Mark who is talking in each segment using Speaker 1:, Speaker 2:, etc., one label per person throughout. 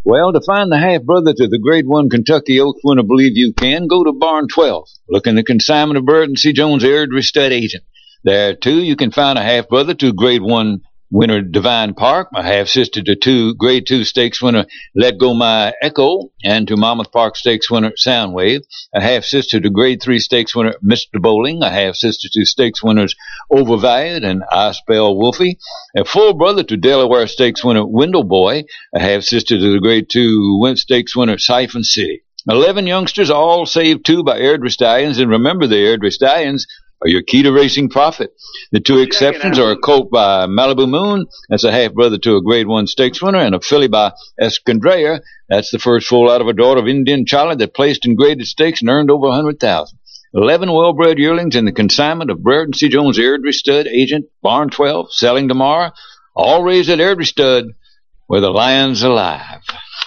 Speaker 1: Well, to find the half-brother to the Grade 1 Kentucky Oaks winner, Believe You Can, go to Barn 12. Look in the consignment of Burton C. Jones Airdrie Stud Agent. There, too, you can find a half-brother to Grade 1 winner Divine Park, a half-sister to Grade 2 Stakes winner Let Go My Echo, and to Monmouth Park Stakes winner Soundwave, a half-sister to Grade 3 Stakes winner Mr. Bowling, a half-sister to Stakes winners Overvalued and I Spell Wolfie, a full brother to Delaware Stakes winner Windle Boy, a half-sister to the Grade 2 Stakes winner Siphon City. 11 youngsters, all saved 2 by Airdrie Stallions, and remember the Airdrie Stallions are your key to racing profit. The 2 exceptions are a colt by Malibu Moon, that's a half-brother to a Grade 1 Stakes winner, and a filly by Escondrea, that's the first foal out of a daughter of Indian Charlie that placed in graded stakes and earned over $100,000. 11 well-bred yearlings in the consignment of Brereton C. Jones Airdrie Stud Agent, Barn 12, selling tomorrow, all raised at Airdrie Stud, where the lion's alive.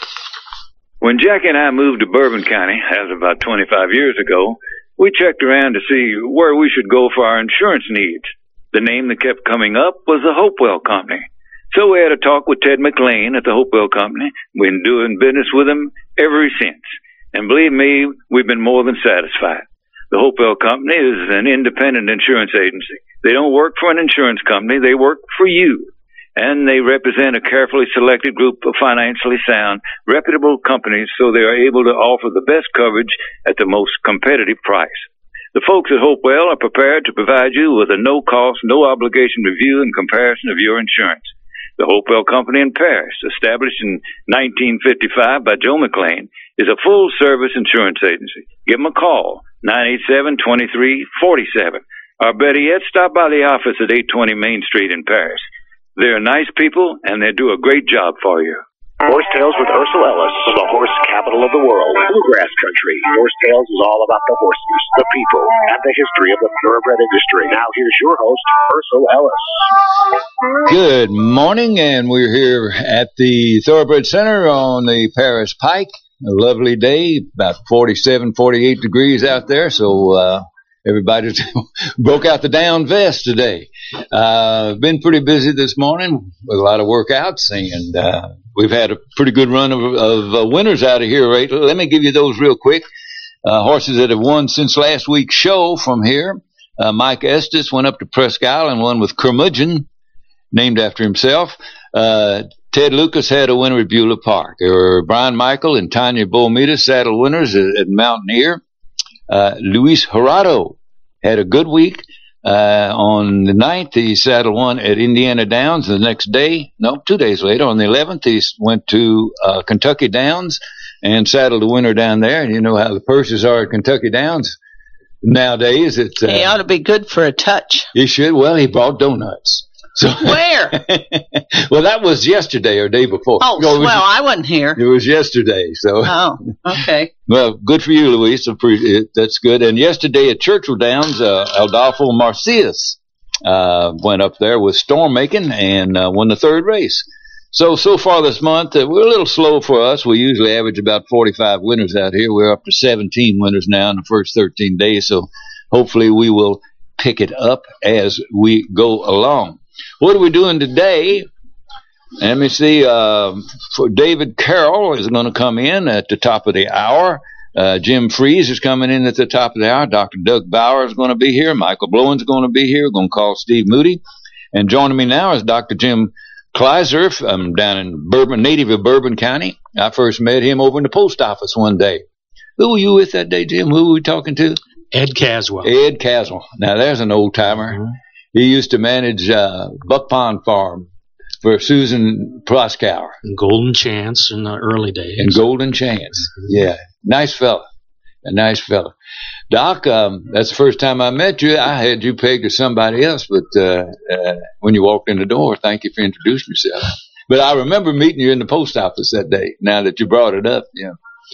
Speaker 2: When Jackie and I moved to Bourbon County, that was about 25 years ago, we checked around to see where we should go for our insurance needs. The name that kept coming up was the Hopewell Company. So we had a talk with Ted McLean at the Hopewell Company. We've been doing business with him ever since. And believe me, we've been more than satisfied. The Hopewell Company is an independent insurance agency. They don't work for an insurance company. They work for you. And they represent a carefully selected group of financially sound, reputable companies so they are able to offer the best coverage at the most competitive price. The folks at Hopewell are prepared to provide you with a no-cost, no-obligation review and comparison of your insurance. The Hopewell Company in Paris, established in 1955 by Joe McLean, is a full-service insurance agency. Give them a call, 987-2347. Or better yet, stop by the office at 820 Main Street in Paris. They're nice people, and they do a great job for you.
Speaker 3: Horse Tales with Ursel Ellis from the horse capital of the world, Bluegrass Country. Horse Tales is all about the horses, the people, and the history of the thoroughbred industry. Now here's your host, Ursel Ellis.
Speaker 1: Good morning, and we're here at the Thoroughbred Center on the Paris Pike. A lovely day, about 47, 48 degrees out there, so everybody's broke out the down vest today. Been pretty busy this morning with a lot of workouts, and we've had a pretty good run of winners out of here. Right? Let me give you those real quick. Horses that have won since last week's show from here. Mike Estes went up to Presque Isle and won with Curmudgeon, named after himself. Ted Lucas had a winner at Beulah Park. There were Brian Michael and Tanya Bomita saddle winners at Mountaineer. Luis Gerardo had a good week. On the 9th, he saddled one at Indiana Downs. The next day, 2 days later, on the 11th, he went to Kentucky Downs and saddled a winner down there. And you know how the purses are at Kentucky Downs nowadays.
Speaker 4: He ought to be good for a touch.
Speaker 1: He should. Well, he brought donuts. So,
Speaker 4: where?
Speaker 1: Well, that was yesterday or day before.
Speaker 4: Oh, well, I wasn't here.
Speaker 1: It was yesterday. So.
Speaker 4: Oh, okay.
Speaker 1: Well, good for you, Luis. That's good. And yesterday at Churchill Downs, Adolfo Marcias went up there with Storm Making and won the 3rd race. So far this month, we're a little slow for us. We usually average about 45 winners out here. We're up to 17 winners now in the first 13 days. So hopefully we will pick it up as we go along. What are we doing today? Let me see. For David Carroll is going to come in at the top of the hour. Jim Freeze is coming in at the top of the hour. Dr. Doug Bauer is going to be here. Michael Blowen's going to be here. We're going to call Steve Moody. And joining me now is Dr. Jim Kleiser. I'm down in Bourbon, native of Bourbon County. I first met him over in the post office one day. Who were you with that day, Jim? Who were we talking to?
Speaker 5: Ed Caswell.
Speaker 1: Ed Caswell. Now, there's an old-timer. Mm-hmm. He used to manage Buck Pond Farm for Susan Proskauer.
Speaker 5: And Golden Chance in the early days.
Speaker 1: And Golden Chance. Mm-hmm. Yeah. Nice fella. A nice fella. Doc, that's the first time I met you. I had you pegged to somebody else, but when you walked in the door, thank you for introducing yourself. But I remember meeting you in the post office that day, now that you brought it up. Yeah.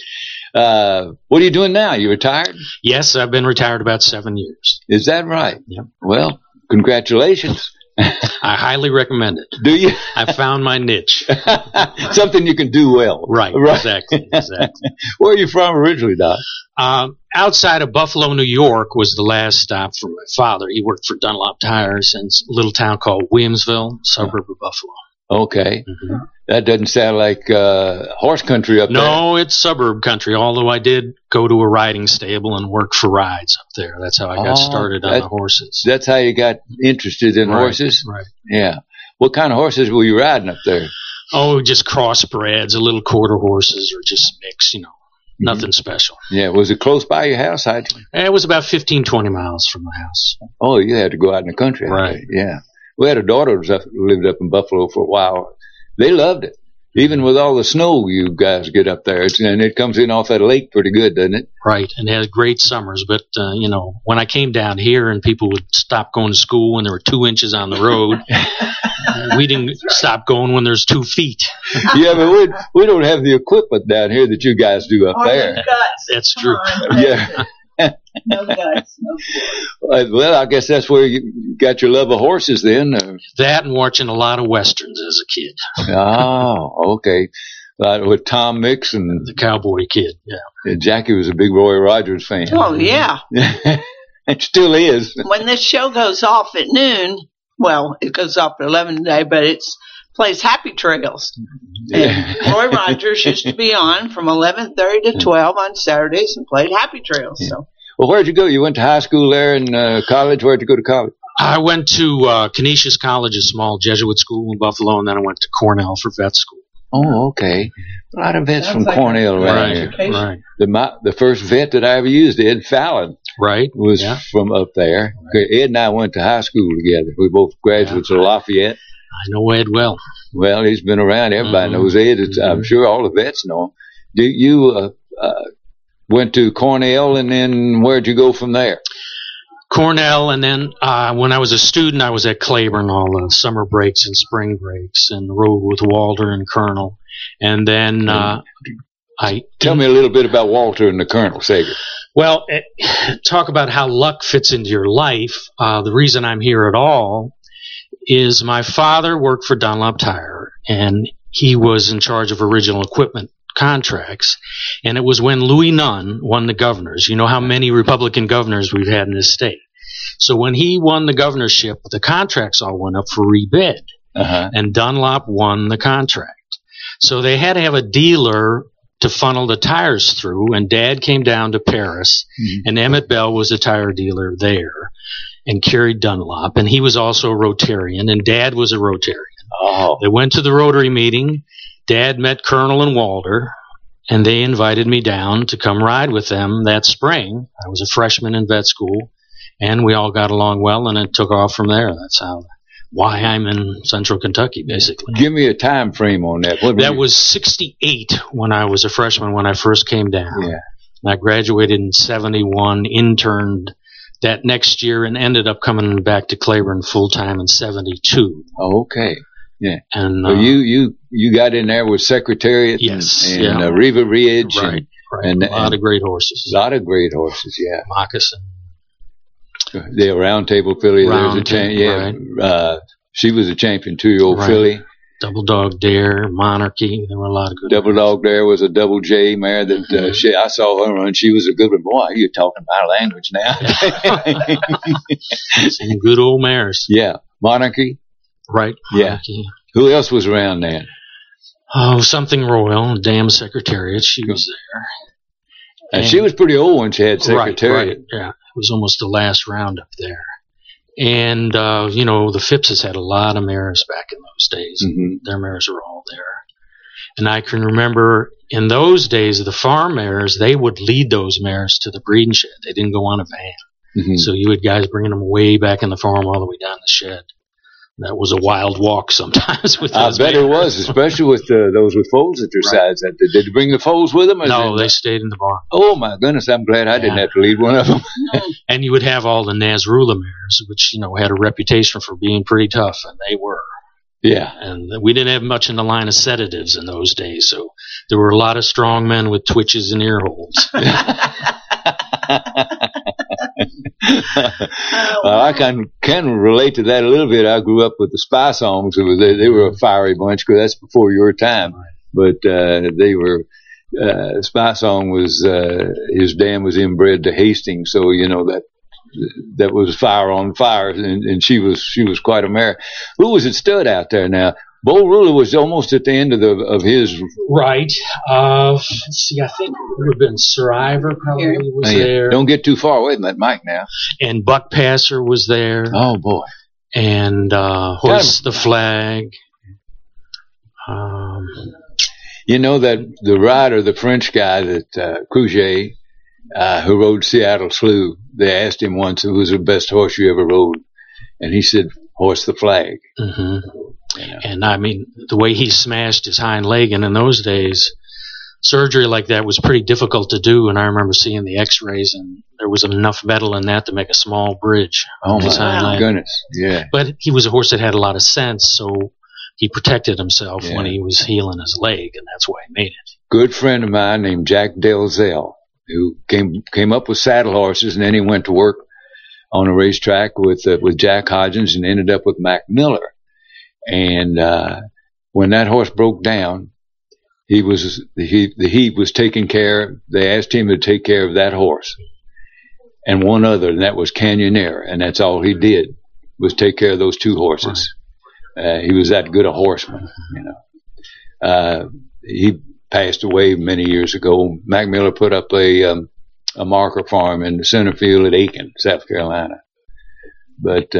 Speaker 1: What are you doing now? You retired?
Speaker 5: Yes, I've been retired about 7 years.
Speaker 1: Is that right?
Speaker 5: Yep.
Speaker 1: Well, congratulations.
Speaker 5: I highly recommend it.
Speaker 1: Do you?
Speaker 5: I found my niche.
Speaker 1: Something you can do well.
Speaker 5: Right. Exactly.
Speaker 1: Where are you from originally, Doc?
Speaker 5: Outside of Buffalo, New York was the last stop for my father. He worked for Dunlop Tires in a little town called Williamsville, suburb of Buffalo.
Speaker 1: Okay.
Speaker 5: Mm-hmm.
Speaker 1: That doesn't sound like horse country up there.
Speaker 5: No, it's suburb country, although I did go to a riding stable and work for rides up there. That's how I got started on the horses.
Speaker 1: That's how you got interested in horses?
Speaker 5: Right.
Speaker 1: Yeah. What kind of horses were you riding up there?
Speaker 5: Oh, just crossbreds, a little quarter horses, or just mix, nothing special.
Speaker 1: Yeah. Was it close by your house?
Speaker 5: It was about 15, 20 miles from the house.
Speaker 1: Oh, you had to go out in the country.
Speaker 5: Right.
Speaker 1: Yeah. We had a daughter who lived up in Buffalo for a while. They loved it. Even with all the snow you guys get up there. And it comes in off that lake pretty good, doesn't it?
Speaker 5: Right. And it had great summers. But, when I came down here and people would stop going to school when there were 2 inches on the road, we didn't stop going when there's 2 feet.
Speaker 1: Yeah, but we don't have the equipment down here that you guys do up there.
Speaker 4: Guts.
Speaker 5: That's true.
Speaker 1: Yeah.
Speaker 4: No guts. No
Speaker 1: Well, I guess that's where you got your love of horses then.
Speaker 5: That and watching a lot of Westerns as a kid.
Speaker 1: Oh, okay. With Tom Mix and
Speaker 5: The Cowboy Kid, yeah.
Speaker 1: And Jackie was a big Roy Rogers fan.
Speaker 4: Oh, yeah.
Speaker 1: It still is.
Speaker 4: When this show goes off at noon, well, it goes off at 11 today, but it's plays Happy Trails. And Roy Rogers used to be on from 11:30 to 12 on Saturdays and played Happy Trails.
Speaker 1: Yeah.
Speaker 4: So.
Speaker 1: Well, where'd you go? You went to high school there and college? Where'd you go to college?
Speaker 5: I went to Canisius College, a small Jesuit school in Buffalo, and then I went to Cornell for vet school.
Speaker 1: Oh, okay. A lot of vets
Speaker 4: Sounds
Speaker 1: from Cornell around here.
Speaker 5: Right.
Speaker 1: The first vet that I ever used, Ed Fallon, was from up there. Right. Ed and I went to high school together. We both graduates of Lafayette.
Speaker 5: I know Ed well.
Speaker 1: Well, he's been around. Everybody knows Ed. I'm sure all the vets know him. You went to Cornell, and then where'd you go from there?
Speaker 5: Cornell, and then when I was a student, I was at Claiborne all the summer breaks and spring breaks, and rode with Walter and Colonel. And then
Speaker 1: Tell me a little bit about Walter and the Colonel Sager.
Speaker 5: Well, talk about how luck fits into your life. The reason I'm here at all is my father worked for Dunlop Tire, and he was in charge of original equipment contracts. And it was when Louis Nunn won the governors. You know how many Republican governors we've had in this state. So when he won the governorship, the contracts all went up for rebid, and Dunlop won the contract. So they had to have a dealer to funnel the tires through, and Dad came down to Paris, and Emmett Bell was a tire dealer there, and carried Dunlop, and he was also a Rotarian, and Dad was a Rotarian.
Speaker 1: Oh.
Speaker 5: They went to the Rotary meeting. Dad met Colonel and Walter, and they invited me down to come ride with them that spring. I was a freshman in vet school, and we all got along well, and it took off from there. That's why I'm in Central Kentucky, basically.
Speaker 1: Give me a time frame on that.
Speaker 5: That was 68 when I was a freshman when I first came down.
Speaker 1: Yeah.
Speaker 5: And I graduated in 71, interned that next year, and ended up coming back to Claiborne full-time in 72.
Speaker 1: Oh, okay. Yeah.
Speaker 5: And
Speaker 1: so you got in there with Secretariat and Riva Ridge.
Speaker 5: Right. And a lot of great horses.
Speaker 1: A lot of great horses, yeah.
Speaker 5: Moccasin.
Speaker 1: The Round Table filly. There's a champion. Yeah. She was a champion 2-year-old filly.
Speaker 5: Double Dog Dare, Monarchy. There were a lot of good
Speaker 1: Double Dog Dare was a Double J mare that I saw her run. She was a good one. Boy, you're talking my language now.
Speaker 5: Some good old mares.
Speaker 1: Yeah. Monarchy.
Speaker 5: Right. Monarchy.
Speaker 1: Yeah. Who else was around then?
Speaker 5: Oh, Something Royal, Damn Secretariat. She was there.
Speaker 1: And she was pretty old when she had Secretariat.
Speaker 5: Right. Yeah. It was almost the last round up there. And, the Phippses had a lot of mares back in those days. Their mares were all there. And I can remember in those days, the farm mares, they would lead those mares to the breeding shed. They didn't go on a van. So you had guys bringing them way back in the farm all the way down the shed. That was a wild walk sometimes with those
Speaker 1: I bet it was, especially with those with foals at their sides. Did they bring the foals with them?
Speaker 5: No, they stayed in the barn.
Speaker 1: Oh, my goodness. I'm glad I didn't have to lead one of them.
Speaker 5: And you would have all the Nasrullah mares, which, had a reputation for being pretty tough, and they were.
Speaker 1: Yeah.
Speaker 5: And we didn't have much in the line of sedatives in those days, so there were a lot of strong men with twitches and ear holes.
Speaker 1: I can relate to that a little bit. I grew up with the Spy Songs. They were a fiery bunch because that's before your time. But they were Spy Song was his dam was inbred to Hastings, so that was fire on fire, and she was quite a mare. Who was it stud out there now? Bo Ruler was almost at the end of his.
Speaker 5: Right. Let's see, I think it would have been Sir Ivor probably was there.
Speaker 1: Don't get too far away from that mic now.
Speaker 5: And Buck Passer was there.
Speaker 1: Oh, boy.
Speaker 5: And Hoist the Flag.
Speaker 1: You know that the rider, the French guy, that Crugier, who rode Seattle Slew, they asked him once who was the best horse you ever rode. And he said, Hoist the Flag.
Speaker 5: Mm-hmm. You know. And I mean, the way he smashed his hind leg, and in those days, surgery like that was pretty difficult to do. And I remember seeing the X-rays, and there was enough metal in that to make a small bridge.
Speaker 1: Oh my goodness! Yeah.
Speaker 5: But he was a horse that had a lot of sense, so he protected himself when he was healing his leg, and that's why he made it.
Speaker 1: Good friend of mine named Jack Dalzell, who came up with saddle horses, and then he went to work on a racetrack with Jack Hodgins, and ended up with Mac Miller. And when that horse broke down, he was taking care. They asked him to take care of that horse and one other, and that was Canyoneer, and that's all he did was take care of those two horses. He was that good a horseman, you know. He passed away many years ago. Mac Miller put up a marker for him in the center field at Aiken, South Carolina. But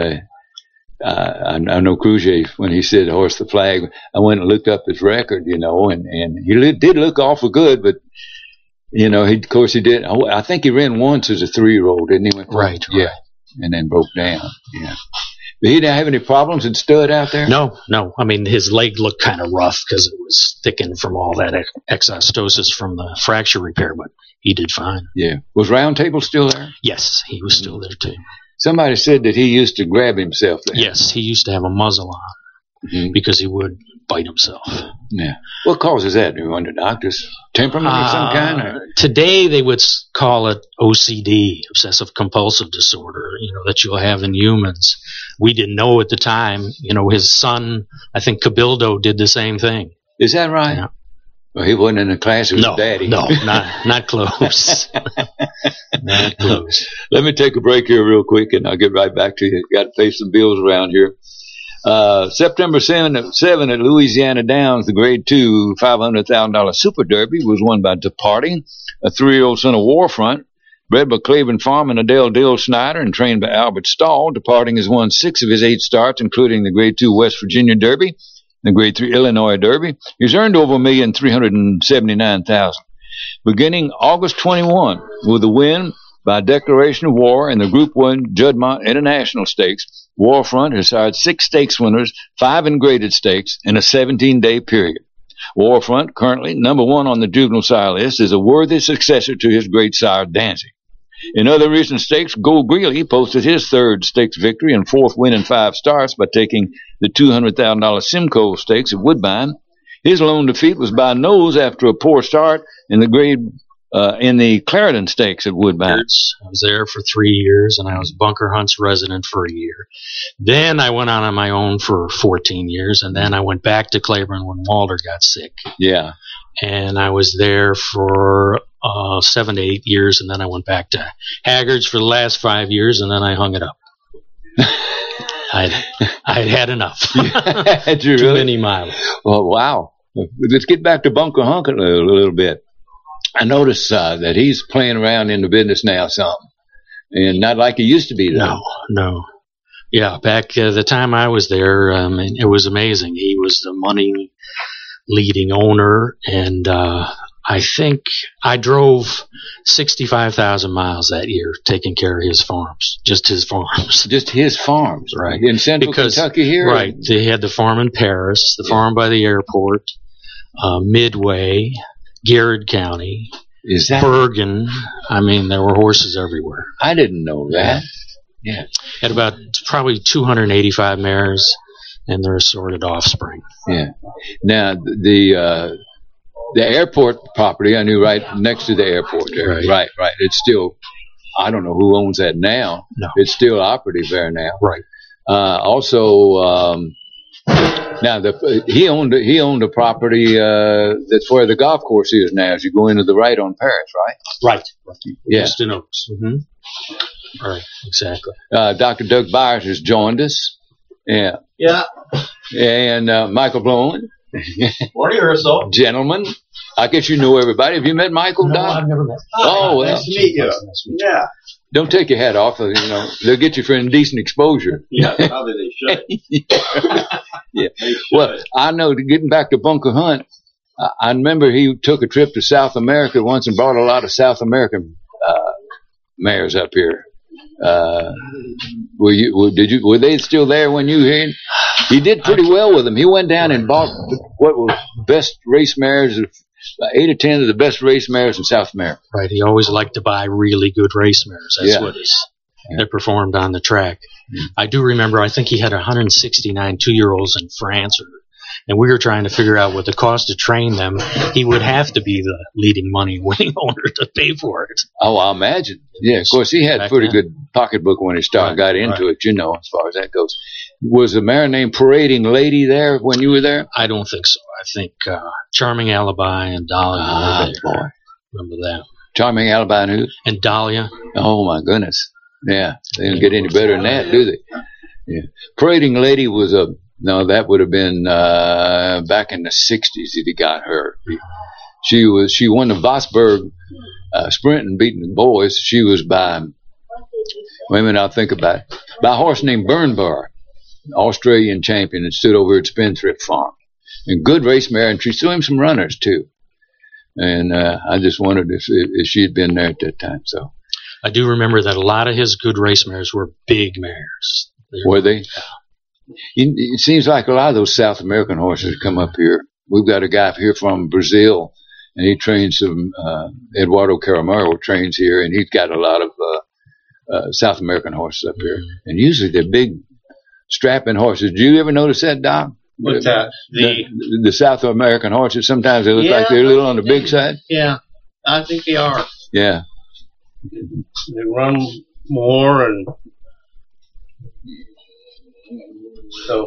Speaker 1: I know Crugier, when he said Hoist the Flag, I went and looked up his record, you know, and he did look awful good, but, you know, of course he did. I think he ran once as a 3-year-old, didn't he?
Speaker 5: Right.
Speaker 1: Yeah. And then broke down. Yeah. But he didn't have any problems and stud out there?
Speaker 5: No. I mean, his leg looked kind of rough because it was thickened from all that exostosis from the fracture repair, but he did fine.
Speaker 1: Yeah. Was Round Table still there?
Speaker 5: Yes, he was still there too.
Speaker 1: Somebody said that he used to grab himself there.
Speaker 5: Yes, he used to have a muzzle on because he would bite himself.
Speaker 1: Yeah. What causes that? Do you wonder, doctors? Temperament of some kind? Or?
Speaker 5: Today they would call it OCD, obsessive compulsive disorder, you know, that you'll have in humans. We didn't know at the time. You know, his son, I think Cabildo, did the same thing.
Speaker 1: Is that right?
Speaker 5: Yeah.
Speaker 1: Well, he wasn't in the class with his daddy.
Speaker 5: No, not close. Not close.
Speaker 1: Let me take a break here real quick, and I'll get right back to you. Got to pay some bills around here. September 7 at Louisiana Downs, the Grade 2 $500,000 Super Derby was won by Departing, a 3-year-old son of Warfront, bred by Claiborne Farm and Adele Dill Snyder and trained by Albert Stahl. Departing has won 6 of his 8 starts, including the Grade 2 West Virginia Derby, the Grade 3 Illinois Derby. He's earned over $1,379,000. Beginning August 21 with a win by declaration of war in the Group 1 Juddmonte International Stakes, Warfront has hired 6 stakes winners, 5 in graded stakes, in a 17-day period. Warfront, currently number 1 on the juvenile sire list, is a worthy successor to his great sire Danzig. In other recent stakes, Gold Greeley posted his 3rd stakes victory and 4th win in 5 starts by taking the $200,000 Simcoe Stakes at Woodbine. His lone defeat was by nose after a poor start in the Clarendon Stakes at Woodbine.
Speaker 5: I was there for 3 years, and I was Bunker Hunt's resident for a year. Then I went on my own for 14 years, and then I went back to Claiborne when Walter got sick.
Speaker 1: Yeah. And
Speaker 5: I was there for 7 to 8 years, and then I went back to Haggard's for the last 5 years, and then I hung it up. I'd had enough. Too many miles.
Speaker 1: Well, wow. Let's get back to Bunker Hunt a little bit. I noticed that he's playing around in the business now some, and not like he used to be. Though.
Speaker 5: No. Yeah, back the time I was there, it was amazing. He was the money leading owner, and I think I drove 65,000 miles that year taking care of his farms, just his farms.
Speaker 1: Just his farms,
Speaker 5: right?
Speaker 1: In central Kentucky here?
Speaker 5: Right. They had the farm in Paris, the farm by the airport, Midway, Garrett County, Bergen. I mean, there were horses everywhere.
Speaker 1: I didn't know that. Yeah.
Speaker 5: Had about probably 285 mares and their assorted offspring.
Speaker 1: Yeah. Now, the airport property, I knew right next to the airport there. Right. It's still, I don't know who owns that now.
Speaker 5: No.
Speaker 1: It's still operative there now.
Speaker 5: Right.
Speaker 1: Also, now he owned a property that's where the golf course is now. As you go into the right on Paris, right?
Speaker 5: Right.
Speaker 1: Yeah.
Speaker 5: Houston Oaks. Mm-hmm. Right. Exactly.
Speaker 1: Dr. Doug Byers has joined us. Yeah.
Speaker 6: Yeah.
Speaker 1: And Michael Blown.
Speaker 6: Morning, Urso.
Speaker 1: Gentlemen. I guess you know everybody. Have you met Michael,
Speaker 5: No,
Speaker 1: Doc?
Speaker 5: I've never met.
Speaker 1: Oh, well.
Speaker 6: Nice to meet you. Yeah.
Speaker 1: Don't take your hat off. They'll get you for indecent exposure.
Speaker 6: Yeah, probably they should.
Speaker 1: Yeah.
Speaker 6: They should.
Speaker 1: Well, I know, getting back to Bunker Hunt, I remember he took a trip to South America once and brought a lot of South American mares up here. Were they still there when you were here? He did pretty well with them. He went down and bought what was best race mares, 8 or 10 of the best race mares in South America.
Speaker 5: Right. He always liked to buy really good race mares. That's what that performed on the track. I do remember, I think he had 169 2-year-olds in France, and we were trying to figure out what the cost to train them. He would have to be the leading money winning owner to pay for it.
Speaker 1: Oh, I imagine. Yeah, of course, he had a pretty good pocketbook when he got into it, as far as that goes. Was a mare named Parading Lady there when you were there?
Speaker 5: I don't think so. I think Charming Alibi and Dahlia were there.
Speaker 1: Boy.
Speaker 5: Remember that.
Speaker 1: Charming Alibi and who?
Speaker 5: And Dahlia.
Speaker 1: Oh, my goodness. Yeah, they didn't get any better than that, do they? Yeah. Parading Lady was that would have been back in the 60s that he got her. She won the Vosburg sprint and beating the boys. She was by, wait a minute, I'll think about it, by a horse named Burnbar, Australian champion that stood over at Spendthrift Farm. And good race mare, and she threw him some runners too. And I just wondered if she had been there at that time. So
Speaker 5: I do remember that a lot of his good race mares were big mares.
Speaker 1: Were they? It seems like a lot of those South American horses come up here. We've got a guy here from Brazil, and he trains some, Eduardo Caramaro trains here, and he's got a lot of South American horses up here. And usually they're big, strapping horses. Did you ever notice that, Doc?
Speaker 6: What's that?
Speaker 1: The South American horses, sometimes they look like they're a little on the big side.
Speaker 6: Yeah, I think they are.
Speaker 1: Yeah.
Speaker 6: They run more, and so,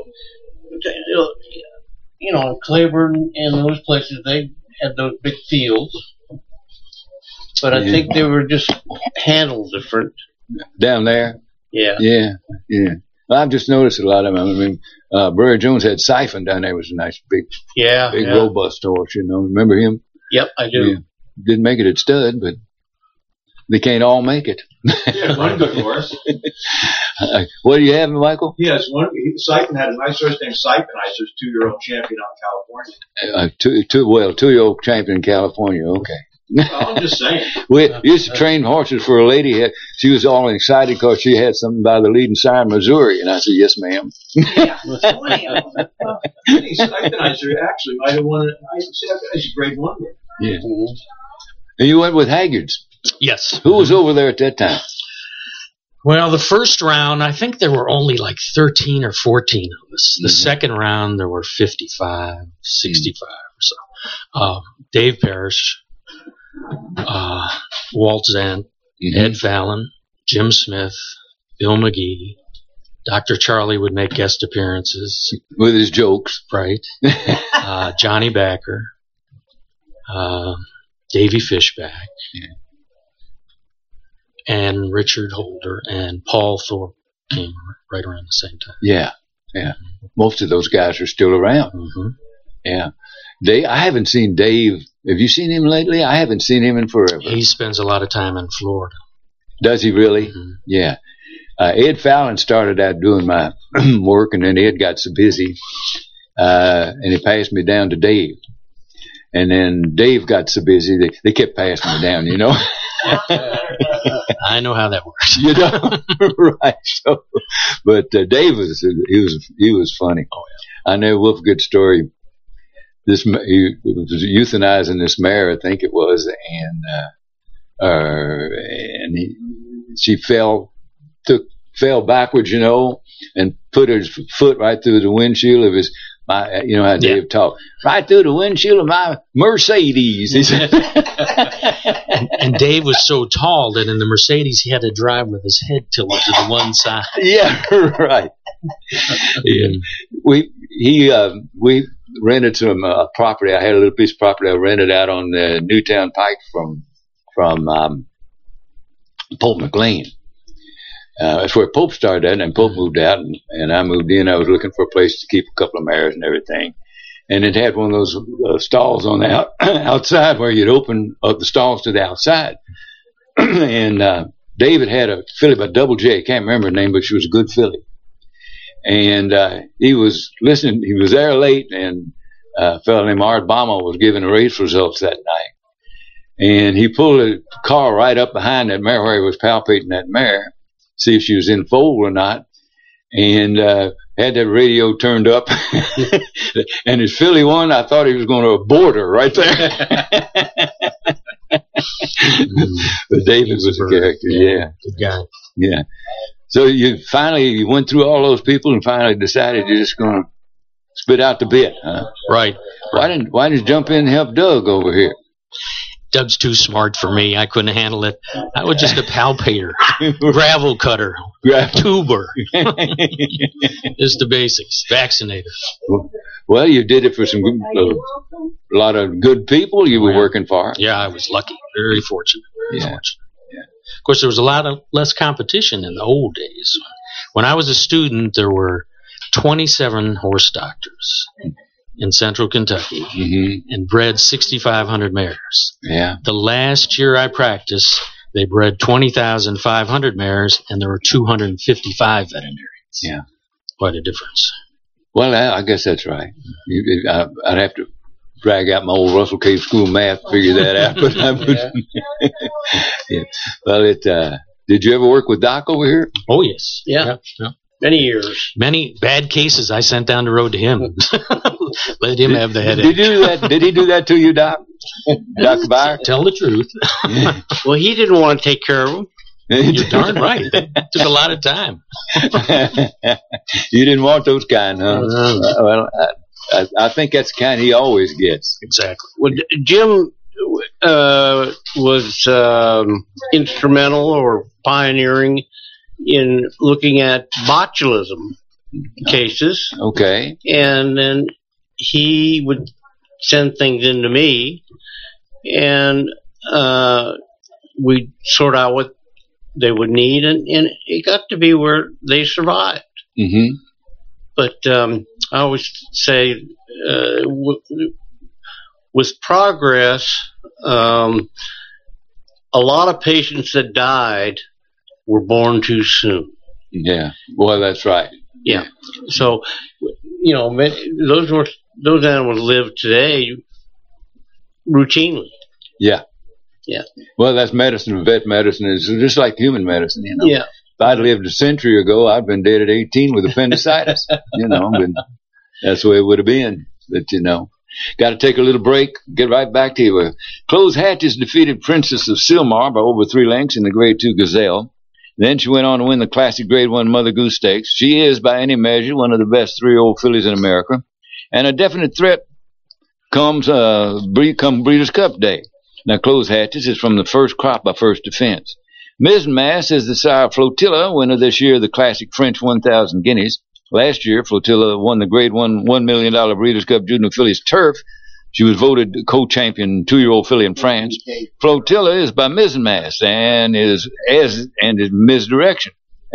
Speaker 6: in Claiborne and those places, they had those big fields. But I think they were just handled different.
Speaker 1: Down there?
Speaker 6: Yeah.
Speaker 1: Yeah. Well, I've just noticed a lot of them. I mean, Burr Jones had Siphon down there. Was a nice, big, robust horse, Remember him?
Speaker 6: Yep, I do.
Speaker 1: Yeah. Didn't make it at stud, but they can't all make it.
Speaker 7: Yeah, one good horse.
Speaker 1: What do you have, Michael?
Speaker 7: Yes, Siphon had a nice horse named Siphonizer, 2-year-old champion out in California.
Speaker 1: 2-year-old champion in California. Okay.
Speaker 7: Well, I'm just saying.
Speaker 1: We used to train horses for a lady. She was all excited because she had something by the leading sire, Missouri. And I said, yes, ma'am.
Speaker 7: Yeah, Siphonizer actually might have won it. Siphonizer grade 1.
Speaker 1: Yeah. And you went with Haggard's.
Speaker 5: Yes.
Speaker 1: Who was over there at that time?
Speaker 5: Well, the first round, I think there were only like 13 or 14 of us. The second round, there were 55, 65 or so. Dave Parrish, Walt Zant, Ed Fallon, Jim Smith, Bill McGee, Dr. Charlie would make guest appearances.
Speaker 1: With his jokes.
Speaker 5: Right. Johnny Backer, Davy Fishback.
Speaker 1: Yeah.
Speaker 5: And Richard Holder and Paul Thorpe came right around the same time.
Speaker 1: Yeah. Most of those guys are still around.
Speaker 5: Mm-hmm.
Speaker 1: Yeah. I haven't seen Dave. Have you seen him lately? I haven't seen him in forever.
Speaker 5: He spends a lot of time in Florida.
Speaker 1: Does he really?
Speaker 5: Mm-hmm.
Speaker 1: Yeah. Ed Fallon started out doing my work, and then Ed got so busy, and he passed me down to Dave. And then Dave got so busy, they kept passing me down,
Speaker 5: I know how that works.
Speaker 1: Right. So, but Dave he was funny.
Speaker 5: Oh yeah.
Speaker 1: I know Wolf good story. He was euthanizing this mare, I think it was, and she fell backwards, and put her foot right through the windshield of his. How Dave talked. Right through the windshield of my Mercedes. He said.
Speaker 5: And Dave was so tall that in the Mercedes he had to drive with his head tilted to the one side.
Speaker 1: Yeah, right. Yeah. We rented some property. I had a little piece of property I rented out on the Newtown Pike from Port McLean. That's where Pope started at, and Pope moved out, and I moved in. I was looking for a place to keep a couple of mares and everything. And it had one of those stalls on the outside where you'd open up the stalls to the outside. And David had a filly by Double J. Can't remember her name, but she was a good filly. And he was listening. He was there late, and a fellow named Art Baumel was giving the race results that night. And he pulled a car right up behind that mare where he was palpating that mare, see if she was in foal or not, and had that radio turned up. And his filly won. I thought he was going to abort her right there. But David was a character, yeah.
Speaker 5: Good guy.
Speaker 1: Yeah. So you went through all those people and finally decided you're just going to spit out the bit, huh?
Speaker 5: Right.
Speaker 1: Why didn't you jump in and help Doug over here?
Speaker 5: Doug's too smart for me. I couldn't handle it. I was just a palpator, gravel cutter, tuber. Just the basics. Vaccinator.
Speaker 1: Well, you did it for a lot of good people you were working for.
Speaker 5: Yeah, I was lucky. Very fortunate. Very fortunate.
Speaker 1: Yeah.
Speaker 5: Of course, there was a lot of less competition in the old days. When I was a student, there were 27 horse doctors in central Kentucky and bred 6,500 mares.
Speaker 1: Yeah.
Speaker 5: The last year I practiced, they bred 20,500 mares, and there were 255 veterinarians.
Speaker 1: Yeah.
Speaker 5: Quite a difference.
Speaker 1: Well, I guess that's right. I'd have to drag out my old Russell Cave School math to figure that out. But I would. Yeah. Well, did you ever work with Doc over here?
Speaker 5: Oh, yes.
Speaker 6: Yeah.
Speaker 5: Yeah.
Speaker 6: Many years.
Speaker 5: Many bad cases I sent down the road to him. Let him have the headache.
Speaker 1: Did he do that to you, Doc? Doc Byer?
Speaker 5: Tell the truth.
Speaker 6: Well, he didn't want to take care of him.
Speaker 5: You're darn right. It took a lot of time.
Speaker 1: You didn't want those kind, huh? Well, I think that's the kind he always gets.
Speaker 5: Exactly.
Speaker 6: Well, Jim was instrumental or pioneering in looking at botulism cases.
Speaker 1: Okay.
Speaker 6: And then he would send things into me, and we'd sort out what they would need, and it got to be where they survived.
Speaker 1: Mm-hmm.
Speaker 6: But I always say, with progress, a lot of patients that died were born too soon.
Speaker 1: Yeah, well, that's right.
Speaker 6: Yeah. So, those animals live today routinely.
Speaker 1: Yeah.
Speaker 6: Yeah.
Speaker 1: Well, that's medicine. Vet medicine is just like human medicine,
Speaker 6: Yeah.
Speaker 1: If I'd lived a century ago, I'd been dead at 18 with appendicitis. But that's the way it would have been. But, got to take a little break, get right back to you. Close Hatches defeated Princess of Silmar by over 3 lengths in the Grade 2 Gazelle. Then she went on to win the Classic Grade 1 Mother Goose Stakes. She is, by any measure, one of the best 3-year-old fillies in America. And a definite threat comes Breeders' Cup Day. Now, Close Hatches is from the first crop by First Defense. Mizzenmass is the sire of Flotilla, winner this year of the Classic French 1,000 Guineas. Last year, Flotilla won the Grade 1 $1 million Breeders' Cup Juvenile Fillies Turf. She was voted co-champion 2-year-old filly in France. Flotilla is by Mizzenmass and is Misdirection,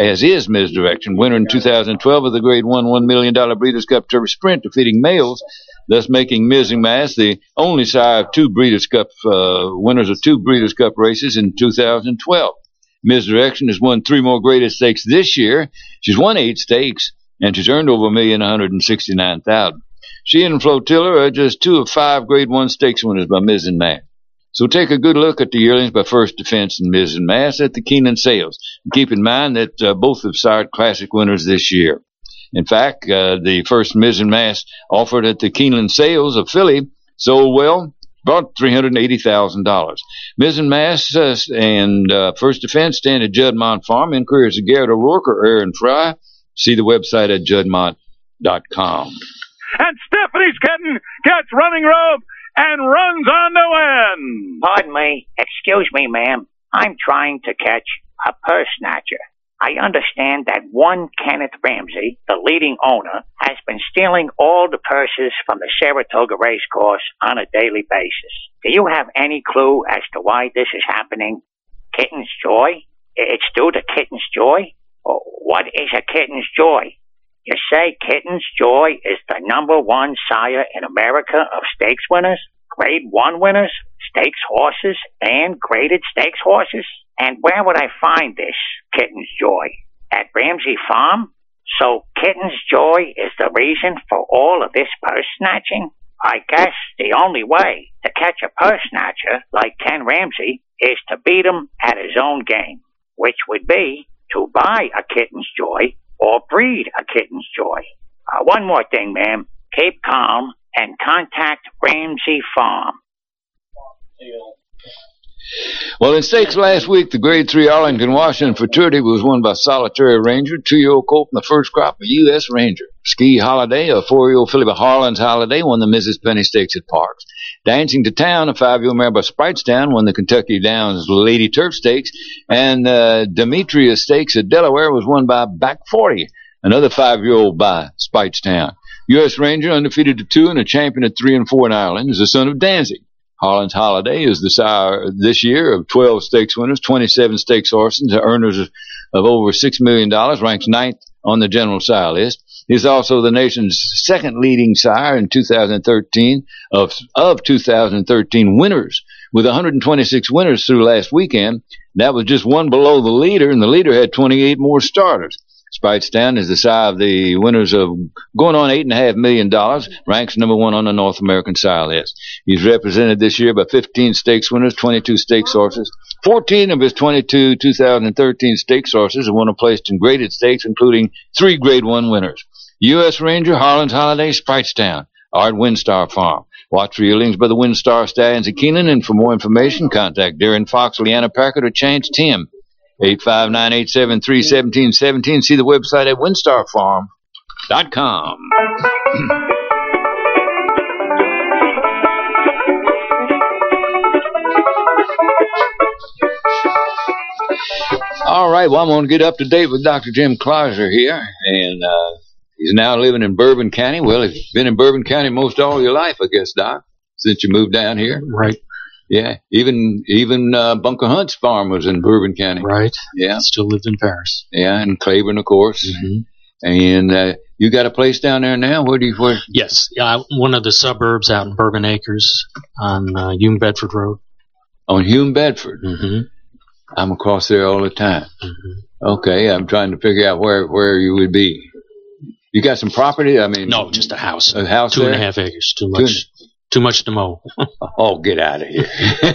Speaker 1: winner in 2012 of the Grade 1 $1 million Breeders' Cup Turf Sprint, defeating males, thus making Mizzenmass the only sire of 2 Breeders' Cup winners of 2 Breeders' Cup races in 2012. Misdirection has won 3 more graded stakes this year. She's won 8 stakes, and she's earned over $1,169,000. She and Flotilla are just 2 of 5 Grade 1 stakes winners by Mizzenmass. So take a good look at the yearlings by First Defense and Mizzenmass at the Keeneland sales. And keep in mind that both have sired Classic winners this year. In fact, the first Mizzenmass offered at the Keeneland sales of filly sold well, brought $380,000. Mizzenmass and First Defense stand at Juddmont Farm. Inquiries of Garrett O'Rourke or Aaron Fry. See the website at juddmont.com.
Speaker 8: And Stephanie's gets running rope and runs on to win.
Speaker 9: Pardon me. Excuse me, ma'am. I'm trying to catch a purse snatcher. I understand that one Kenneth Ramsey, the leading owner, has been stealing all the purses from the Saratoga Racecourse on a daily basis. Do you have any clue as to why this is happening? Kitten's Joy? It's due to Kitten's Joy? What is a kitten's joy? You say Kitten's Joy is the #1 sire in America of stakes winners, Grade 1 winners, stakes horses, and graded stakes horses? And where would I find this Kitten's Joy? At Ramsey Farm? So Kitten's Joy is the reason for all of this purse snatching? I guess the only way to catch a purse snatcher like Ken Ramsey is to beat him at his own game, which would be to buy a Kitten's Joy or breed a Kitten's Joy. One more thing, ma'am. Keep calm and contact Ramsey Farm.
Speaker 1: Well, in stakes last week, the Grade 3 Arlington, Washington Futurity was won by Solitary Ranger, 2-year-old colt from the first crop of U.S. Ranger. Ski Holiday, a 4-year-old filly by Harlan's Holiday, won the Mrs. Penny Stakes at Parks. Dancing to Town, a 5-year-old mare by Spitestown, won the Kentucky Downs Lady Turf Stakes. And Demetria Stakes at Delaware was won by Back 40, another 5-year-old by Spitestown. U.S. Ranger, undefeated at 2 and a champion at 3 and 4 in Ireland, is the son of Danzig. Harlan's Holiday is the sire this year of 12 stakes winners, 27 stakes horses, earners of over $6 million, ranks 9th on the general sire list. He's also the nation's second leading sire in 2013 of 2013 winners, with 126 winners through last weekend. That was just one below the leader, and the leader had 28 more starters. Spitestown is the sire of the winners of going on $8.5 million, ranks #1 on the North American sire list. He's represented this year by 15 stakes winners, 22 stakes horses. 14 of his 22 2013 stakes horses have won a place in graded stakes, including 3 Grade 1 winners. U.S. Ranger, Harlan's Holiday, Spitestown, Art Windstar Farm. Watch for yearlings by the Windstar Stallions of Keeneland, and for more information, contact Darren Fox, Leanna Packard, or Chance Tim. 859-873-1717. See the website at windstarfarm.com. All right, well, I'm going to get up to date with Dr. Jim Clauser here, and he's now living in Bourbon County. Well, he's been in Bourbon County most all your life, I guess, Doc, since you moved down here.
Speaker 5: Right.
Speaker 1: Yeah, even Bunker Hunt's farm was in Bourbon County.
Speaker 5: Right.
Speaker 1: Yeah.
Speaker 5: Still lived in Paris.
Speaker 1: Yeah, and Claiborne, of course. Mm-hmm. And you got a place down there now? Where?
Speaker 5: Yes, one of the suburbs out in Bourbon Acres on Hume Bedford Road.
Speaker 1: On Hume Bedford?
Speaker 5: Mm-hmm.
Speaker 1: I'm across there all the time.
Speaker 5: Mm-hmm.
Speaker 1: Okay, I'm trying to figure out where you would be. You got some property? I mean,
Speaker 5: no, just a house.
Speaker 1: A house
Speaker 5: 2.5 acres. Too much to mow.
Speaker 1: Oh, get out of here.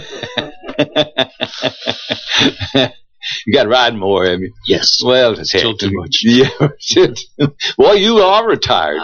Speaker 1: You got to ride more, have you?
Speaker 5: Yes.
Speaker 1: Well, it's
Speaker 5: still too much.
Speaker 1: Yeah. Well, you are retired.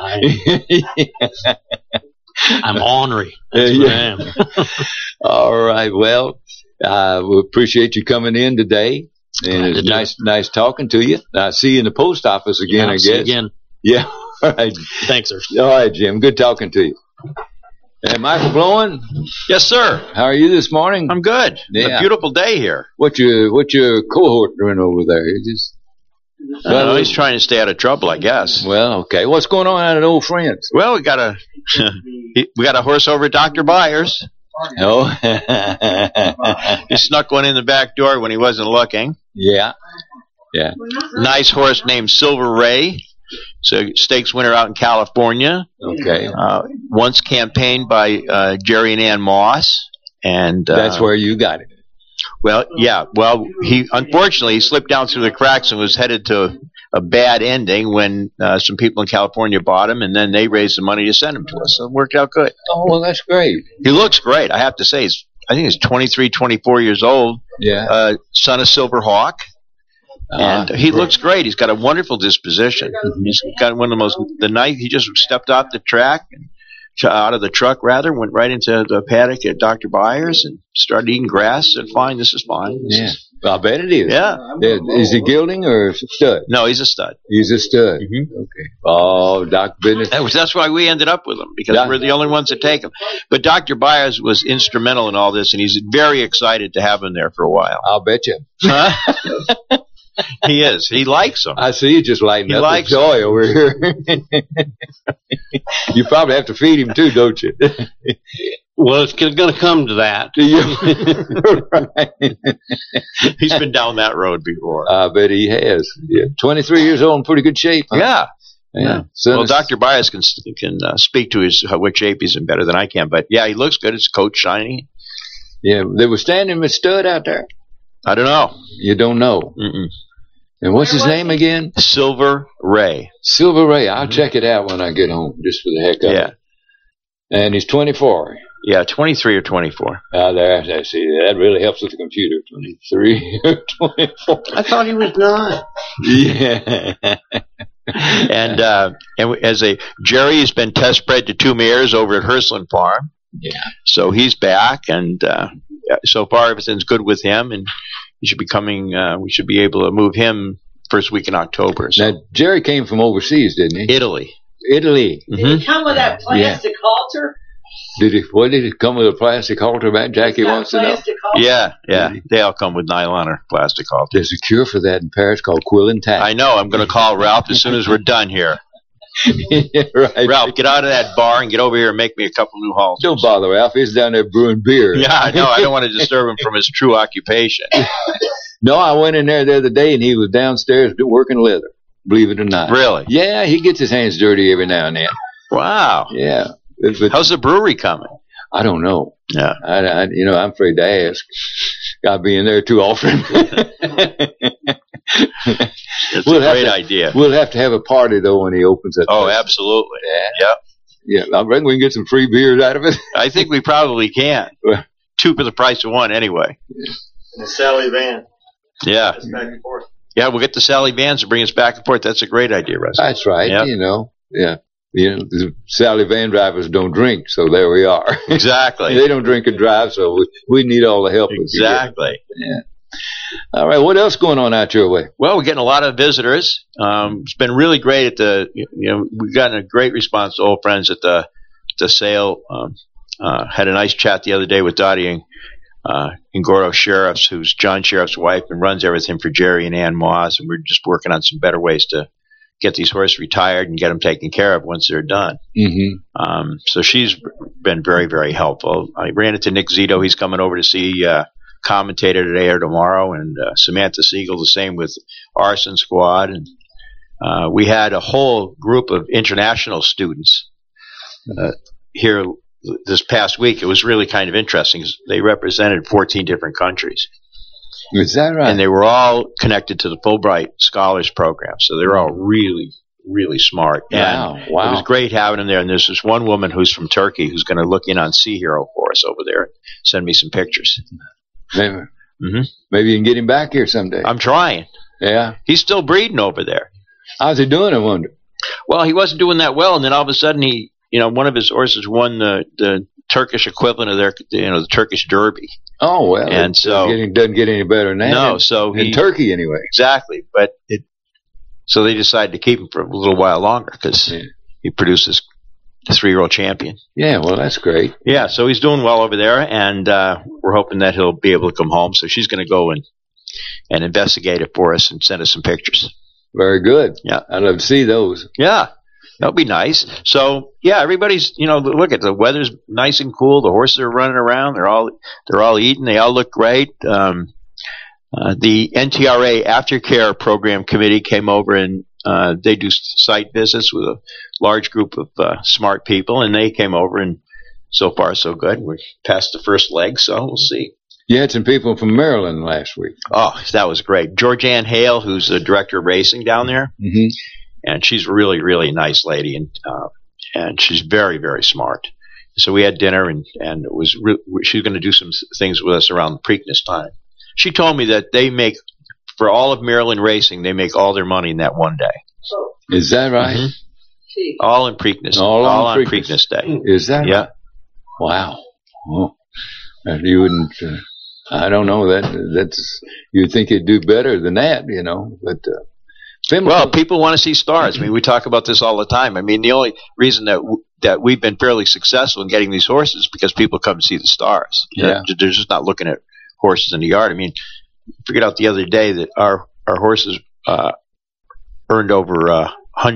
Speaker 5: I'm ornery. That's what I am.
Speaker 1: All right. Well, we appreciate you coming in today. And it's nice talking to you. I'll see you in the post office again, I guess.
Speaker 5: See you again.
Speaker 1: Yeah. All right.
Speaker 5: Thanks, sir.
Speaker 1: All right, Jim. Good talking to you. Hey, Michael Blowen.
Speaker 10: Yes, sir.
Speaker 1: How are you this morning?
Speaker 10: I'm good.
Speaker 1: Yeah.
Speaker 10: It's a beautiful day here.
Speaker 1: What's your cohort doing over there?
Speaker 10: He's trying to stay out of trouble, I guess.
Speaker 1: Well, okay. What's going on out at Old Friends?
Speaker 10: Well, we got a horse over at Dr. Byers.
Speaker 1: Oh.
Speaker 10: He snuck one in the back door when he wasn't looking.
Speaker 1: Yeah. Yeah.
Speaker 10: Nice horse named Silver Ray. It's a stakes winner out in California.
Speaker 1: Okay.
Speaker 10: Once campaigned by Jerry and Ann Moss, and
Speaker 1: that's where you got it.
Speaker 10: Well, yeah. Well, he unfortunately slipped down through the cracks and was headed to a bad ending when some people in California bought him, and then they raised the money to send him to us. So it worked out good.
Speaker 1: Oh, well, that's great.
Speaker 10: He looks great, I have to say. I think he's 23, 24 years old.
Speaker 1: Yeah.
Speaker 10: Son of Silver Hawk. And he looks great. He's got a wonderful disposition. He's got one of the night. He just stepped off the track, out of the truck rather, went right into the paddock at Dr. Byers and started eating grass. Said, "Fine, this is fine."
Speaker 1: I bet it is.
Speaker 10: Yeah.
Speaker 1: Is he gelding or stud?
Speaker 10: No, he's a stud.
Speaker 1: He's a stud.
Speaker 10: Mm-hmm.
Speaker 1: Okay. Oh, Dr. Business.
Speaker 10: That's why we ended up with him, because we're the only ones that take him. But Dr. Byers was instrumental in all this, and he's very excited to have him there for a while.
Speaker 1: I'll bet you.
Speaker 10: Huh? He is. He likes them.
Speaker 1: I see you just lighting up with joy over here. You probably have to feed him too, don't you?
Speaker 6: Well, it's going to come to that.
Speaker 1: Right.
Speaker 10: He's been down that road before.
Speaker 1: I bet he has. Yeah. 23 years old, in pretty good shape. Huh?
Speaker 10: Yeah.
Speaker 1: Yeah.
Speaker 10: Well, Dr. Bias can speak to what shape he's in better than I can. But, yeah, he looks good. His coat shiny.
Speaker 1: Yeah, they were standing with Stud out there.
Speaker 10: I don't know.
Speaker 1: You don't know.
Speaker 10: Mm-mm.
Speaker 1: And what's his name again?
Speaker 10: Silver Ray.
Speaker 1: Silver Ray. I'll check it out when I get home, just for the heck of it. And he's 24.
Speaker 10: Yeah, 23 or 24.
Speaker 1: There. See, that really helps with the computer. 23 or 24.
Speaker 6: I thought he was 9.
Speaker 1: Yeah.
Speaker 10: And Jerry has been test bred to 2 mares over at Hersland Farm.
Speaker 1: Yeah.
Speaker 10: So he's back, and so far everything's good with him, and he should be coming. We should be able to move him first week in October. So.
Speaker 1: Now, Jerry came from overseas, didn't he?
Speaker 10: Italy.
Speaker 1: Mm-hmm.
Speaker 4: Did he come with that plastic halter?
Speaker 1: Did he come with a plastic halter back? Jackie wants to know.
Speaker 10: Yeah. They all come with nylon or plastic halter.
Speaker 1: There's a cure for that in Paris called Quill and Tack.
Speaker 10: I know. I'm going to call Ralph as soon as we're done here.
Speaker 1: Yeah, right.
Speaker 10: Ralph, get out of that bar and get over here and make me a couple new halters.
Speaker 1: Don't bother Ralph. He's down there brewing beer.
Speaker 10: Yeah, I know. I don't want to disturb him from his true occupation.
Speaker 1: No, I went in there the other day, and he was downstairs working leather, believe it or not.
Speaker 10: Really?
Speaker 1: Yeah, he gets his hands dirty every now and then.
Speaker 10: Wow.
Speaker 1: Yeah.
Speaker 10: How's the brewery coming?
Speaker 1: I don't know.
Speaker 10: Yeah.
Speaker 1: I'm afraid to ask. I'll be in there too often.
Speaker 10: It's a great idea.
Speaker 1: We'll have to have a party, though, when he opens it.
Speaker 10: Oh, absolutely.
Speaker 1: Yeah. Yeah, I reckon we can get some free beers out of it.
Speaker 10: I think we probably can. 2 for the price of 1, anyway.
Speaker 7: And the Sally van.
Speaker 10: Yeah.
Speaker 7: Back and forth.
Speaker 10: Yeah, we'll get the Sally vans to bring us back and forth. That's a great idea, Russ.
Speaker 1: That's right. Yep. Yeah. The Sally van drivers don't drink, so there we are.
Speaker 10: Exactly.
Speaker 1: They don't drink and drive, so we need all the help.
Speaker 10: Exactly.
Speaker 1: Yeah. All right. What else going on out your way?
Speaker 10: Well, we're getting a lot of visitors. It's been really great we've gotten a great response to old friends at the sale. Had a nice chat the other day with Dottie Ngoro Sheriffs, who's John Sheriff's wife and runs everything for Jerry and Ann Moss, and we're just working on some better ways to get these horses retired and get them taken care of once they're done.
Speaker 1: Mm-hmm.
Speaker 10: So she's been very, very helpful. I ran into Nick Zito. He's coming over to see commentator today or tomorrow, and Samantha Siegel the same with Arson Squad. And we had a whole group of international students here this past week. It was really kind of interesting because they represented 14 different countries.
Speaker 1: Is that right?
Speaker 10: And they were all connected to the Fulbright Scholars Program, so they're all really, really smart.
Speaker 1: Wow.
Speaker 10: It was great having them there. And there's this one woman who's from Turkey who's going to look in on Sea Hero for us over there and send me some pictures.
Speaker 1: Maybe you can get him back here someday.
Speaker 10: I'm trying.
Speaker 1: Yeah.
Speaker 10: He's still breeding over there.
Speaker 1: How's he doing, I wonder?
Speaker 10: Well, he wasn't doing that well, and then all of a sudden one of his horses won the Turkish equivalent of the Turkish Derby.
Speaker 1: Oh, well.
Speaker 10: And so
Speaker 1: doesn't get any better than that.
Speaker 10: No, so
Speaker 1: in Turkey anyway.
Speaker 10: Exactly, but so they decided to keep him for a little while longer because he produces a 3-year-old champion.
Speaker 1: Yeah, well, that's great.
Speaker 10: Yeah, so he's doing well over there, and we're hoping that he'll be able to come home. So she's going to go and investigate it for us and send us some pictures.
Speaker 1: Very good.
Speaker 10: Yeah,
Speaker 1: I'd love to see those.
Speaker 10: Yeah. That'll be nice. So yeah, everybody's look at the weather's nice and cool. The horses are running around. They're all eating. They all look great. The NTRA Aftercare Program Committee came over and they do site visits with a large group of smart people, and they came over, and so far so good. We're past the first leg, so we'll see.
Speaker 1: You had some people from Maryland last week.
Speaker 10: Oh, that was great. Georgianne Hale, who's the director of racing down there.
Speaker 1: Mm-hmm.
Speaker 10: And she's a really, really nice lady, and she's very, very smart. So we had dinner, and it was she's going to do some things with us around the Preakness time. She told me that they make, for all of Maryland racing, they make all their money in that one day.
Speaker 1: Is that right?
Speaker 10: Mm-hmm. All in Preakness.
Speaker 1: All on
Speaker 10: Preakness Day.
Speaker 1: Is that
Speaker 10: yeah.
Speaker 1: Right? Wow. Well, you wouldn't. I don't know that's. You'd think it'd do better than that, but.
Speaker 10: Well, people want to see stars. I mean, we talk about this all the time. I mean, the only reason that we've been fairly successful in getting these horses is because people come to see the stars.
Speaker 1: Yeah.
Speaker 10: They're just not looking at horses in the yard. I mean, figured out the other day that our horses earned over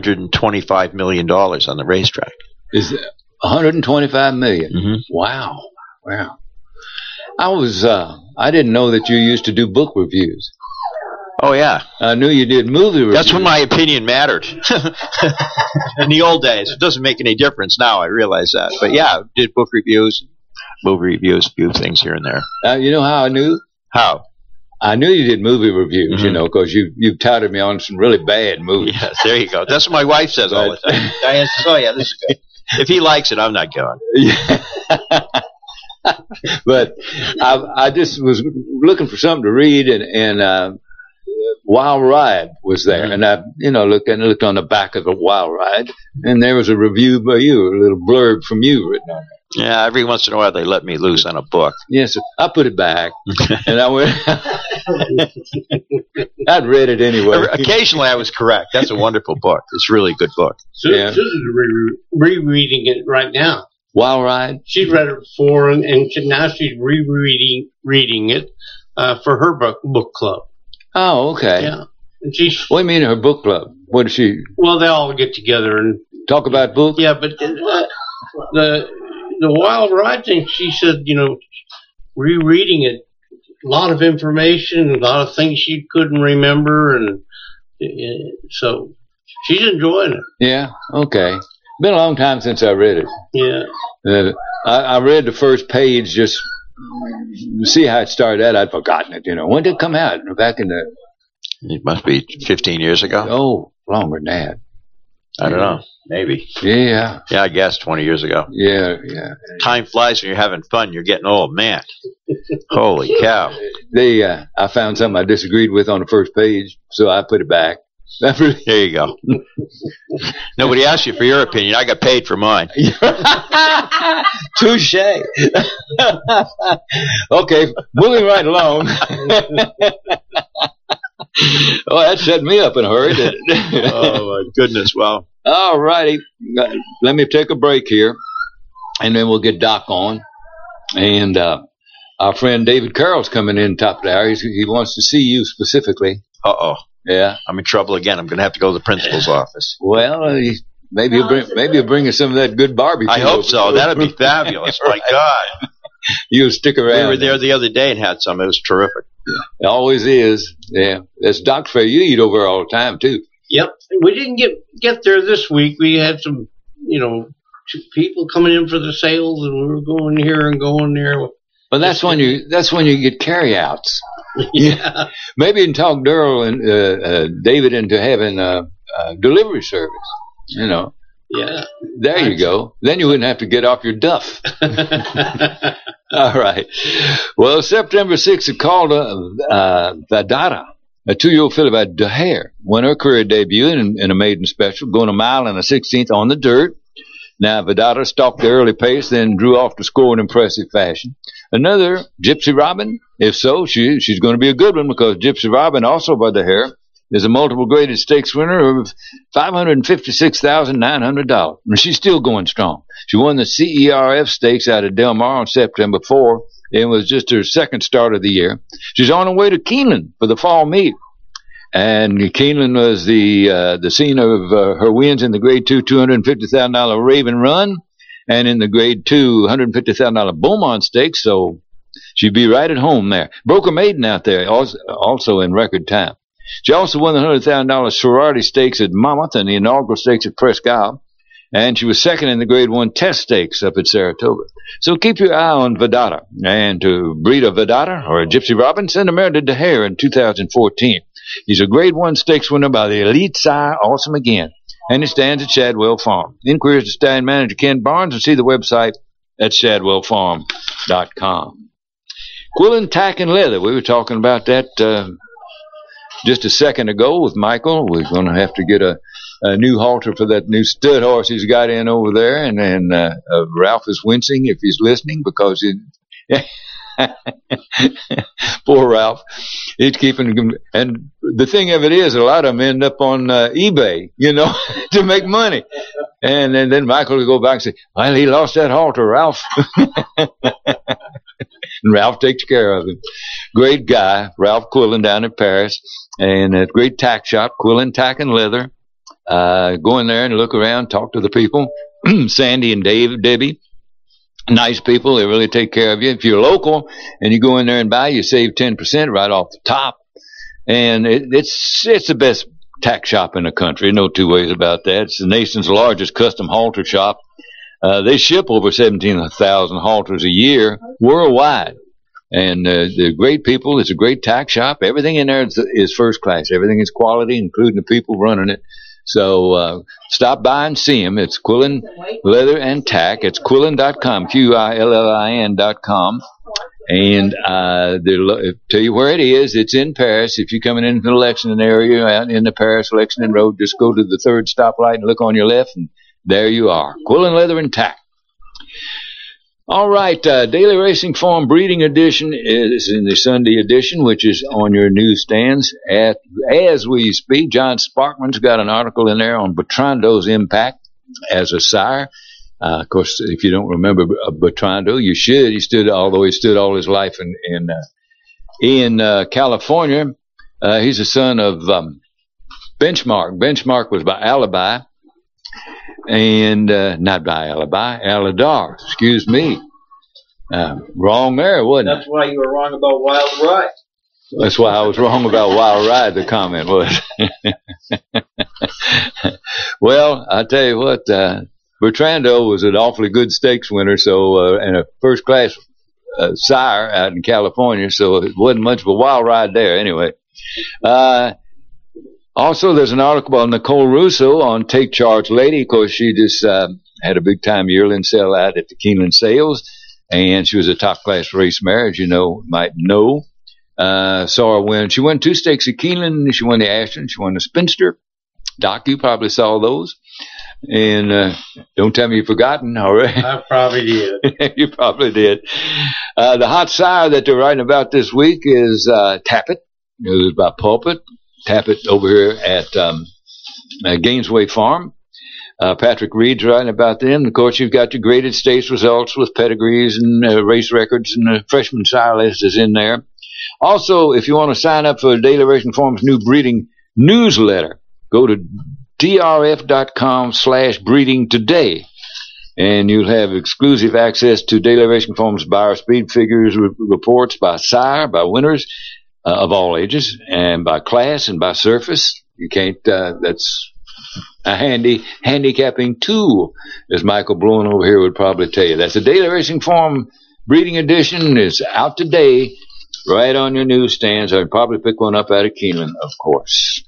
Speaker 10: $125 million on the racetrack.
Speaker 1: Is it $125 million?
Speaker 10: Mm-hmm.
Speaker 1: Wow. Wow. I didn't know that you used to do book reviews.
Speaker 10: Oh, yeah.
Speaker 1: I knew you did movie reviews.
Speaker 10: That's when my opinion mattered. In the old days. It doesn't make any difference now, I realize that. But yeah, did book reviews, movie reviews, a few things here and there.
Speaker 1: You know how I knew?
Speaker 10: How?
Speaker 1: I knew you did movie reviews, you know, because you've touted me on some really bad movies.
Speaker 10: Yes, there you go. That's what my wife says all the time. Diane says, oh, yeah, this is good. If he likes it, I'm not going.
Speaker 1: But I just was looking for something to read, and Wild Ride was there, and I, looked on the back of the Wild Ride, and there was a review by you, a little blurb from you written on it.
Speaker 10: Yeah, every once in a while they let me loose on a book.
Speaker 1: Yes, I put it back, and I went. I'd read it anyway.
Speaker 10: Occasionally, I was correct. That's a wonderful book. It's a really good book.
Speaker 6: Susan's rereading it right now.
Speaker 1: Wild Ride.
Speaker 6: She's read it before, and now she's reading it for her book club.
Speaker 1: Oh, okay.
Speaker 6: Yeah. And
Speaker 1: what do you mean her book club? What does she?
Speaker 6: Well, they all get together and
Speaker 1: talk about books.
Speaker 6: Yeah, but the Wild Ride thing, she said, rereading it, a lot of information, a lot of things she couldn't remember, and so she's enjoying it.
Speaker 1: Yeah. Okay. Been a long time since I read it.
Speaker 6: Yeah.
Speaker 1: I read the first page just to see how it started out. I'd forgotten it. When did it come out? Back in the.
Speaker 10: It must be 15 years ago.
Speaker 1: Oh, longer than that.
Speaker 10: I don't know. Maybe.
Speaker 1: Yeah.
Speaker 10: Yeah, I guess 20 years ago.
Speaker 1: Yeah.
Speaker 10: Time flies when you're having fun. You're getting old, man. Holy cow.
Speaker 1: I found something I disagreed with on the first page, so I put it back.
Speaker 10: There you go. Nobody asked you for your opinion. I got paid for mine.
Speaker 1: Touche. Okay, moving right along. Oh, that set me up in a hurry, didn't it?
Speaker 10: Oh, my goodness. Well.
Speaker 1: All righty. Let me take a break here, and then we'll get Doc on. And our friend David Carroll's coming in top of the hour. He wants to see you specifically.
Speaker 10: Uh-oh.
Speaker 1: Yeah.
Speaker 10: I'm in trouble again. I'm going to have to go to the principal's office.
Speaker 1: Well, maybe he'll bring us some of that good barbecue.
Speaker 10: I hope so. That would be fabulous. My God.
Speaker 1: You'll stick around.
Speaker 10: We were there the other day and had some. It was terrific.
Speaker 1: It always is. Yeah. That's Doc's Fair. You eat over all the time, too.
Speaker 6: Yep. We didn't get there this week. We had some, people coming in for the sales, and we were going here and going there.
Speaker 1: Well, that's when you get carryouts.
Speaker 6: Yeah.
Speaker 1: Maybe you can talk Darrell and David into having a delivery service.
Speaker 6: Yeah.
Speaker 1: There you go. Then you wouldn't have to get off your duff. All right. Well, September 6th, it called Vadada, a 2-year-old filly by DeHare, won her career debut in a maiden special, going 1 mile and a 16th on the dirt. Now, Vadada stalked the early pace, then drew off to score in impressive fashion. Another, Gypsy Robin. If so, she's going to be a good one, because Gypsy Robin, also by DeHare, is a multiple graded stakes winner of $556,900. And she's still going strong. She won the CERF stakes out of Del Mar on September 4. It was just her second start of the year. She's on her way to Keeneland for the fall meet. And Keeneland was the scene of her wins in the Grade 2 $250,000 Raven Run, and in the Grade 2 $150,000 Beaumont Stakes, so she'd be right at home there. Broke her maiden out there, also in record time. She also won the $100,000 Sorority Stakes at Monmouth and the inaugural stakes at Presque Isle, and she was second in the Grade 1 Test Stakes up at Saratoga. So keep your eye on Vadada, and to breed a Vadada or a Gypsy Robin, send a mare to DeHare in 2014. He's a Grade 1 stakes winner by the elite sire, Awesome Again, and he stands at Shadwell Farm. Inquiries to stallion manager Ken Barnes, and see the website at shadwellfarm.com. Quillen Tack and Leather, we were talking about that just a second ago with Michael. We're going to have to get a new halter for that new stud horse he's got in over there, and Ralph is wincing if he's listening, because poor Ralph, he's keeping him. And the thing of it is, a lot of them end up on eBay, to make money. And then Michael will go back and say, well, he lost that halter, Ralph. And Ralph takes care of him. Great guy, Ralph Quillen down in Paris. And a great tack shop, Quillen Tack and Leather. Go in there and look around, talk to the people, Sandy and Debbie. Nice people. They really take care of you. If you're local and you go in there and buy, you save 10% right off the top. And it's the best tack shop in the country. No two ways about that. It's the nation's largest custom halter shop. They ship over 17,000 halters a year worldwide. And they're great people. It's a great tack shop. Everything in there is first class. Everything is quality, including the people running it. So stop by and see them. It's Quillen Leather and Tack. It's Quillen.com, Quillin.com. And tell you where it is. It's in Paris. If you're coming into the Lexington area, out in the Paris Lexington Road, just go to the third stoplight and look on your left, and there you are. Quillen Leather and Tack. All right, Daily Racing Form Breeding Edition is in the Sunday edition, which is on your newsstands as we speak. John Sparkman's got an article in there on Bertrando's impact as a sire. Of course, if you don't remember Bertrando, you should. He stood all his life in California. He's the son of Benchmark. Benchmark was by Alibi. And not by Alibi, Aladar, excuse me. Wrong there, wasn't it?
Speaker 6: That's why you were wrong about Wild Ride.
Speaker 1: That's why I was wrong about Wild Ride, the comment was. Well, I tell you what, Bertrando was an awfully good stakes winner, so and a first-class sire out in California, so it wasn't much of a wild ride there anyway. Also, there's an article by Nicole Russo on Take Charge Lady. Of course, she just had a big-time yearling sell out at the Keeneland Sales, and she was a top-class race mare, as you might know. Saw her win. She won 2 stakes at Keeneland. She won the Ashton. She won the Spinster. Doc, you probably saw those. And don't tell me you've forgotten, all right?
Speaker 6: I probably did.
Speaker 1: You probably did. The hot sire that they're writing about this week is Tappet. It was by Pulpit. Tappet over here at Gainesway Farm. Patrick Reed's writing about them. Of course, you've got your graded stakes results with pedigrees and race records, and the freshman sire list is in there. Also, if you want to sign up for Daily Racing Form's new breeding newsletter, go to drf.com/breeding today, and you'll have exclusive access to Daily Racing Form's Buyer Speed Figures reports by sire, by winners of all ages, and by class and by surface. You can't, that's a handicapping tool, as Michael Blown over here would probably tell you. That's the Daily Racing Form Breeding Edition. It's out today, right on your newsstands. I'd probably pick one up out of Keeneland, of course.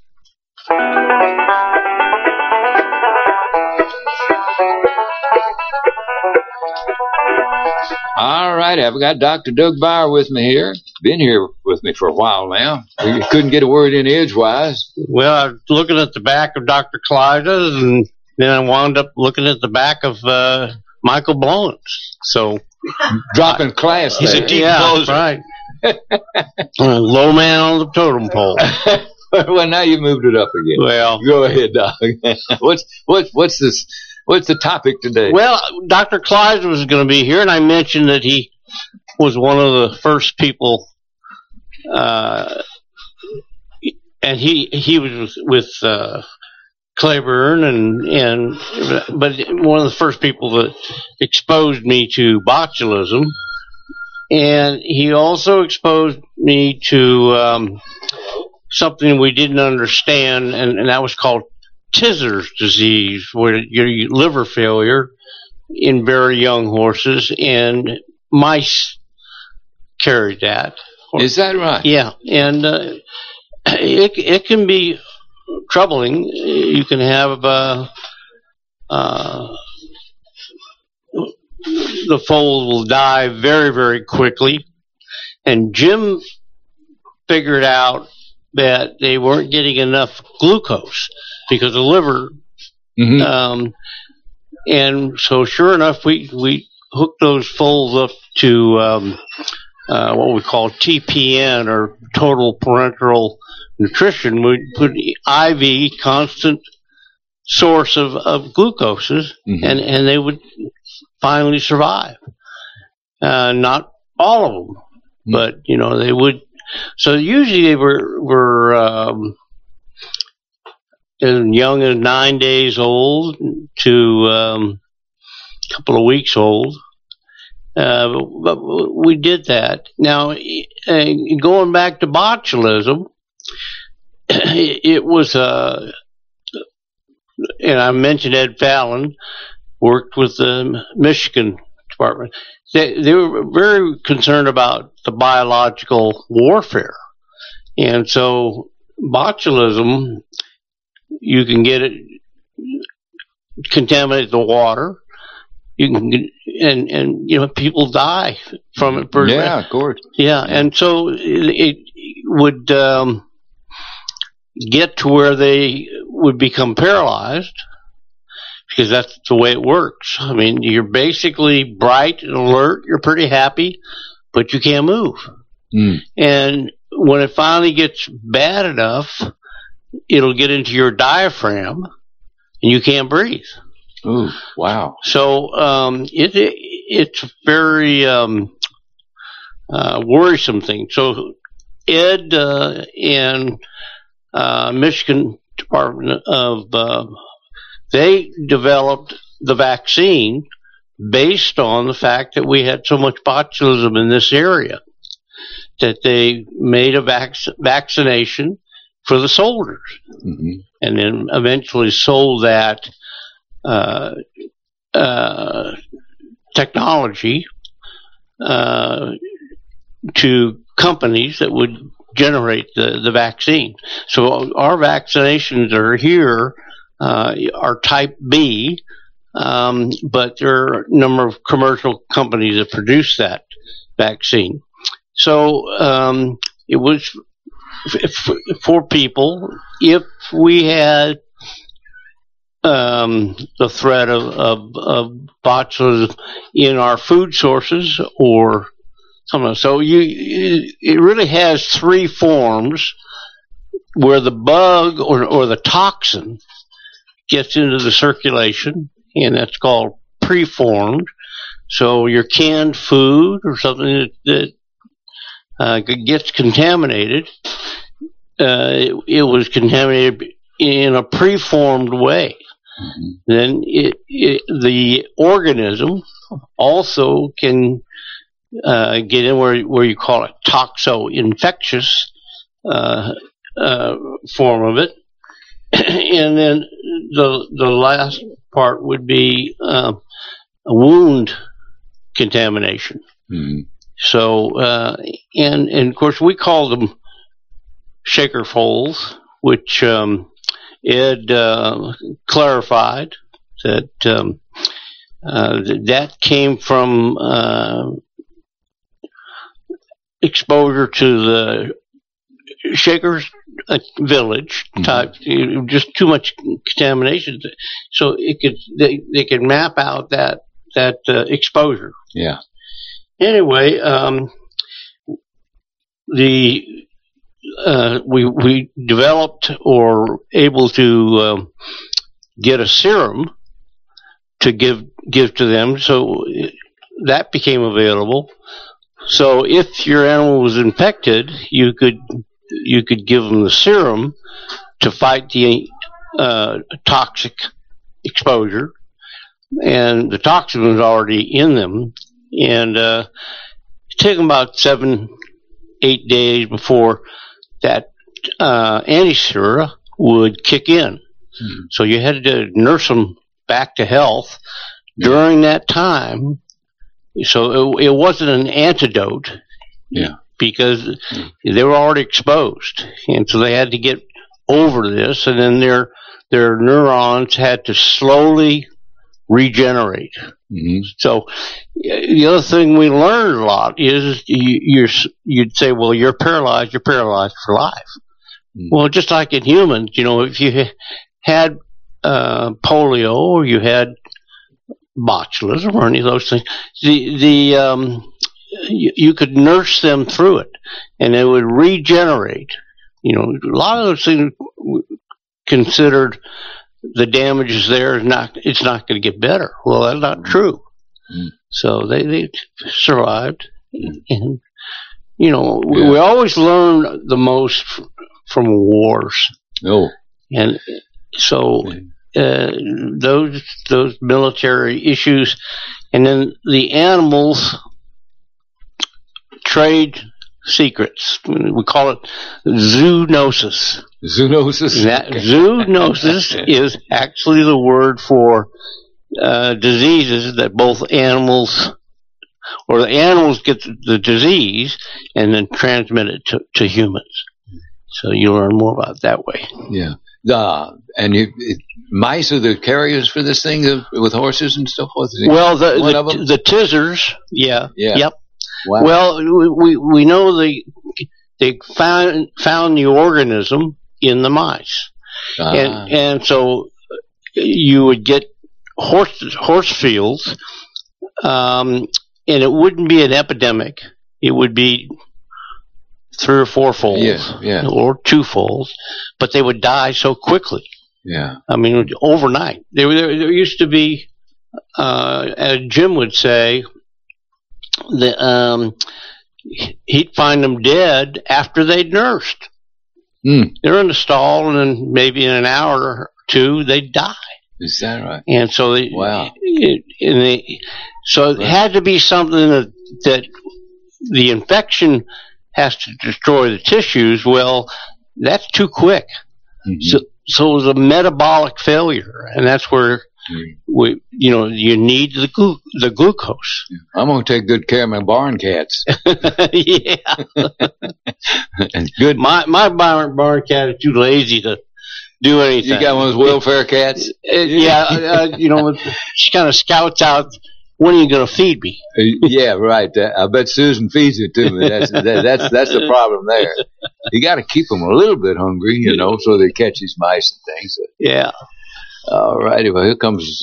Speaker 1: All right, I've got Dr. Doug Bauer with me here. Been here with me for a while now. We couldn't get a word in edgewise.
Speaker 6: Well, I was looking at the back of Dr. Kleida's, and then I wound up looking at the back of Michael Blowens. So
Speaker 1: dropping class.
Speaker 10: He's
Speaker 1: there.
Speaker 10: a deep closer.
Speaker 6: Right. Low man on the totem pole.
Speaker 1: Well, now you moved it up again.
Speaker 6: Well,
Speaker 1: go ahead, Doc. What's this? What's the topic today?
Speaker 6: Well, Dr. Clyde was going to be here, and I mentioned that he was one of the first people, and he was with Claiborne, but one of the first people that exposed me to botulism, and he also exposed me to something we didn't understand, and that was called Tizer's disease, where your liver failure in very young horses, and mice carried that.
Speaker 1: Is that right?
Speaker 6: Yeah, and it can be troubling. You can have the foal will die very, very quickly, and Jim figured out that they weren't getting enough glucose because the liver, and so sure enough, we hooked those foals up to what we call TPN, or total parenteral nutrition. We put IV, constant source of glucoses, and they would finally survive. Not all of them, but they would. So usually they were as young as 9 days old to a couple of weeks old, But we did that. Now, going back to botulism, it was, and I mentioned Ed Fallon, worked with the Michigan Department. They were very concerned about the biological warfare. And so botulism, you can get it, contaminate the water. You can, and you know, people die from it.
Speaker 1: Yeah, of course.
Speaker 6: Yeah, and so it would get to where they would become paralyzed, because that's the way it works. I mean, you're basically bright and alert, you're pretty happy, but you can't move. And when it finally gets bad enough, it'll get into your diaphragm, and you can't breathe.
Speaker 1: Ooh, wow.
Speaker 6: So it's a very worrisome thing. So Ed and Michigan Department of they developed the vaccine based on the fact that we had so much botulism in this area, that they made a vaccination for the soldiers, and then eventually sold that technology to companies that would generate the vaccine. So our vaccinations are here are type B, but there are a number of commercial companies that produce that vaccine. So it was for people, if we had the threat of botulism in our food sources or something. So it really has three forms where the bug or the toxin gets into the circulation, and that's called preformed. So your canned food or something that gets contaminated, it was contaminated in a preformed way. Then the organism also can get in where you call it toxo-infectious form of it. And then the last part would be a wound contamination. So, and of course we call them shaker foals, which Ed clarified that that came from exposure to the Shakers village type, just too much contamination. So they could map out that exposure.
Speaker 1: Yeah.
Speaker 6: Anyway, we developed or able to get a serum to give to them, so that became available. So if your animal was infected, you could give them the serum to fight the toxic exposure, and the toxin was already in them, and it took them about 7-8 days before that anti-sera would kick in. So you had to nurse them back to health during that time. So it wasn't an antidote, because they were already exposed, and so they had to get over this, and then their neurons had to slowly regenerate. So the other thing we learned a lot is you'd say, well, you're paralyzed for life. Well, just like in humans, you know, if you had polio or you had botulism or any of those things, you could nurse them through it, and they would regenerate. You know, a lot of those things considered the damage is there, it's not going to get better. Well, that's not true. So they survived, and you know, we always learn the most from wars. And so those military issues, And then the animals trade secrets. We call it zoonosis.
Speaker 1: Zoonosis?
Speaker 6: Zoonosis is actually the word for diseases that both animals, or the animals get the disease and then transmit it to humans. So you learn more about it that way.
Speaker 1: Yeah. And mice are the carriers for this thing with horses and so forth?
Speaker 6: Well, the tizzers, yeah. Yep.
Speaker 1: Wow.
Speaker 6: Well, we know they found the organism in the mice. And so you would get horse fields, and it wouldn't be an epidemic. It would be 3 or 4 foals, or 2 foals, but they would die so quickly.
Speaker 1: Yeah,
Speaker 6: I mean, overnight. There used to be, as Jim would say, that he'd find them dead after they'd nursed. They're in the stall, and then maybe in an hour or 2 they'd die.
Speaker 1: Is that right?
Speaker 6: And so it had to be something that the infection has to destroy the tissues. Well, that's too quick. So it was a metabolic failure, and that's where you need the glucose.
Speaker 1: I'm going to take good care of my barn cats.
Speaker 6: Yeah.
Speaker 1: Good.
Speaker 6: My barn cat is too lazy to do anything.
Speaker 1: You got one of those welfare cats?
Speaker 6: Yeah. She kind of scouts out, when are you going to feed me?
Speaker 1: Yeah, right. I bet Susan feeds it to me. That's the problem there. You got to keep them a little bit hungry, so they catch these mice and things.
Speaker 6: Yeah.
Speaker 1: All righty. Well, here comes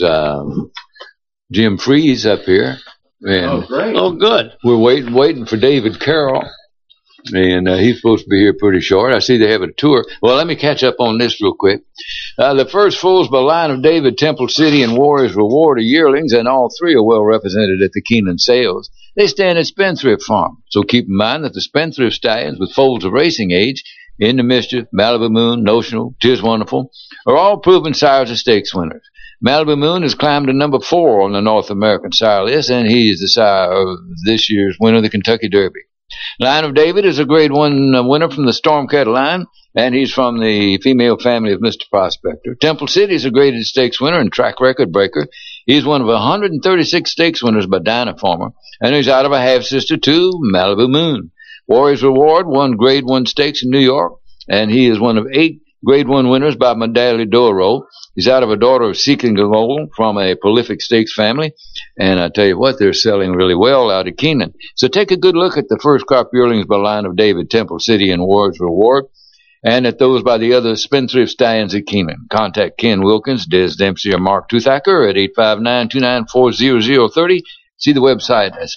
Speaker 1: Jim Freeze up here. And
Speaker 6: great. Oh, good.
Speaker 1: We're waiting for David Carroll. And he's supposed to be here pretty short. I see they have a tour. Well, let me catch up on this real quick. The first foals by line of David, Temple City, and Warriors Reward are yearlings, and all 3 are well represented at the Keeneland sales. They stand at Spendthrift Farm. So keep in mind that the Spendthrift stallions with foals of racing age, In the Mischief, Malibu Moon, Notional, Tis Wonderful, are all proven sires of stakes winners. Malibu Moon has climbed to number 4 on the North American sire list, and he is the sire of this year's winner of the Kentucky Derby. Line of David is a Grade 1 winner from the Stormcat line, and he's from the female family of Mr. Prospector. Temple City is a graded stakes winner and track record breaker. He's one of 136 stakes winners by Dynaformer, and he's out of a half-sister to Malibu Moon. Warriors Reward won Grade 1 stakes in New York, and he is one of 8 Grade 1 winners by Medaglia d'Oro. He's out of a daughter of Seeking Goal from a prolific stakes family. And I tell you what, they're selling really well out of Keeneland. So take a good look at the first crop yearlings by line of David, Temple City, and Warriors Reward, and at those by the other Spendthrift stallions at Keeneland. Contact Ken Wilkins, Des Dempsey, or Mark Toothacker at 859-294-0030. See the website at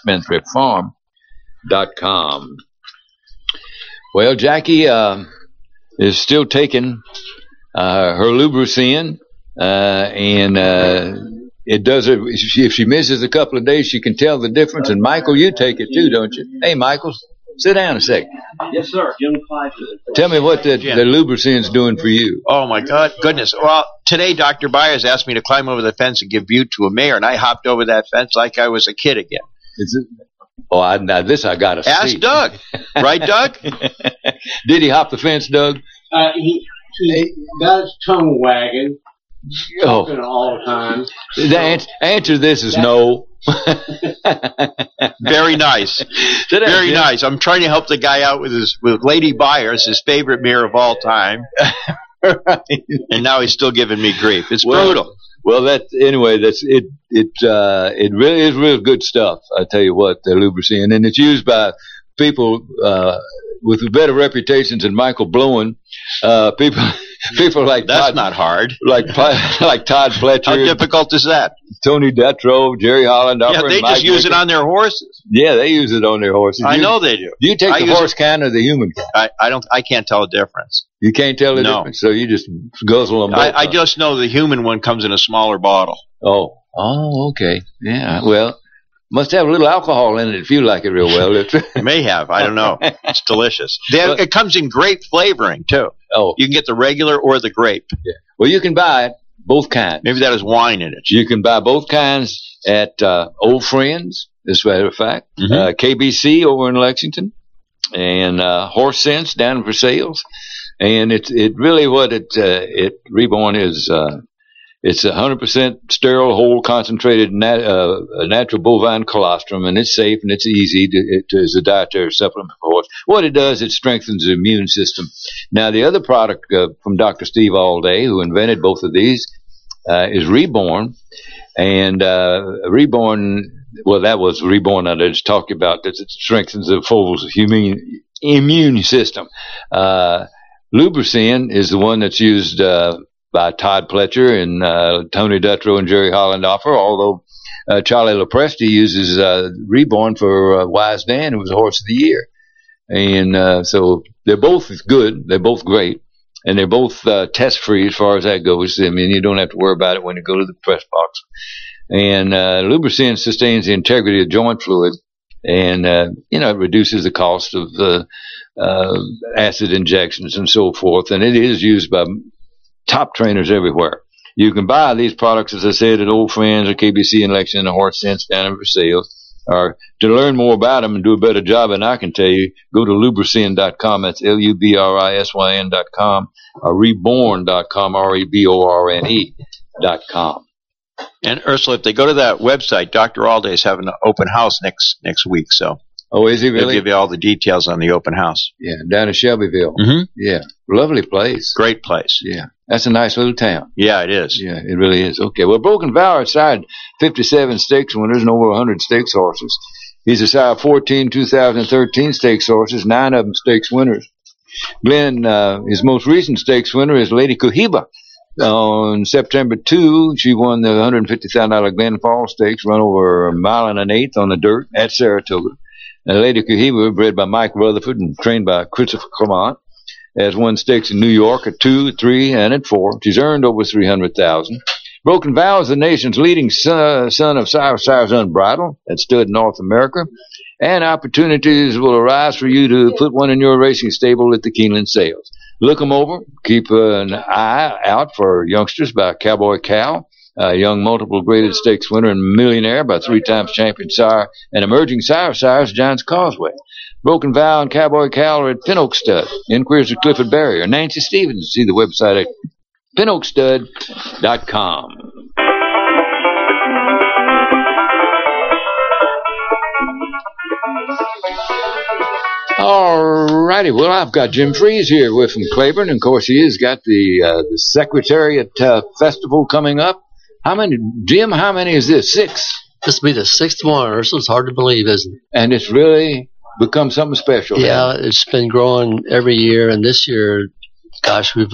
Speaker 1: SpendthriftFarm.com. Well, Jackie is still taking her Lubricin, and it does it. If she misses a couple of days, she can tell the difference. And Michael, you take it too, don't you? Hey, Michael, sit down a second.
Speaker 11: Yes, sir. Jim Clyde.
Speaker 1: Tell me what the Lubricin's doing for you.
Speaker 10: Oh my goodness! Well, today Dr. Byers asked me to climb over the fence and give bute to a mare, and I hopped over that fence like I was a kid again.
Speaker 1: Is it? Oh, now this I got to see.
Speaker 10: Ask Doug, right, Doug?
Speaker 1: Did he hop the fence, Doug?
Speaker 6: He got his tongue wagging, talking all the time.
Speaker 1: The answer to this is no.
Speaker 10: Very nice. Very nice. I'm trying to help the guy out with Lady Byers, his favorite mare of all time. And now he's still giving me grief. It's brutal.
Speaker 1: Well, that's it. It really is real good stuff. I tell you what, the Lubricin, and it's used by people with better reputations than Michael Blowen. People like
Speaker 10: that's
Speaker 1: Todd,
Speaker 10: not hard.
Speaker 1: Like Todd Fletcher.
Speaker 10: How difficult is that?
Speaker 1: Tony Detro, Jerry Hollandopper.
Speaker 10: Yeah, they just use it on their horses.
Speaker 1: Yeah, they use it on their horses.
Speaker 10: I know they do.
Speaker 1: Do you take the horse kind or the human kind?
Speaker 10: I can't tell the difference.
Speaker 1: You can't tell the difference, so you just guzzle them both.
Speaker 10: I just know the human one comes in a smaller bottle.
Speaker 1: Oh, okay. Yeah, well, must have a little alcohol in it if you like it real well.
Speaker 10: It may have. I don't know. It's delicious. It comes in grape flavoring, too.
Speaker 1: Oh.
Speaker 10: You can get the regular or the grape.
Speaker 1: Yeah. Well, you can buy it both kinds.
Speaker 10: Maybe that has wine in it.
Speaker 1: You can buy both kinds at Old Friends, as a matter of fact, KBC over in Lexington, and Horse Sense down in Versailles. And it really what Reborn is. It's 100% sterile, whole, concentrated natural bovine colostrum, and it's safe and it's easy as a dietary supplement for horse. What it does, it strengthens the immune system. Now, the other product from Dr. Steve Allday, who invented both of these, is Reborn. And Reborn, well, that was Reborn that I just talked about. That it strengthens the foal's immune system. Lubricin is the one that's used by Todd Pletcher and Tony Dutrow and Jerry Hollendorfer, although Charlie Lopresti uses Reborn for Wise Dan, who was the horse of the year. And so they're both good. They're both great. And they're both test-free as far as that goes. I mean, you don't have to worry about it when you go to the press box. And Lubricin sustains the integrity of joint fluid, and it reduces the cost of acid injections and so forth. And it is used by top trainers everywhere. You can buy these products, as I said, at Old Friends or KBC in Lexington or Horse Sense down in Versailles. Or to learn more about them and do a better job than I can tell you, go to Lubricin.com. That's LUBRISYN.com, or Reborn.com, REBORNE.com.
Speaker 10: And Ursula, if they go to that website, Dr. Allday is having an open house next week. So,
Speaker 1: oh, is he really?
Speaker 10: He'll give you all the details on the open house.
Speaker 1: Yeah, down in Shelbyville.
Speaker 10: Mm-hmm.
Speaker 1: Yeah, lovely place.
Speaker 10: Great place.
Speaker 1: Yeah, that's a nice little town.
Speaker 10: Yeah, it is.
Speaker 1: Yeah, it really is. Okay, well, Broken Valor sired 57 stakes winners and over 100 stakes horses. He's a sire of 14 2013 stakes horses, 9 of them stakes winners. Glenn, his most recent stakes winner is Lady Cohiba. On September 2, she won the $150,000 Glen Falls Stakes, run over a mile and an eighth on the dirt at Saratoga. And Lady Cohiba, bred by Mike Rutherford and trained by Christopher Clement, has won stakes in New York at 2, 3, and at 4. She's earned over $300,000. Broken Vow is the nation's leading son of Sires Unbridled that stood in North America. And opportunities will arise for you to put one in your racing stable at the Keeneland Sales. Look them over. Keep an eye out for Youngsters by Cowboy Cal, a young multiple graded stakes winner and millionaire by 3-time champion sire and emerging sires Giants Causeway. Broken Vow and Cowboy Cal are at Pin Oak Stud. Inquiries with Clifford Berry or Nancy Stevens. See the website at pinoakstud.com. All righty. Well, I've got Jim Freeze here with from Claiborne, and of course he has got the Secretariat Festival coming up. How many, Jim? How many is this? 6.
Speaker 11: This will be the 6th one, so it's hard to believe, isn't it?
Speaker 1: And it's really become something special.
Speaker 11: Yeah, it's been growing every year, and this year, gosh, we've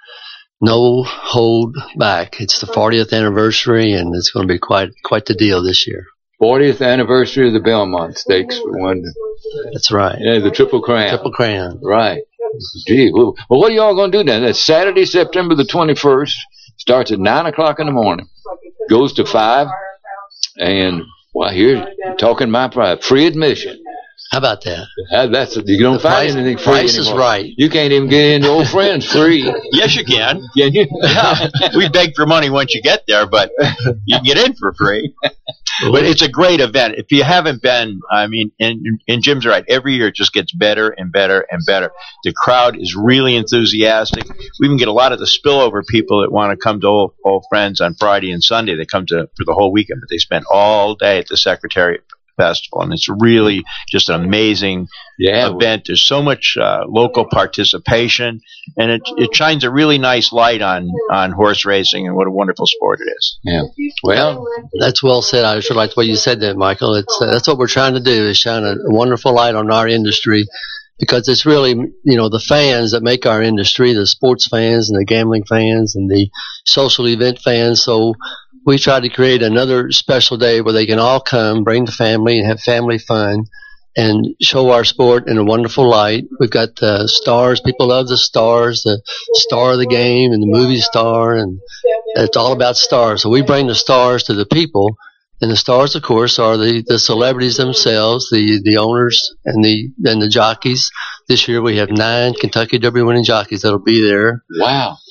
Speaker 11: no hold back. It's the 40th anniversary, and it's going to be quite the deal this year.
Speaker 1: 40th anniversary of the Belmont Stakes for one.
Speaker 11: That's right.
Speaker 1: Yeah, the Triple Crown.
Speaker 11: Triple Crown.
Speaker 1: Right. Gee, well, what are y'all going to do then? That's Saturday, September the 21st. Starts at 9 o'clock in the morning. Goes to 5. And, well, here, talking my pride, free admission.
Speaker 11: How about that?
Speaker 1: That's you don't find anything free
Speaker 11: price
Speaker 1: anymore.
Speaker 11: Is right.
Speaker 1: You can't even get into Old Friends free.
Speaker 10: Yes, you can.
Speaker 1: Can you?
Speaker 10: Yeah. We beg for money once you get there, but you can get in for free. But it's a great event. If you haven't been, I mean, and Jim's right, every year it just gets better and better and better. The crowd is really enthusiastic. We even get a lot of the spillover people that want to come to Old Friends on Friday and Sunday. They come for the whole weekend, but they spend all day at the Secretariat Festival, and it's really just an amazing event. There's so much local participation, and it shines a really nice light on horse racing and what a wonderful sport it is.
Speaker 1: Yeah, well,
Speaker 11: that's well said. I sure like the way you said that, Michael. That's what we're trying to do, is shine a wonderful light on our industry, because it's really, the fans that make our industry, the sports fans and the gambling fans and the social event fans. So we try to create another special day where they can all come, bring the family, and have family fun, and show our sport in a wonderful light. We've got the stars. People love the stars, the star of the game and the movie star, and it's all about stars. So we bring the stars to the people, and the stars, of course, are the celebrities themselves, the owners and the jockeys. This year we have 9 Kentucky Derby winning jockeys that'll be there.
Speaker 1: Wow.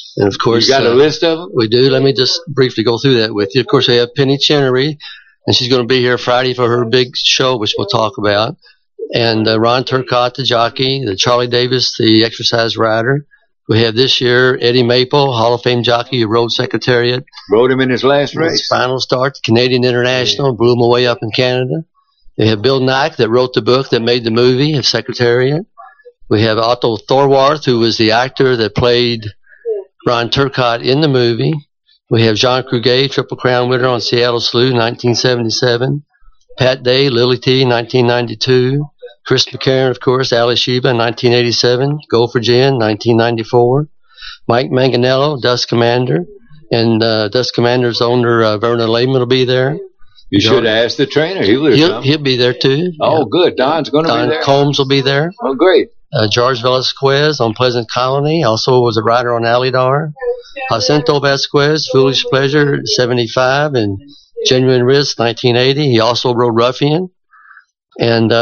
Speaker 11: And of course,
Speaker 1: you got a list of them?
Speaker 11: We do. Let me just briefly go through that with you. Of course, we have Penny Chenery, and she's going to be here Friday for her big show, which we'll talk about. And Ron Turcotte, the jockey, the Charlie Davis, the exercise rider. We have this year Eddie Maple, Hall of Fame jockey who rode Secretariat.
Speaker 1: Rode him in his last race.
Speaker 11: His final start, the Canadian International, blew him away up in Canada. We have Bill Nike that wrote the book that made the movie of Secretariat. We have Otto Thorwarth, who was the actor that played Ron Turcotte in the movie. We have Jean Cruguet, Triple Crown winner on Seattle Slew, 1977. Pat Day, Lily T, 1992. Chris McCarron, of course, Ali Sheba, 1987. Gold for Gin, 1994. Mike Manganello, Dust Commander. And Dust Commander's owner, Vernon Lehman, will be there.
Speaker 1: You should ask the trainer.
Speaker 11: He'll be there, too.
Speaker 1: Oh, good. Don's going to be there.
Speaker 11: Don Combs will be there.
Speaker 1: Oh, great.
Speaker 11: George Velasquez on Pleasant Colony, also was a rider on Alydar. Jacinto Vasquez, Foolish Pleasure, 75, and Genuine Risk, 1980. He also rode Ruffian. And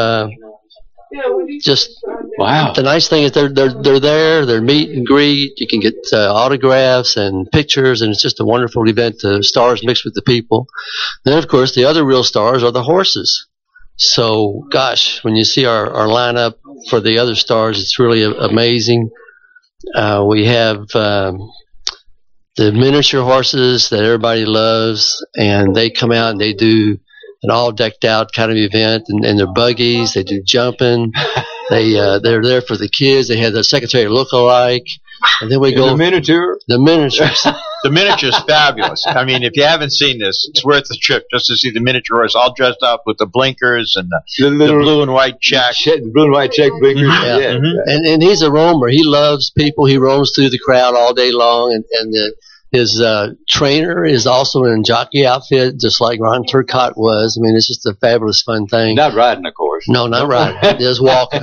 Speaker 11: just wow. The nice thing is they're there. They're meet and greet. You can get autographs and pictures, and it's just a wonderful event. The stars mixed with the people. Then, of course, the other real stars are the horses. So, gosh, when you see our lineup for the other stars, it's really amazing. We have the miniature horses that everybody loves, and they come out and they do an all decked out kind of event, and their buggies. They do jumping. They're there for the kids. They have the Secretary look-alike. And then we go
Speaker 1: the miniature.
Speaker 11: The miniatures.
Speaker 10: The miniature's fabulous. I mean, if you haven't seen this, it's worth the trip just to see the miniature horse all dressed up with the blinkers and the blue and white check.
Speaker 1: The blue and white check blinkers.
Speaker 11: Yeah.
Speaker 1: Yeah.
Speaker 11: Mm-hmm. And he's a roamer. He loves people. He roams through the crowd all day long. And his trainer is also in a jockey outfit, just like Ron Turcotte was. I mean, it's just a fabulous, fun thing.
Speaker 1: Not riding, of course.
Speaker 11: No, not riding. Just walking.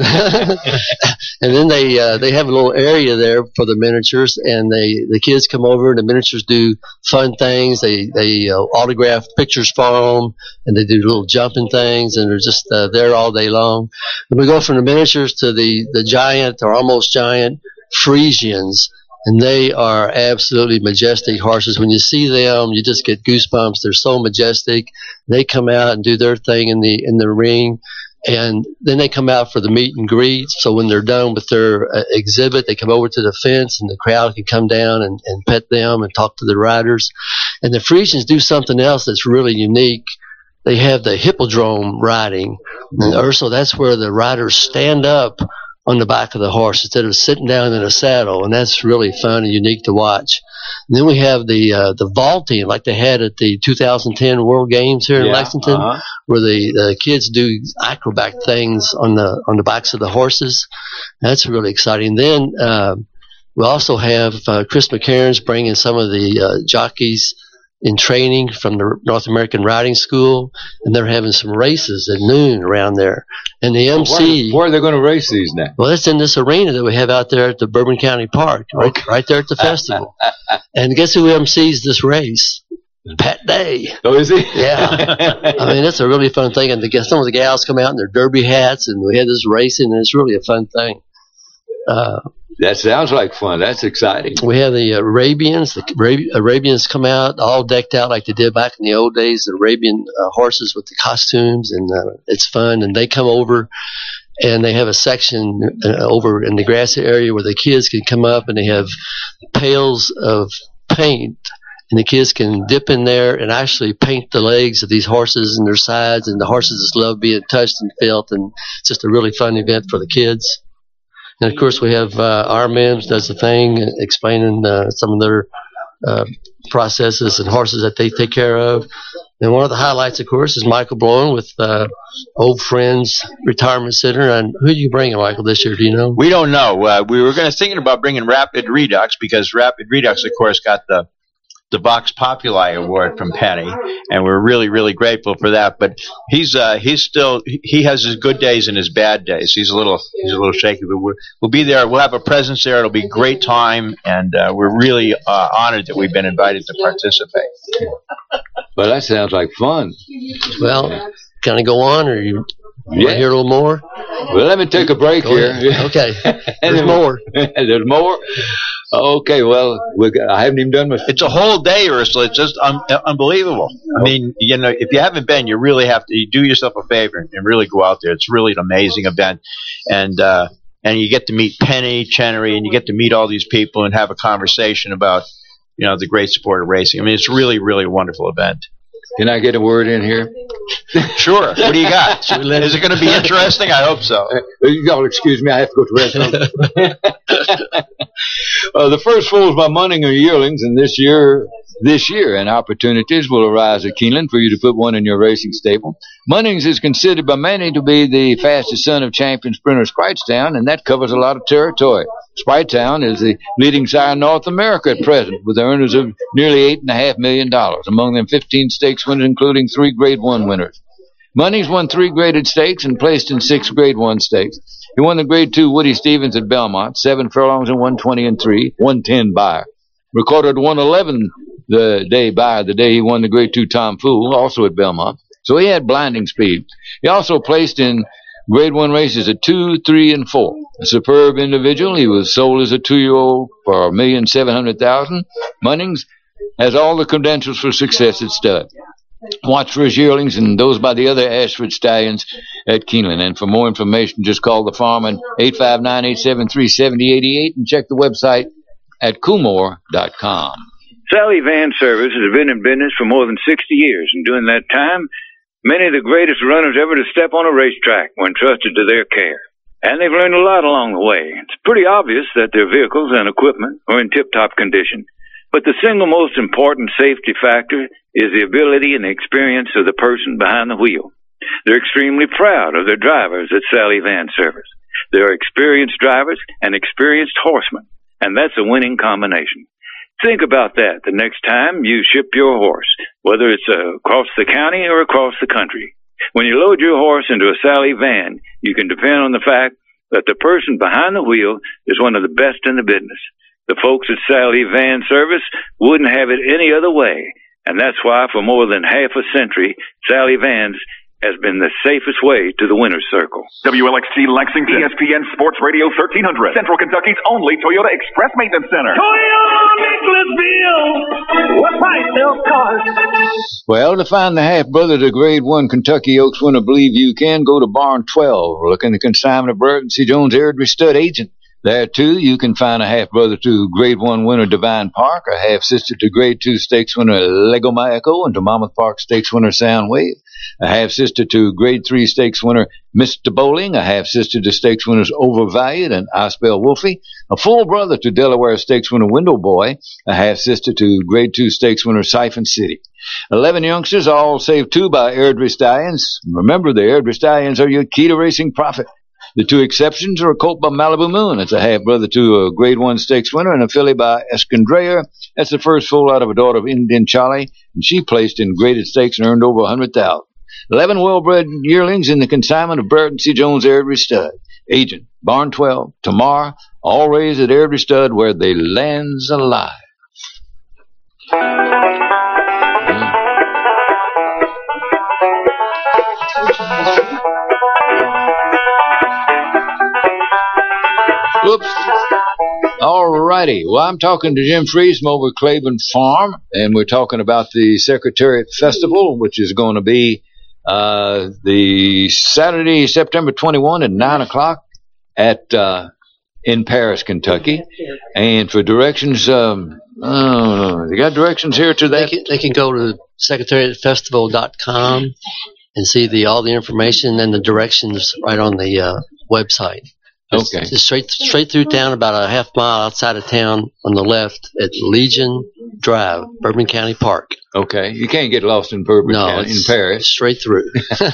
Speaker 11: And then they have a little area there for the miniatures, and the kids come over, and the miniatures do fun things. They autograph pictures for them, and they do little jumping things, and they're just there all day long. And we go from the miniatures to the giant or almost giant Frisians. And they are absolutely majestic horses. When you see them, you just get goosebumps. They're so majestic. They come out and do their thing in the ring, and then they come out for the meet and greet. So when they're done with their exhibit, they come over to the fence, and the crowd can come down and pet them and talk to the riders. And the Frisians do something else that's really unique. They have the hippodrome riding. And Ursula, that's where the riders stand up on the back of the horse instead of sitting down in a saddle, and that's really fun and unique to watch. And then we have the vaulting, like they had at the 2010 World Games here in Lexington, where the kids do acrobat things on the backs of the horses. That's really exciting. Then we also have Chris McCarron's bringing some of the jockeys in training from the North American Riding School, and they're having some races at noon around there. And the MC...
Speaker 1: Where are they going to race these now?
Speaker 11: Well, it's in this arena that we have out there at the Bourbon County Park, right there at the festival. And guess who MCs this race? Pat Day.
Speaker 1: Oh, is he?
Speaker 11: Yeah. I mean, it's a really fun thing. And some of the gals come out in their derby hats, and we had this racing, and it's really a fun thing.
Speaker 1: That sounds like fun. That's exciting.
Speaker 11: We have the Arabians. The Arabians come out all decked out like they did back in the old days, the Arabian horses with the costumes, and it's fun. And they come over, and they have a section over in the grassy area where the kids can come up, and they have pails of paint, and the kids can dip in there and actually paint the legs of these horses and their sides, and the horses just love being touched and felt, and it's just a really fun event for the kids. And, of course, we have RMIMS does the thing, explaining some of their processes and horses that they take care of. And one of the highlights, of course, is Michael Blowen with Old Friends Retirement Center. And who are you bringing, Michael, this year? Do you know?
Speaker 10: We don't know. We were thinking about bringing Rapid Redux, because Rapid Redux, of course, got the Vox Populi Award from Penny, and we're really, really grateful for that. But he has his good days and his bad days. He's a little shaky, but we'll be there. We'll have a presence there. It'll be a great time, and we're really honored that we've been invited to participate.
Speaker 1: Well, that sounds like fun.
Speaker 11: Well, can I go on, or you want to hear a little more?
Speaker 1: Well, let me take a break here.
Speaker 11: Okay. There's more.
Speaker 1: There's more? Okay, well, I haven't even done my...
Speaker 10: It's a whole day, Ursula. It's just unbelievable. I mean, if you haven't been, you really have to do yourself a favor and really go out there. It's really an amazing event. And you get to meet Penny, Chenery, and you get to meet all these people and have a conversation about, the great sport of racing. I mean, it's really, really a wonderful event.
Speaker 1: Can I get a word in here?
Speaker 10: Sure. What do you got? Is it going to be interesting? I hope so.
Speaker 1: Y'all excuse me. I have to go to the restroom. The first foals by Munning are yearlings, and this year, and opportunities will arise at Keeneland for you to put one in your racing stable. Munnings is considered by many to be the fastest son of champion sprinter Spritetown, and that covers a lot of territory. Spritetown is the leading sire in North America at present, with earners of nearly $8.5 million. Among them, 15 stakes winners, including 3 Grade 1 winners. Munnings won 3 graded stakes and placed in 6 Grade 1 stakes. He won the Grade 2 Woody Stevens at Belmont, 7 furlongs and 120 and 3, 110 buyer. Recorded 111 the day he won the Grade 2 Tom Fool, also at Belmont. So he had blinding speed. He also placed in Grade 1 races at 2, 3, and 4. A superb individual. He was sold as a 2-year-old for $1,700,000. Munnings has all the credentials for success at stud. Watch for his yearlings and those by the other Ashford stallions at Keeneland. And for more information, just call the farm on 859-873-7088 and check the website at Coolmore.com.
Speaker 2: Sally Van Service has been in business for more than 60 years, and during that time, many of the greatest runners ever to step on a racetrack were entrusted to their care. And they've learned a lot along the way. It's pretty obvious that their vehicles and equipment are in tip-top condition. But the single most important safety factor is the ability and the experience of the person behind the wheel. They're extremely proud of their drivers at Sally Van Service. They're experienced drivers and experienced horsemen, and that's a winning combination. Think about that the next time you ship your horse, whether it's across the county or across the country. When you load your horse into a Sally Van, you can depend on the fact that the person behind the wheel is one of the best in the business. The folks at Sally Van Service wouldn't have it any other way, and that's why for more than half a century, Sally Vans has been the safest way to the winner's circle.
Speaker 12: WLXT Lexington, ESPN Sports Radio 1300, Central Kentucky's only Toyota Express Maintenance Center. Toyota Nicholasville, what price they'll cost?
Speaker 1: Well, to find the half-brother to Grade 1 Kentucky Oaks winner, Believe You Can, go to Barn 12. Look in the consignment of Burton C. Jones Airdrie Stud Agent. There, too, you can find a half-brother to Grade 1 winner Divine Park, a half-sister to Grade 2 Stakes winner Lego Mayako, and to Monmouth Park Stakes winner Soundwave, a half-sister to Grade 3 Stakes winner Mr. Bowling, a half-sister to Stakes winners Overvalued and I Spell Wolfie, a full brother to Delaware Stakes winner Window Boy, a half-sister to Grade 2 Stakes winner Siphon City. 11 youngsters, all save 2 by Airdrie Stallions. Remember, the Airdrie Stallions are your key to racing profit. The 2 exceptions are a colt by Malibu Moon. It's a half-brother to a Grade 1 Stakes winner, and a filly by Escondrea. That's the first foal out of a daughter of Indian Charlie, and she placed in graded stakes and earned over $100,000. 11 well-bred yearlings in the consignment of Burton C. Jones Airdrie Stud. Agent, Barn 12, Tamar, all raised at Airdrie Stud, where they lands alive. Whoops. All righty. Well, I'm talking to Jim Freeze from over Claiborne Farm, and we're talking about the Secretariat Festival, which is going to be the Saturday, September 21 at 9 o'clock at in Paris, Kentucky. And for directions, you got directions here to that?
Speaker 11: They can go to secretariatfestival.com and see all the information and the directions right on the website.
Speaker 1: Okay.
Speaker 11: It's straight through town, about a half mile outside of town on the left at Legion Drive, Bourbon County Park.
Speaker 1: Okay. You can't get lost in Bourbon County, in Paris.
Speaker 11: Straight through.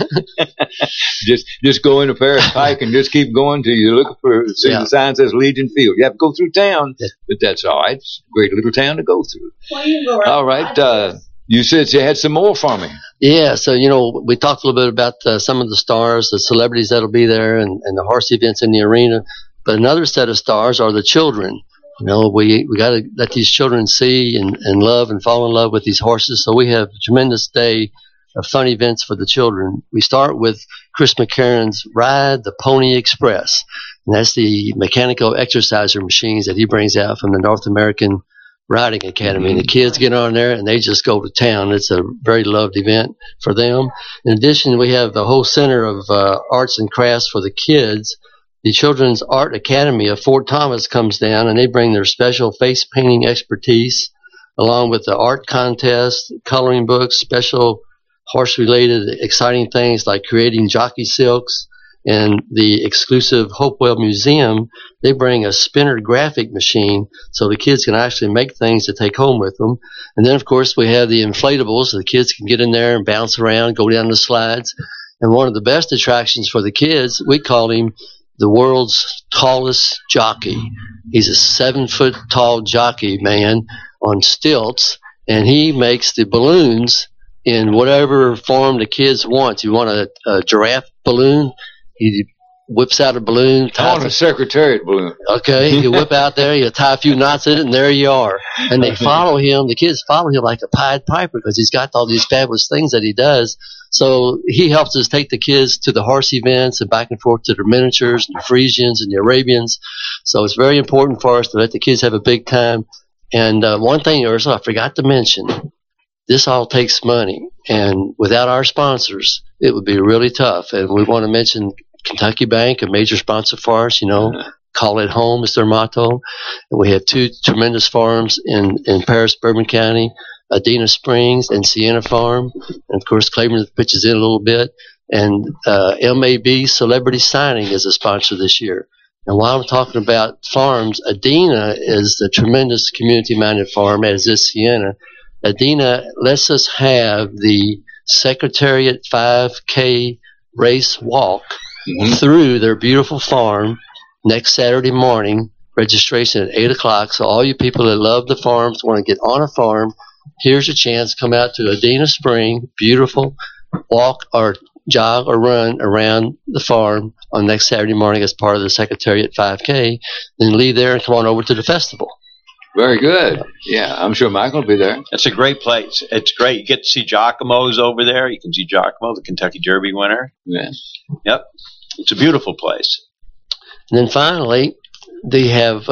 Speaker 1: just go into Paris Pike and just keep going till you look for the sign says Legion Field. You have to go through town, but that's all right. It's a great little town to go through. All right. You said you had some more for me.
Speaker 11: Yeah, so, we talked a little bit about some of the stars, the celebrities that'll be there, and the horse events in the arena. But another set of stars are the children. We got to let these children see and love and fall in love with these horses. So we have a tremendous day of fun events for the children. We start with Chris McCarron's Ride the Pony Express. And that's the mechanical exerciser machines that he brings out from the North American Riding Academy. And the kids get on there and they just go to town. It's a very loved event for them. In addition, we have the whole center of arts and crafts for the kids. The Children's Art Academy of Fort Thomas comes down and they bring their special face painting expertise along with the art contest, coloring books, special horse-related exciting things like creating jockey silks, and the exclusive Hopewell Museum, they bring a spinner graphic machine so the kids can actually make things to take home with them. And then, of course, we have the inflatables so the kids can get in there and bounce around, go down the slides. And one of the best attractions for the kids, we call him the world's tallest jockey. He's a 7-foot tall jockey, man, on stilts, and he makes the balloons in whatever form the kids want. You want a giraffe balloon? He whips out a balloon.
Speaker 1: I want a Secretariat balloon.
Speaker 11: Okay, you whip out there, you tie a few knots in it, and there you are. And they follow him. The kids follow him like a Pied Piper because he's got all these fabulous things that he does. So he helps us take the kids to the horse events and back and forth to the miniatures and the Frisians and the Arabians. So it's very important for us to let the kids have a big time. And one thing, Ursula, I forgot to mention, this all takes money. And without our sponsors, it would be really tough. And we want to mention Kentucky Bank, a major sponsor for us, call it home is their motto. And we have 2 tremendous farms in Paris, Bourbon County, Adena Springs and Sienna Farm. And of course, Claiborne pitches in a little bit. And MAB Celebrity Signing is a sponsor this year. And while I'm talking about farms, Adena is a tremendous community-minded farm, as is Sienna. Adena lets us have the Secretariat 5K race walk through their beautiful farm next Saturday morning. Registration at 8 o'clock. So all you people that love the farms, want to get on a farm, here's your chance. Come out to Adena Spring, beautiful, walk or jog or run around the farm on next Saturday morning as part of the Secretariat 5K. Then leave there and come on over to the festival.
Speaker 1: Very good. Yeah, I'm sure Michael will be there.
Speaker 10: It's a great place. It's great. You get to see Giacomo's over there. You can see Giacomo, the Kentucky Derby winner.
Speaker 1: Yeah.
Speaker 10: Yep. It's a beautiful place.
Speaker 11: And then finally, they have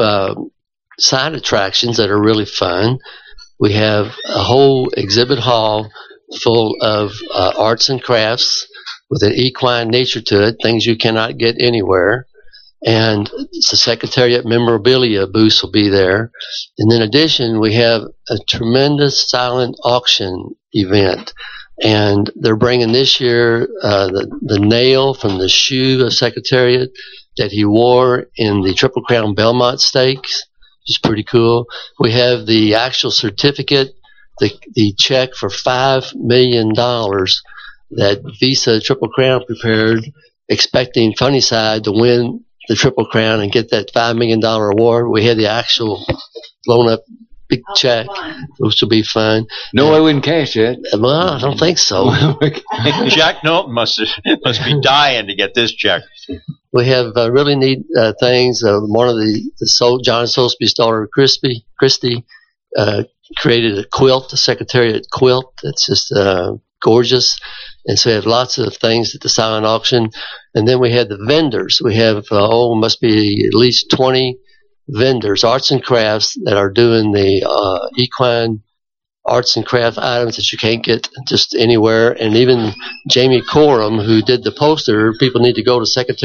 Speaker 11: side attractions that are really fun. We have a whole exhibit hall full of arts and crafts with an equine nature to it, things you cannot get anywhere. And the Secretariat memorabilia booths will be there. And in addition, we have a tremendous silent auction event. And they're bringing this year the nail from the shoe of Secretariat that he wore in the Triple Crown Belmont Stakes, which is pretty cool. We have the actual certificate, the check for $5 million that Visa Triple Crown prepared, expecting Funnyside to win the Triple Crown and get that $5 million award. We had the actual blown up big check, which will be fun.
Speaker 1: No, I wouldn't cash it.
Speaker 11: Well, I don't think so.
Speaker 10: Jack Knowlton must be dying to get this check.
Speaker 11: We have really neat things. One of John Soulsby's daughter, Christy, created a quilt, a Secretariat quilt. It's just gorgeous. And so we have lots of things at the silent auction. And then we have the vendors. We have, must be at least 20 vendors, arts and crafts, that are doing the equine arts and craft items that you can't get just anywhere. And even Jamie Coram, who did the poster, people need to go to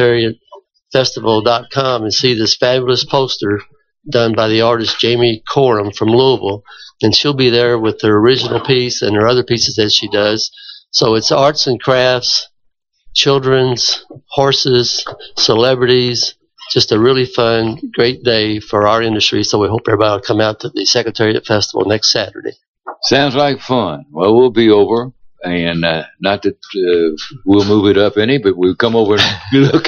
Speaker 11: SecretariatFestival.com and see this fabulous poster done by the artist Jamie Coram from Louisville. And she'll be there with her original piece and her other pieces that she does. So it's arts and crafts, children's, horses, celebrities, just a really fun, great day for our industry. So we hope everybody will come out to the Secretariat Festival next Saturday.
Speaker 1: Sounds like fun. Well, we'll be over, and not that we'll move it up any, but we'll come over and look.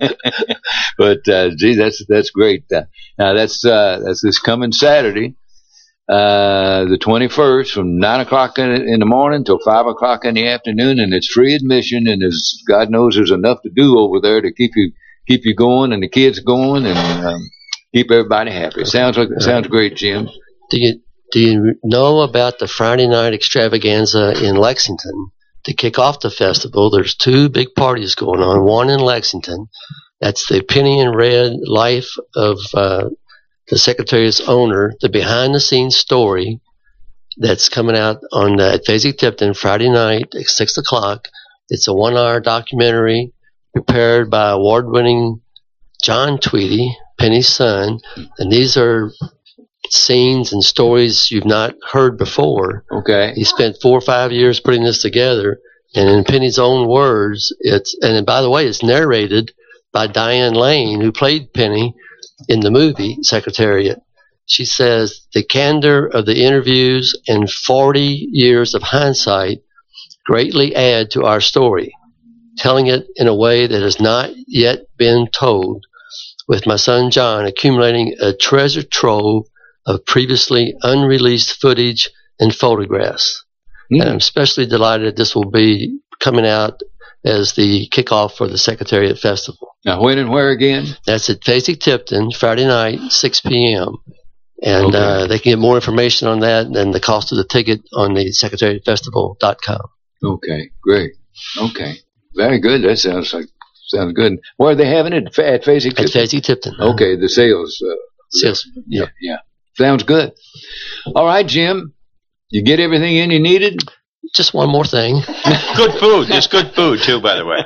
Speaker 1: But gee, that's great. Now that's this coming Saturday, the 21st, from 9 o'clock in the morning till 5 o'clock in the afternoon, and it's free admission. And God knows there's enough to do over there to keep you going and the kids going and keep everybody happy. Sounds great, Jim.
Speaker 11: Do you know about the Friday night extravaganza in Lexington to kick off the festival? There's 2 big parties going on, one in Lexington That's the Penny and Red life of the Secretariat's owner, the behind-the-scenes story that's coming out on Fasig-Tipton Friday night at 6 o'clock. It's a 1-hour documentary prepared by award-winning John Tweedy, Penny's son, and these are scenes and stories you've not heard before.
Speaker 1: Okay.
Speaker 11: He spent 4 or 5 years putting this together, and in Penny's own words, and by the way, it's narrated by Diane Lane, who played Penny in the movie Secretariat. She says, the candor of the interviews and 40 years of hindsight greatly add to our story, telling it in a way that has not yet been told, with my son John accumulating a treasure trove of previously unreleased footage and photographs. And I'm especially delighted this will be coming out as the kickoff for the Secretariat Festival.
Speaker 1: Now, when and where again?
Speaker 11: That's at Fasig-Tipton, Friday night, 6 p.m. And they can get more information on that and the cost of the ticket on the SecretariatFestival.com.
Speaker 1: Okay, great. Okay, very good. That sounds good. Where are they having it? At Fasig-Tipton?
Speaker 11: At Fasig-Tipton.
Speaker 1: Okay, the sales.
Speaker 11: Sales, yeah.
Speaker 1: Sounds good. All right, Jim. You get everything in you needed?
Speaker 11: Just one more thing.
Speaker 10: Good food. There's good food, too, by the way.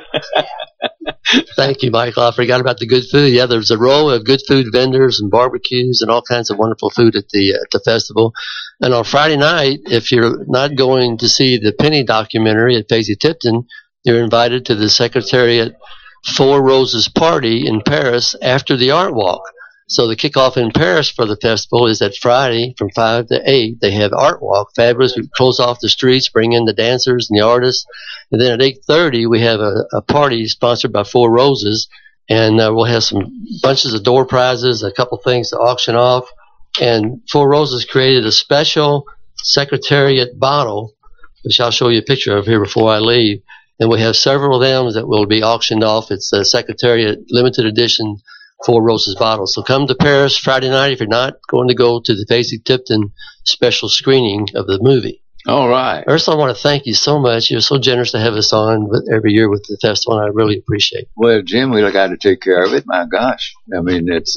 Speaker 11: Thank you, Michael. I forgot about the good food. Yeah, there's a row of good food vendors and barbecues and all kinds of wonderful food at the festival. And on Friday night, if you're not going to see the Penny documentary at Fasig-Tipton, you're invited to the Secretariat Four Roses party in Paris after the art walk. So the kickoff in Paris for the festival is that Friday from 5 to 8. They have art walk, fabulous. We close off the streets, bring in the dancers and the artists. And then at 8:30, we have a party sponsored by Four Roses. And we'll have some bunches of door prizes, a couple things to auction off. And Four Roses created a special Secretariat bottle, which I'll show you a picture of here before I leave. And we have several of them that will be auctioned off. It's a Secretariat limited edition Four Roses bottle. So come to Paris Friday night if you're not going to go to the Fasig-Tipton special screening of the movie.
Speaker 1: All right.
Speaker 11: First, I want to thank you so much. You're so generous to have us on every year with the festival, and I really appreciate it.
Speaker 1: Well, Jim, we got to take care of it. My gosh, I mean, it's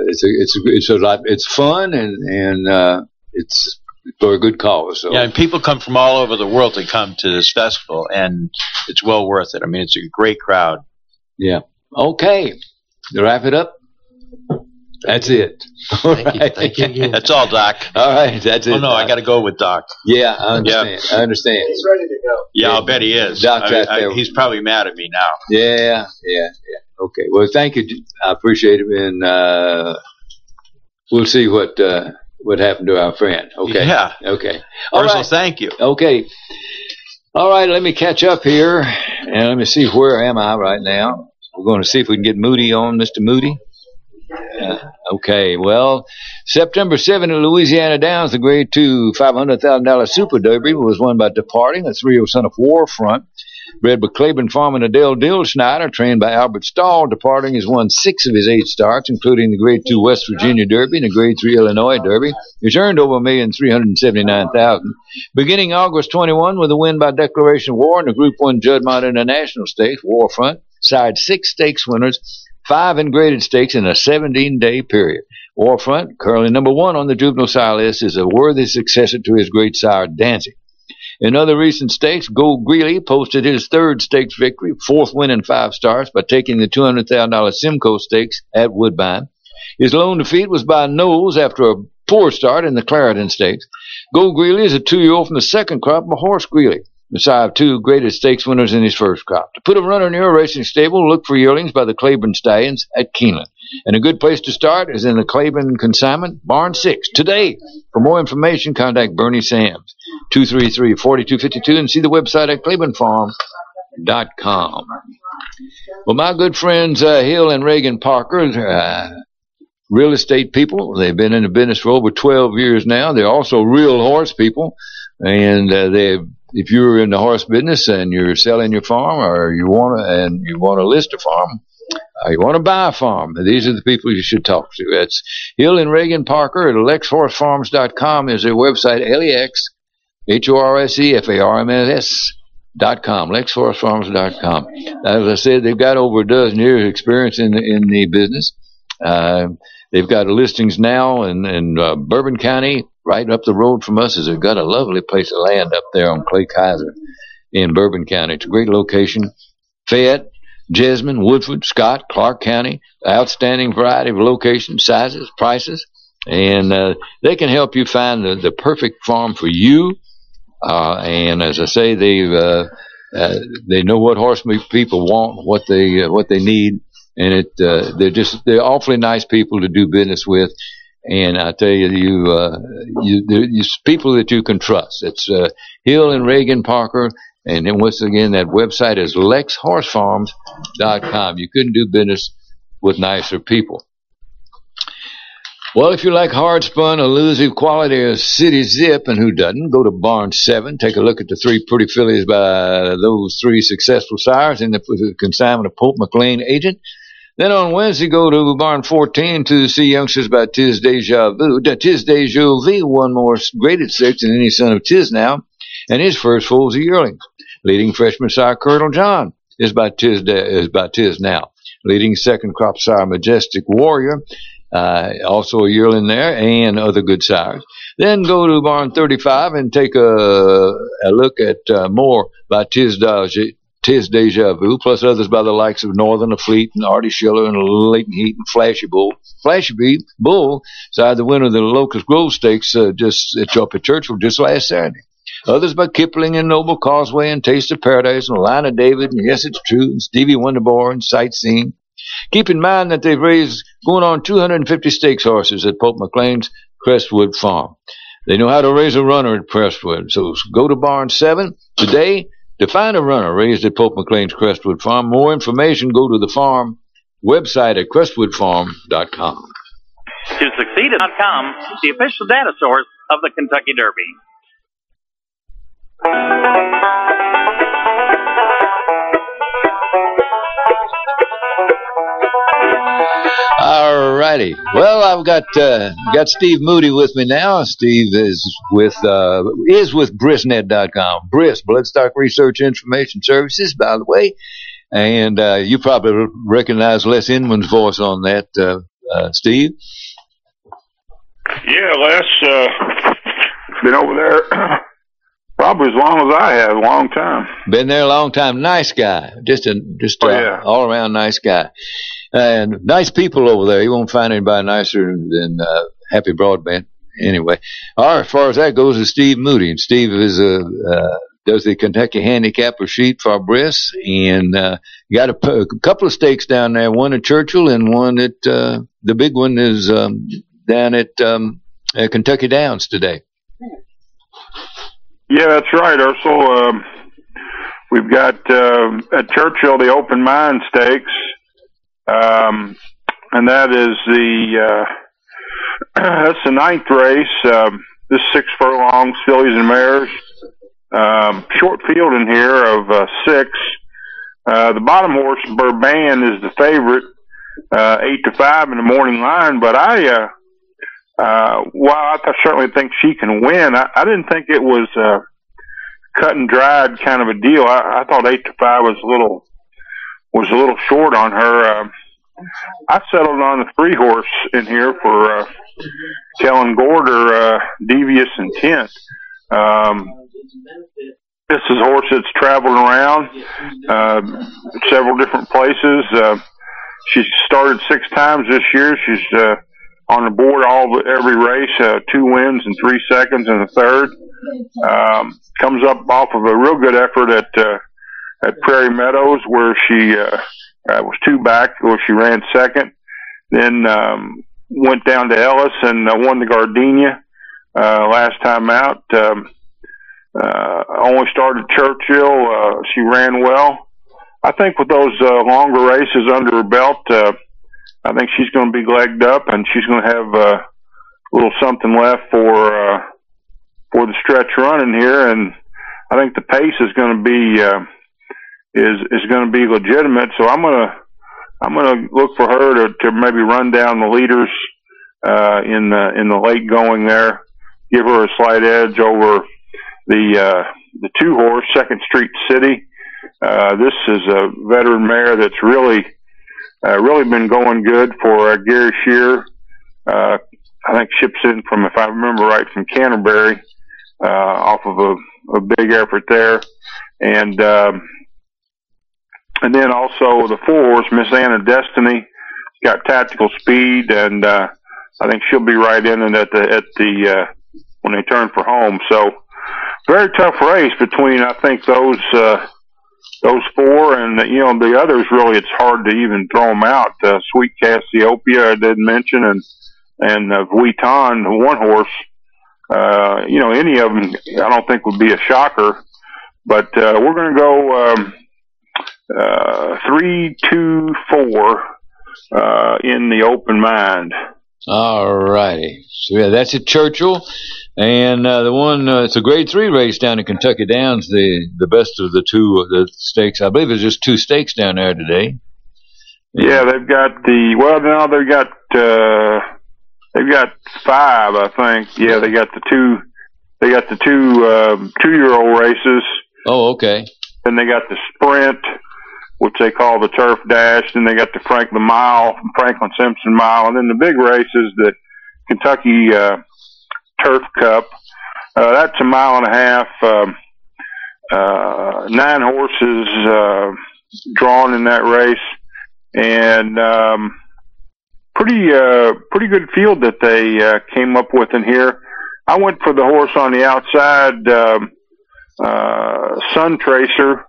Speaker 1: a lot. It's fun and it's for a good cause. So.
Speaker 10: Yeah, and people come from all over the world to come to this festival, and it's well worth it. I mean, it's a great crowd.
Speaker 1: Yeah. Okay. To wrap it up, that's it.
Speaker 11: Thank you again.
Speaker 10: That's all, Doc.
Speaker 1: All right, that's it.
Speaker 10: Oh, no, I got to go with Doc.
Speaker 1: Yeah, I understand.
Speaker 10: Yeah.
Speaker 1: I understand.
Speaker 7: He's ready to go.
Speaker 10: Yeah, I'll bet he is.
Speaker 1: Doc's out there.
Speaker 10: He's probably mad at me now.
Speaker 1: Yeah. Okay. Well, thank you. I appreciate it, and we'll see what happened to our friend. Okay.
Speaker 10: Yeah.
Speaker 1: Okay.
Speaker 10: All right. Thank you.
Speaker 1: Okay. All right. Let me catch up here, and let me see where am I right now. We're going to see if we can get Moody on, Mr. Moody. Okay, well, September 7 at Louisiana Downs, the Grade 2 $500,000 Super Derby was won by Departing, a 3-year son of Warfront. Bred by Claiborne Farm and Adele Dillschneider, trained by Albert Stahl. Departing has won 6 of his 8 starts, including the Grade 2 West Virginia Derby and the Grade 3 Illinois Derby. He's earned over $1,379,000. Beginning August 21 with a win by declaration of war in the Group 1 Juddmonte International Stakes, Warfront side 6 stakes winners, 5 in graded stakes in a 17-day period. Warfront, currently number 1 on the juvenile sire list, is a worthy successor to his great sire Danzig. In other recent stakes, Gold Greeley posted his 3rd stakes victory, 4th win in 5 starts, by taking the $200,000 Simcoe Stakes at Woodbine. His lone defeat was by Knowles after a poor start in the Clarendon Stakes. Gold Greeley is a 2-year-old from the second crop of Horse Greeley, the sire of 2 graded stakes winners in his first crop. To put a runner near a racing stable, look for yearlings by the Claiborne Stallions at Keeneland. And a good place to start is in the Claiborne Consignment, Barn 6, today. For more information, contact Bernie Sams, 233-4252, and see the website at ClaiborneFarm.com. Well, my good friends Hill and Reagan Parker, real estate people. They've been in the business for over 12 years now. They're also real horse people, and if you're in the horse business and you're selling your farm, or you want to list a farm, or you want to buy a farm, these are the people you should talk to. That's Hill and Reagan Parker at LexHorseFarms.com is their website, LEXHORSEFARMS LexHorseFarms.com. As I said, they've got over a dozen years experience in the business. They've got listings now in Bourbon County, right up the road from us. They've got a lovely piece of land up there on Clay Kaiser in Bourbon County. It's a great location. Fayette, Jessamine, Woodford, Scott, Clark County, outstanding variety of locations, sizes, prices, and they can help you find the perfect farm for you. And as I say, they know what horse people want, what they need, and they're awfully nice people to do business with. And I tell you, you people that you can trust. It's Hill and Reagan Parker. And then once again, that website is LexHorseFarms.com. You couldn't do business with nicer people. Well, if you like hard spun, elusive quality of City Zip, and who doesn't, go to Barn 7. Take a look at the 3 pretty fillies by those 3 successful sires in the consignment of Pope McLean agent. Then on Wednesday, go to Barn 14 to see youngsters by Tiz Deja Vu. Tiz Deja Vu won more graded 6 than any son of Tiz now, and his first foal is a yearling. Leading freshman sire Colonel John is by Tiz now. Leading second crop sire Majestic Warrior, also a yearling there, and other good sires. Then go to Barn 35 and take a look at more by Tiz Deja Vu, plus others by the likes of Northern Fleet and Artie Schiller and Leighton Heat and Flashy Bull. Flashy Bull side the winner of the Locust Grove Stakes just up at Churchill just last Saturday. Others by Kipling and Noble Causeway and Taste of Paradise and Lina David and Yes It's True and Stevie Wonderbar and Sightseeing. Keep in mind that they've raised going on 250 stakes horses at Pope McLean's Crestwood Farm. They know how to raise a runner at Crestwood, so go to Barn 7 today to find a runner raised at Pope McLean's Crestwood Farm. More information, go to the farm website at crestwoodfarm.com.
Speaker 8: To succeed.com, the official data source of the Kentucky Derby.
Speaker 1: All righty. Well, I've got Steve Moody with me now. Steve is with BrissNet.com. Briss, Bloodstock Research Information Services, by the way. And you probably recognize Les Inman's voice on that, Steve.
Speaker 13: Yeah, Les, been over there probably as long as I have, a long time.
Speaker 1: Been there a long time. Nice guy. Just all around nice guy. And nice people over there. You won't find anybody nicer than Happy Broadbent. Anyway, as far as that goes, is Steve Moody. And Steve is does the Kentucky Handicapper sheet for Briss. And got a couple of stakes down there, one at Churchill and one at the big one is down at Kentucky Downs today.
Speaker 13: Yeah, that's right, Ursel. We've got at Churchill the Open Mind Stakes, and that is that's the 9th race. This 6 furlongs, fillies and mares. Short field in here of 6. The bottom horse, Burban, is the favorite, 8-5 in the morning line. But while I certainly think she can win, I didn't think it was cut and dried kind of a deal. I thought 8-5 was a little short on her. I settled on the 3 horse in here for Kellen Gorder, Devious Intent. This is a horse that's traveled around several different places. She's started 6 times this year. She's on the board every race, 2 wins and 3 seconds in the 3rd. Comes up off of a real good effort at Prairie Meadows, where she was 2 back, where she ran 2nd. Then went down to Ellis and won the Gardenia last time out. Only started Churchill. She ran well. I think with those longer races under her belt, I think she's going to be legged up, and she's going to have a little something left for the stretch running here. And I think the pace is going to be is going to be legitimate. So I'm going to look for her to maybe run down the leaders in the late going there, give her a slight edge over the the 2-horse, Second Street City. This is a veteran mare that's really been going good for Gary Shear. I think ships in from, if I remember right, from Canterbury, off of a big effort there. And then also the 4-horse, Miss Anna Destiny, got tactical speed, and I think she'll be right in it at the when they turn for home. So very tough race between, I think, those 4, and the others. Really, it's hard to even throw them out. Sweet Cassiopeia I did mention, and Vuitton, the 1-horse. Any of them I don't think would be a shocker, but we're going to go 3, 2, 4 in the open mind.
Speaker 1: All righty. So yeah, that's at Churchill. And the one, it's a grade 3 race down in Kentucky Downs, the best of the 2 the stakes. I believe there's just 2 stakes down there today.
Speaker 13: Yeah, they've got they've got 5, I think. Yeah, they got the 2 2-year-old races.
Speaker 1: Oh, okay.
Speaker 13: Then they got the sprint, which they call the Turf Dash. Then they got the Franklin Simpson Mile. And then the big race is the Kentucky Turf Cup. That's a 1.5 miles. 9 horses drawn in that race. And pretty good field that they came up with in here. I went for the horse on the outside, Sun Tracer.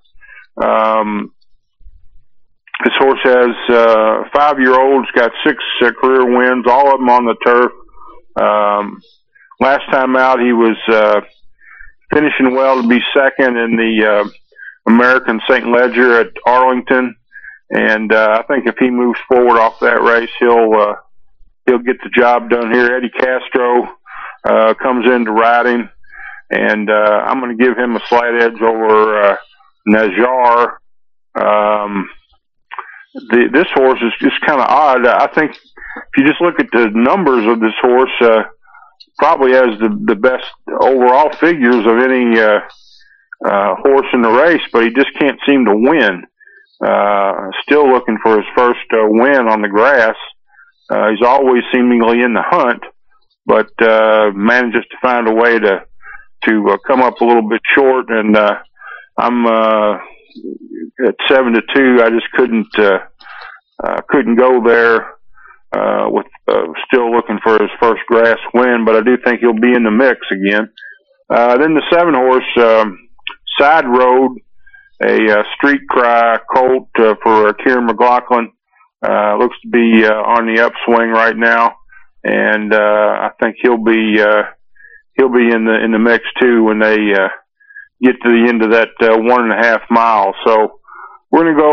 Speaker 13: This horse has 5-year-olds, got 6 career wins, all of them on the turf. Last time out, he was finishing well to be second in the American St. Leger at Arlington, and I think if he moves forward off that race, he'll get the job done here. Eddie Castro comes into riding, and I'm going to give him a slight edge over Najar. This horse is just kind of odd. I think if you just look at the numbers of this horse, probably has the best overall figures of any horse in the race, but he just can't seem to win. Still looking for his first win on the grass. He's always seemingly in the hunt, but manages to find a way to come up a little bit short. And I'm at 7-2. I just couldn't go there with still looking for his first grass win, but I do think he'll be in the mix again. Then the 7-horse Side Road, a Street Cry colt for Kieran McLaughlin. Looks to be on the upswing right now, and I think he'll be in the mix too when they get to the end of that 1.5 miles. So we're going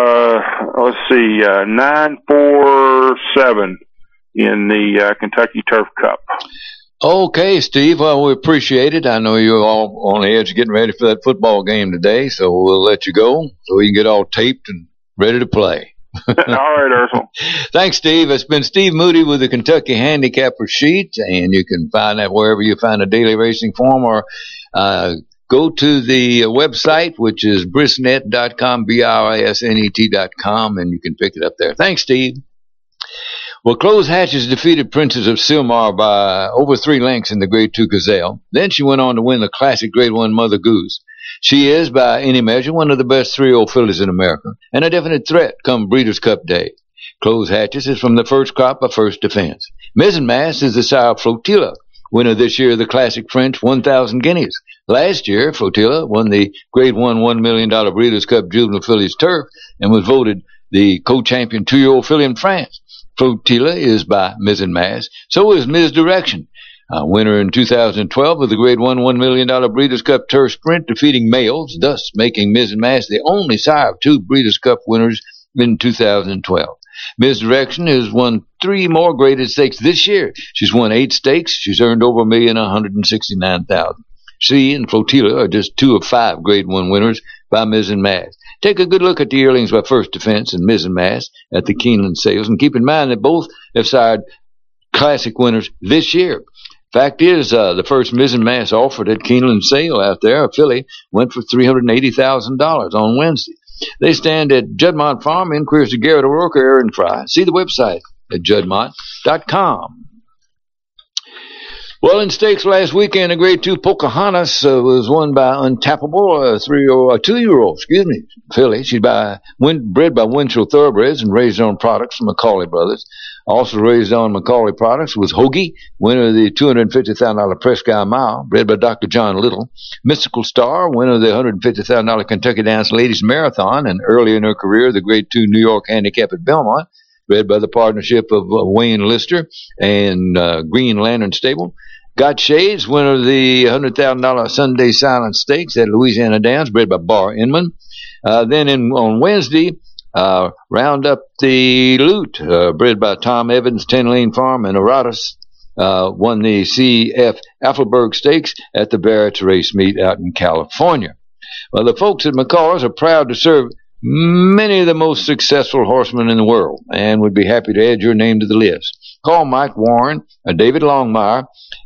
Speaker 13: to go 9, 4, 7 in the Kentucky Turf Cup.
Speaker 1: Okay, Steve. Well, we appreciate it. I know you're all on the edge getting ready for that football game today, so we'll let you go so we can get all taped and ready to play.
Speaker 13: All right, Ursel.
Speaker 1: Thanks, Steve. It's been Steve Moody with the Kentucky Handicapper Sheet, and you can find that wherever you find a daily racing form, or go to the website, which is brisnet.com, BRISNET.com, and you can pick it up there. Thanks, Steve. Well, Close Hatches defeated Princess of Sylmar by over 3 lengths in the Grade 2 Gazelle. Then she went on to win the classic Grade 1 Mother Goose. She is, by any measure, one of the best 3-year-old fillies in America, and a definite threat come Breeders' Cup Day. Close Hatches is from the first crop of First Defense. Mizzenmast is the sire of Flotilla, winner this year of the classic French 1,000 guineas. Last year, Flotilla won the Grade 1 $1 million Breeders' Cup Juvenile Fillies Turf and was voted the co-champion 2-year-old filly in France. Flotilla is by Mizzenmast. So is Misdirection, winner in 2012 of the Grade 1 $1 million Breeders' Cup Turf Sprint, defeating males, thus making Mizzenmast the only sire of 2 Breeders' Cup winners in 2012. Misdirection has won 3 more graded stakes this year. She's won 8 stakes. She's earned over $1,169,000. She and Flotilla are just 2 of 5 Grade 1 winners by Mizzenmast. Take a good look at the yearlings by First Defense and Mizzenmast at the Keeneland sales, and keep in mind that both have sired classic winners this year. Fact is, the first mizzen mast offered at Keeneland Sale out there, a filly, went for $380,000 on Wednesday. They stand at Juddmont Farm. Inquiries to Garrett O'Rourke or Aaron Fry. See the website at juddmont.com. Well, in stakes last weekend, a Grade 2 Pocahontas was won by Untappable, a 2-year-old, filly. She's bred by Winchell Thoroughbreds and raised on products from Macaulay Brothers. Also raised on Macaulay products was Hoagie, winner of the $250,000 Presque Mile, bred by Dr. John Little. Mystical Star, winner of the $150,000 Kentucky Downs Ladies Marathon, and early in her career, the Grade 2 New York Handicap at Belmont, bred by the partnership of Wayne Lister and Green Lantern Stable. Got Shades, winner of the $100,000 Sunday Silent Stakes at Louisiana Downs, bred by Bar Inman. Then on Wednesday, Round Up the Loot, bred by Tom Evans, 10 Lane Farm, and Aratus, won the C.F. Affelberg Stakes at the Barrett's Race Meet out in California. Well, the folks at McCall's are proud to serve many of the most successful horsemen in the world and would be happy to add your name to the list. Call Mike Warren or David Longmire,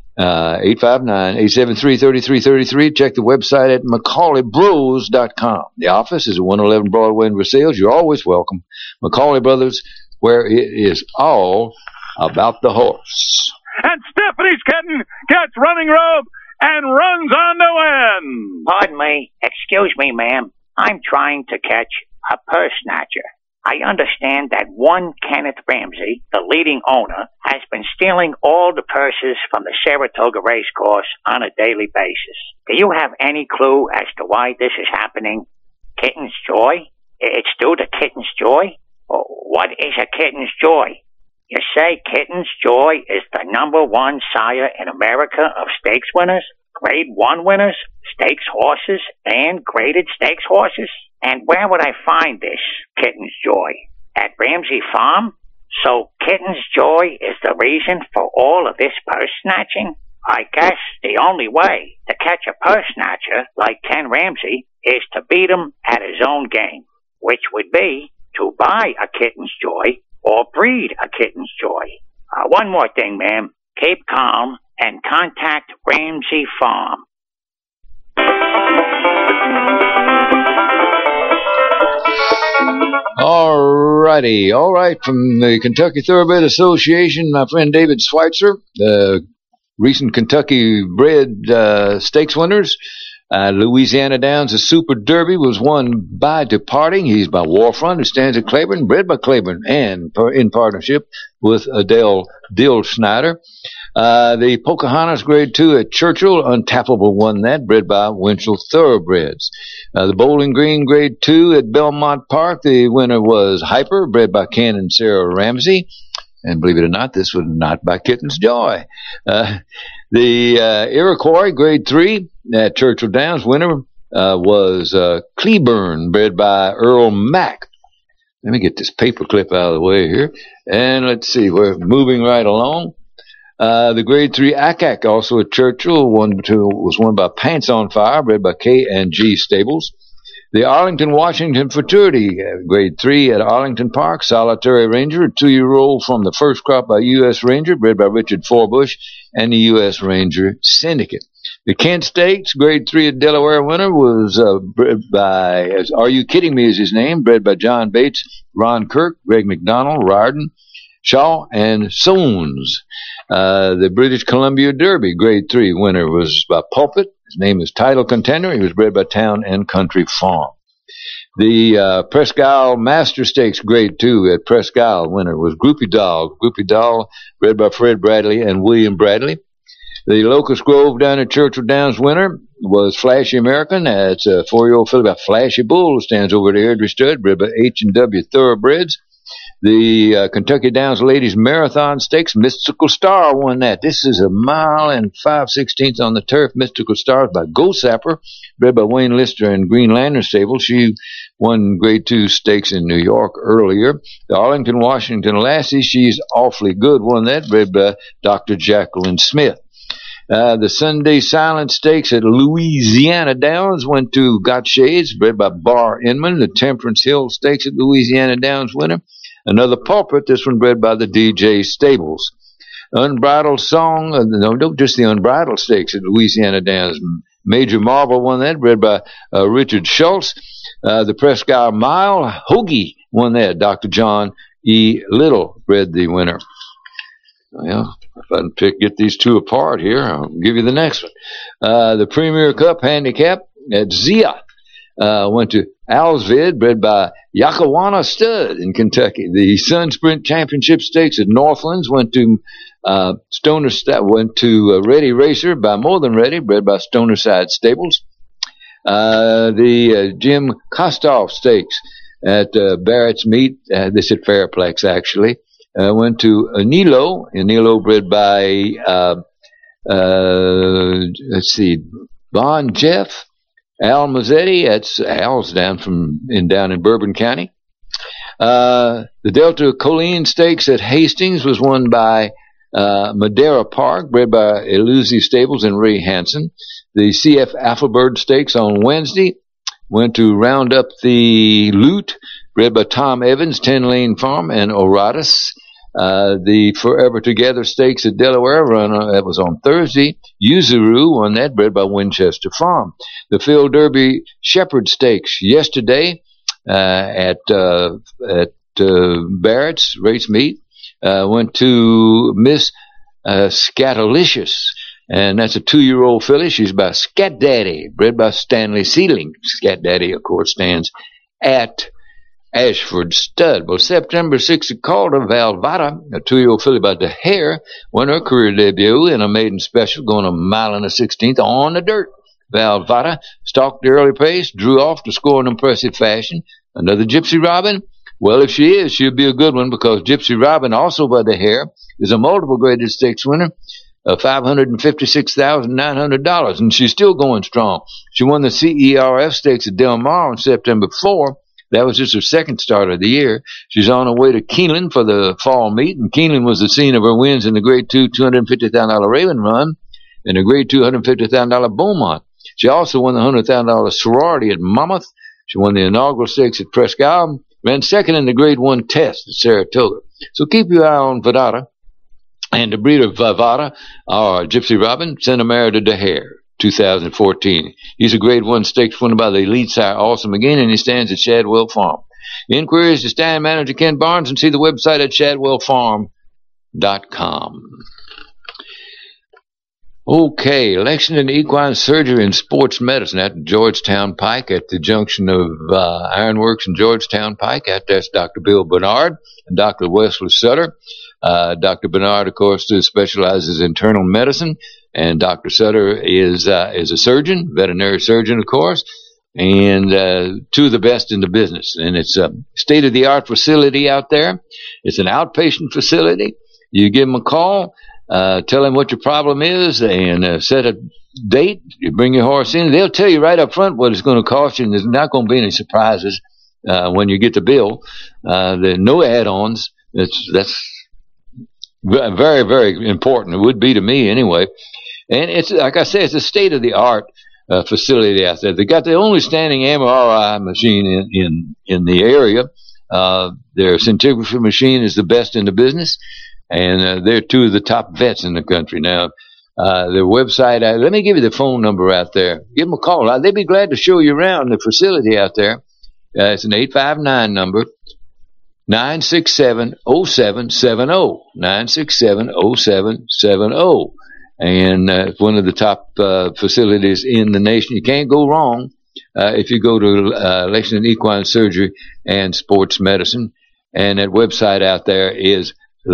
Speaker 1: 859-873-3333. Check the website at MacaulayBros.com. The office is at 111 Broadway in Versailles. You're always welcome. Macaulay Brothers, where it is all about the horse.
Speaker 8: And Stephanie's kitten gets running rope and runs on no end.
Speaker 9: Pardon me. Excuse me, ma'am. I'm trying to catch a purse snatcher. I understand that one Kenneth Ramsey, the leading owner, has been stealing all the purses from the Saratoga Racecourse on a daily basis. Do you have any clue as to why this is happening? Kitten's Joy? It's due to Kitten's Joy? What is a Kitten's Joy? You say Kitten's Joy is the #1 sire in America of stakes winners, Grade 1 winners, stakes horses, and graded stakes horses? And where would I find this Kitten's Joy? At Ramsey Farm? So Kitten's Joy is the reason for all of this purse snatching? I guess the only way to catch a purse snatcher like Ken Ramsey is to beat him at his own game, which would be to buy a Kitten's Joy or breed a Kitten's Joy. One more thing, ma'am. Keep calm and contact Ramsey Farm.
Speaker 1: All right, from the Kentucky Thoroughbred Association, my friend David Schweitzer, the recent Kentucky bred stakes winners. Louisiana Downs, the Super Derby, was won by Departing. He's by Warfront, who stands at Claiborne, bred by Claiborne, and in partnership with Adele Dill Schneider. The Pocahontas Grade 2 at Churchill, Untappable won that, bred by Winchell Thoroughbreds. The Bowling Green Grade 2 at Belmont Park, the winner was Hyper, bred by Ken and Sarah Ramsey. And believe it or not, this was not by Kitten's Joy. The Iroquois Grade 3 at Churchill Downs, winner was Cleburne, bred by Earl Mack. Let me get this paper clip out of the way here. And let's see, we're moving right along. The Grade 3 Ackak, also at Churchill, was won by Pants on Fire, bred by K&G Stables. The Arlington Washington Futurity, Grade 3 at Arlington Park, Solitary Ranger, a 2-year-old from the first crop by U.S. Ranger, bred by Richard Forbush, and the U.S. Ranger Syndicate. The Kent Stakes, Grade 3 at Delaware winner, was bred by, Are You Kidding Me is his name, bred by John Bates, Ron Kirk, Greg McDonald, Riordan, Shaw, and Soons. The British Columbia Derby, Grade 3 winner, was by Pulpit. His name is Title Contender. He was bred by Town and Country Farm. The Presque Isle Master Stakes Grade 2 at Presque Isle winner was Groupie Doll. Groupie Doll, bred by Fred Bradley and William Bradley. The Locust Grove down at Churchill Downs winner was Flashy American. That's a 4-year-old filly by Flashy Bull, stands over at Airdrie Stud, bred by H&W Thoroughbreds. The Kentucky Downs Ladies Marathon Stakes, Mystical Star won that. This is 1 mile and 5/16 on the turf. Mystical Star by Go Sapper, bred by Wayne Lister and Green Lantern Stable. She won Grade 2 stakes in New York earlier. The Arlington Washington Lassie, she's awfully good, won that, bred by Dr. Jacqueline Smith. The Sunday Silent Stakes at Louisiana Downs went to Got Shades, bred by Bar Inman. The Temperance Hill Stakes at Louisiana Downs winner, another Pulpit, this one bred by the DJ Stables. Unbridled Song, no, just the Unbridled Stakes at Louisiana Downs. Major Marble won that, bred by Richard Schultz. The Presque Isle Mile, Hoagie won that. Dr. John E. Little bred the winner. Well, if I can get these two apart here, I'll give you the next one. The Premier Cup Handicap at Zia went to Alsvid, bred by Yakawana Stud in Kentucky. The Sun Sprint Championship Stakes at Northlands went to Ready Racer by More Than Ready, bred by Stonerside Stables. The Jim Kostoff Stakes at Barrett's Meet, this at Fairplex actually, went to Anilo bred by, Bon Jeff, Al Mazzetti. That's Al's down in Bourbon County. The Delta Colleen Stakes at Hastings was won by Madera Park, bred by Elusi Stables and Ray Hansen. The CF Afflebird Stakes on Wednesday went to Round Up the Loot, bred by Tom Evans, 10 Lane Farm, and Oratus. The Forever Together Stakes at Delaware that was on Thursday. Yuzuru won that, bred by Winchester Farm. The Phil Derby Shepherd Stakes yesterday at Barrett's Race Meet went to Miss Scatalicious, and that's a 2-year-old filly. She's by Scat Daddy, bred by Stanley Sealing. Scat Daddy, of course, stands at Ashford Stud. Well, September 6th at Calder, Valvata, a 2-year-old filly by the Hare, won her career debut in a maiden special, going 1 1/16 on the dirt. Valvata stalked the early pace, drew off to score in impressive fashion. Another Gypsy Robin? Well, if she is, she'll be a good one, because Gypsy Robin, also by the Hare, is a multiple graded stakes winner of $556,900, and she's still going strong. She won the CERF Stakes at Del Mar on September 4. That was just her second start of the year. She's on her way to Keeneland for the fall meet, and Keeneland was the scene of her wins in the Grade 2 $250,000 Raven Run and the Grade 2 $150,000 Beaumont. She also won the $100,000 Sorority at Monmouth. She won the inaugural stakes at Presque Isle, ran second in the Grade 1 test at Saratoga. So keep your eye on Vadata, and the breeder Vavata, or Gypsy Robin, sent a mare to the Hare. 2014. He's a Grade 1 stakes winner by the elite sire Awesome again, and he stands at Shadwell Farm. Inquiries to stand manager Ken Barnes, and see the website at shadwellfarm.com. Okay, Lexington Equine Surgery and Sports Medicine at Georgetown Pike, at the junction of Ironworks and Georgetown Pike. That's Dr. Bill Bernard and Dr. Wesley Sutter. Dr. Bernard, of course, specializes in internal medicine, and Dr. Sutter is a surgeon, veterinary surgeon, of course, and two of the best in the business. And it's a state-of-the-art facility out there. It's an outpatient facility. You give them a call, tell them what your problem is, and set a date. You bring your horse in. They'll tell you right up front what it's going to cost you, and there's not going to be any surprises when you get the bill. There are no add-ons. That's very, very important. It would be to me anyway. And it's, like I say, it's a state-of-the-art facility out there. They got the only standing MRI machine in the area. Their scintigraphy machine is the best in the business, and they're two of the top vets in the country. Now, their website, let me give you the phone number out there. Give them a call. They'd be glad to show you around the facility out there. It's an 859 number. 967-0770, 967-0770, and one of the top facilities in the nation. You can't go wrong if you go to Lexington Equine Surgery and Sports Medicine, and that website out there is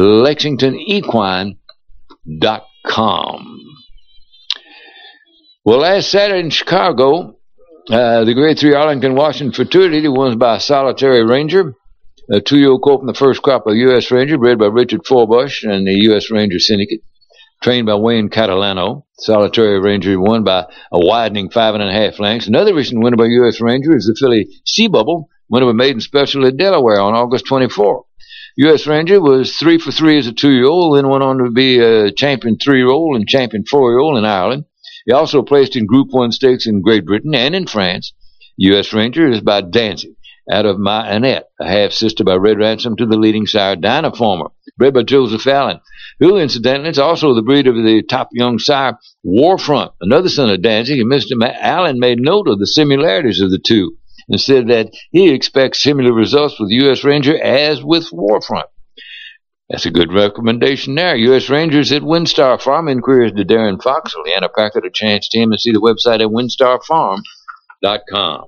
Speaker 1: LexingtonEquine.com. Well, last Saturday in Chicago, the Grade 3 Arlington Washington Fraternity won by Solitary Ranger, a 2-year-old colt from the first crop of U.S. Ranger, bred by Richard Forbush and the U.S. Ranger Syndicate, trained by Wayne Catalano. Solitary Ranger won by a widening 5.5 lengths. Another recent winner by U.S. Ranger is the filly Sea Bubble, winner of a maiden special at Delaware on August 24. U.S. Ranger was 3 for 3 as a 2-year-old, then went on to be a champion 3-year-old and champion 4-year-old in Ireland. He also placed in Group 1 stakes in Great Britain and in France. U.S. Ranger is by Danzig. out of My Annette, a half-sister by Red Ransom to the leading sire Dynaformer, bred by Joseph Allen, who incidentally is also the breed of the top young sire Warfront, another son of Danzig, and Mr. Allen made note of the similarities of the two and said that he expects similar results with U.S. Ranger as with Warfront. That's a good recommendation there. U.S. Rangers at Windstar Farm. Inquiries to Darren Fox, Leanna Packard, a chance to him, and see the website at windstarfarm.com.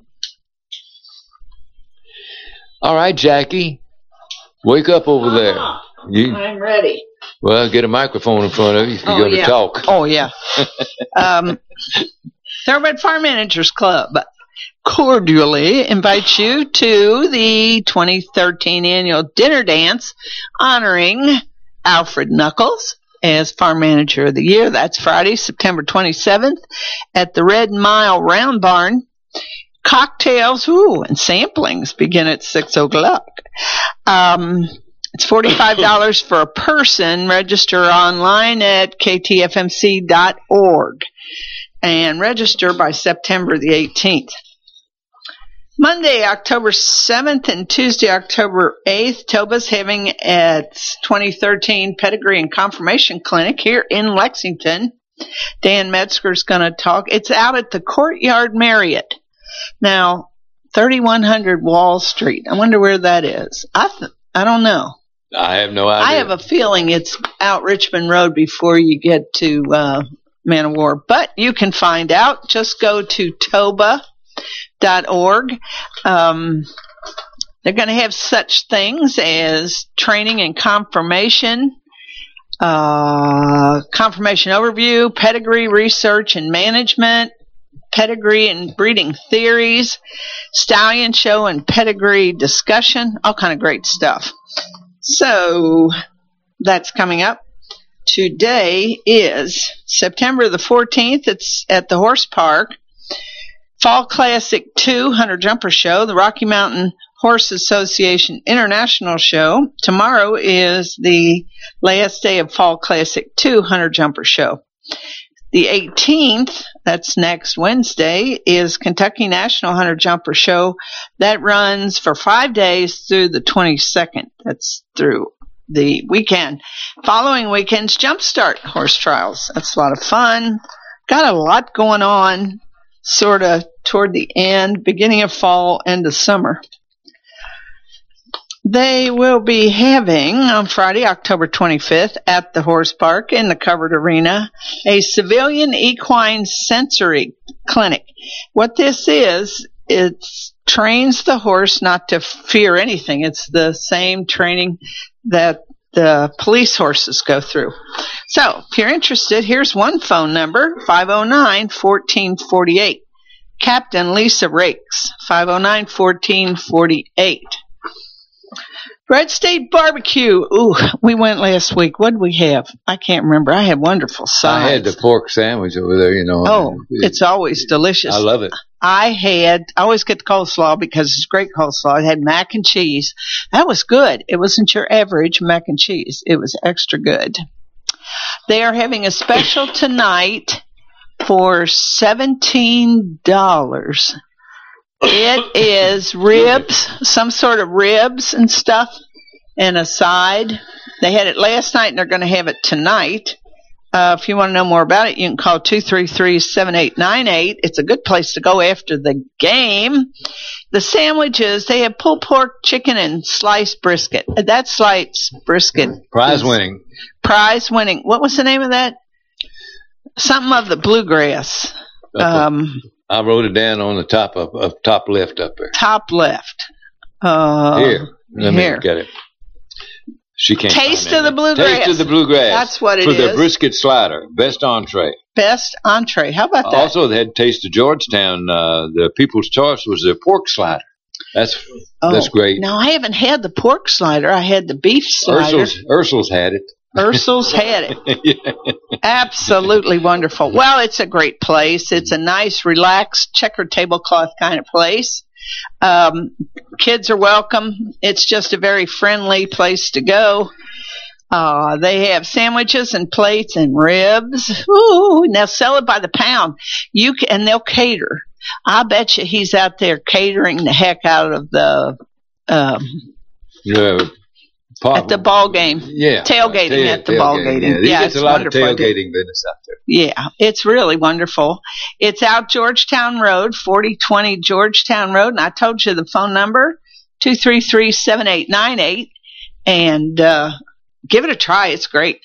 Speaker 1: All right, Jackie, wake up over there.
Speaker 4: I'm ready.
Speaker 1: Well, get a microphone in front of you if you're going to talk.
Speaker 4: Oh, yeah. Thoroughbred Farm Managers Club cordially invites you to the 2013 annual dinner dance honoring Alfred Knuckles as Farm Manager of the Year. That's Friday, September 27th at the Red Mile Round Barn. Cocktails, and samplings begin at 6 o'clock. It's $45 for a person. Register online at ktfmc.org and register by September the 18th. Monday, October 7th and Tuesday, October 8th, Toba's having its 2013 Pedigree and Confirmation Clinic here in Lexington. Dan Metzger's going to talk. It's out at the Courtyard Marriott. Now, 3100 Wall Street. I wonder where that is. I don't know.
Speaker 1: I have no idea.
Speaker 4: I have a feeling it's out Richmond Road before you get to Man of War. But you can find out. Just go to toba.org. They're going to have such things as training and confirmation, confirmation overview, pedigree research and management, pedigree and breeding theories, stallion show and pedigree discussion, all kind of great stuff. So that's coming up. Today is September the 14th. It's at the Horse Park. Fall Classic 2 Hunter Jumper Show, the Rocky Mountain Horse Association International Show. Tomorrow is the last day of Fall Classic 2 Hunter Jumper Show. The 18th, that's next Wednesday, is Kentucky National Hunter Jumper Show. That runs for 5 days through the 22nd. That's through the weekend. Following weekend's Jumpstart Horse Trials. That's a lot of fun. Got a lot going on, sort of toward the end, beginning of fall, end of summer. They will be having, on Friday, October 25th, at the Horse Park in the covered arena, a civilian equine sensory clinic. What this is, it trains the horse not to fear anything. It's the same training that the police horses go through. So, if you're interested, here's one phone number, 509-1448. Captain Lisa Rakes, 509-1448. Red State Barbecue. Ooh, we went last week. What did we have? I can't remember. I had wonderful sides.
Speaker 1: I had the pork sandwich over there, you know.
Speaker 4: Oh, it's always delicious.
Speaker 1: I love it.
Speaker 4: I always get the coleslaw because it's great coleslaw. It had mac and cheese. That was good. It wasn't your average mac and cheese. It was extra good. They are having a special tonight for $17. It is ribs, some sort of ribs and stuff, and a side. They had it last night, and they're going to have it tonight. If you want to know more about it, you can call 233-7898. It's a good place to go after the game. The sandwiches, they have pulled pork, chicken, and sliced brisket. That sliced brisket.
Speaker 1: Prize winning.
Speaker 4: Prize winning. What was the name of that? Something of the bluegrass.
Speaker 1: I wrote it down on the top of top left up there.
Speaker 4: Top left.
Speaker 1: Here. Let me get it. She can't.
Speaker 4: Taste of the Bluegrass.
Speaker 1: Taste of the Bluegrass.
Speaker 4: That's what it
Speaker 1: is.
Speaker 4: is.
Speaker 1: For the brisket slider. Best entree.
Speaker 4: Best entree. How about that?
Speaker 1: Also, they had Taste of Georgetown. The People's Choice was the pork slider. That's great.
Speaker 4: No, I haven't had the pork slider. I had the beef slider.
Speaker 1: Ursul's had it.
Speaker 4: Ursul's had it. Yeah. Absolutely wonderful. Well, it's a great place. It's a nice, relaxed, checkered tablecloth kind of place. Kids are welcome. It's just a very friendly place to go. They have sandwiches and plates and ribs. Ooh, and they'll sell it by the pound. And they'll cater. I bet you he's out there catering the heck out of the at the ball game.
Speaker 1: Yeah.
Speaker 4: Tailgating at the ball game.
Speaker 1: Yeah, it's a lot of tailgating business out there.
Speaker 4: Yeah, it's really wonderful. It's out Georgetown Road, 4020 Georgetown Road, and I told you the phone number, 233-7898, and give it a try. It's great.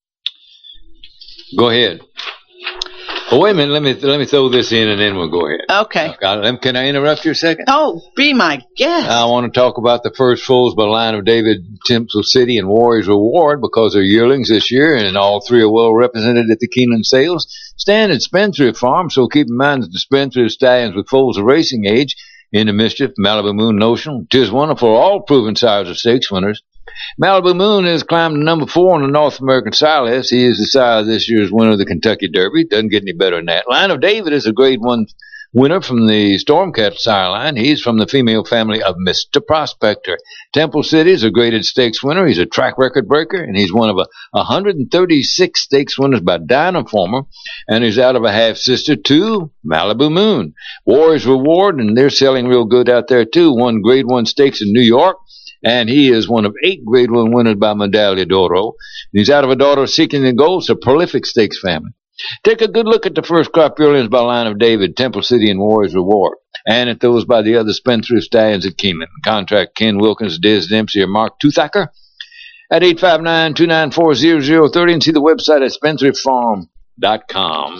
Speaker 1: Go ahead. Oh, wait a minute. Let me throw this in, and then we'll go ahead.
Speaker 4: Okay.
Speaker 1: Can I interrupt you a second?
Speaker 4: Oh, be my guest.
Speaker 1: I want to talk about the first foals by the line of David, Temple City, and Warriors Reward, because they're yearlings this year, and all three are well represented at the Keeneland sales stand at Spendthrift Farm. So keep in mind that the Spendthrift stallions with foals of racing age in the Mischief, Malibu Moon, Notional, 'Tis Wonderful, all proven sires of stakes winners. Malibu Moon has climbed to number 4 on the North American sire list. He is the sire of this year's winner of the Kentucky Derby. Doesn't get any better than that. Line of David is a grade 1 winner from the Stormcat sire line. He's from the female family of Mr. Prospector. Temple City is a graded stakes winner. He's a track record breaker, and he's one of 136 stakes winners by Dynaformer, and he's out of a half-sister to Malibu Moon. Warriors Reward, and they're selling real good out there, too. Won grade 1 stakes in New York, and he is one of 8 grade 1 winners by Medaglia d'Oro. He's out of a daughter seeking the gold. It's a prolific stakes family. Take a good look at the first crop yearlings by line of David, Temple City, and Warriors Reward, and at those by the other Spendthrift stallions at Keeneland. Contract Ken Wilkins, Diz Dempsey, or Mark Toothacker at 859-294-0030, and see the website at spendthriftfarm.com.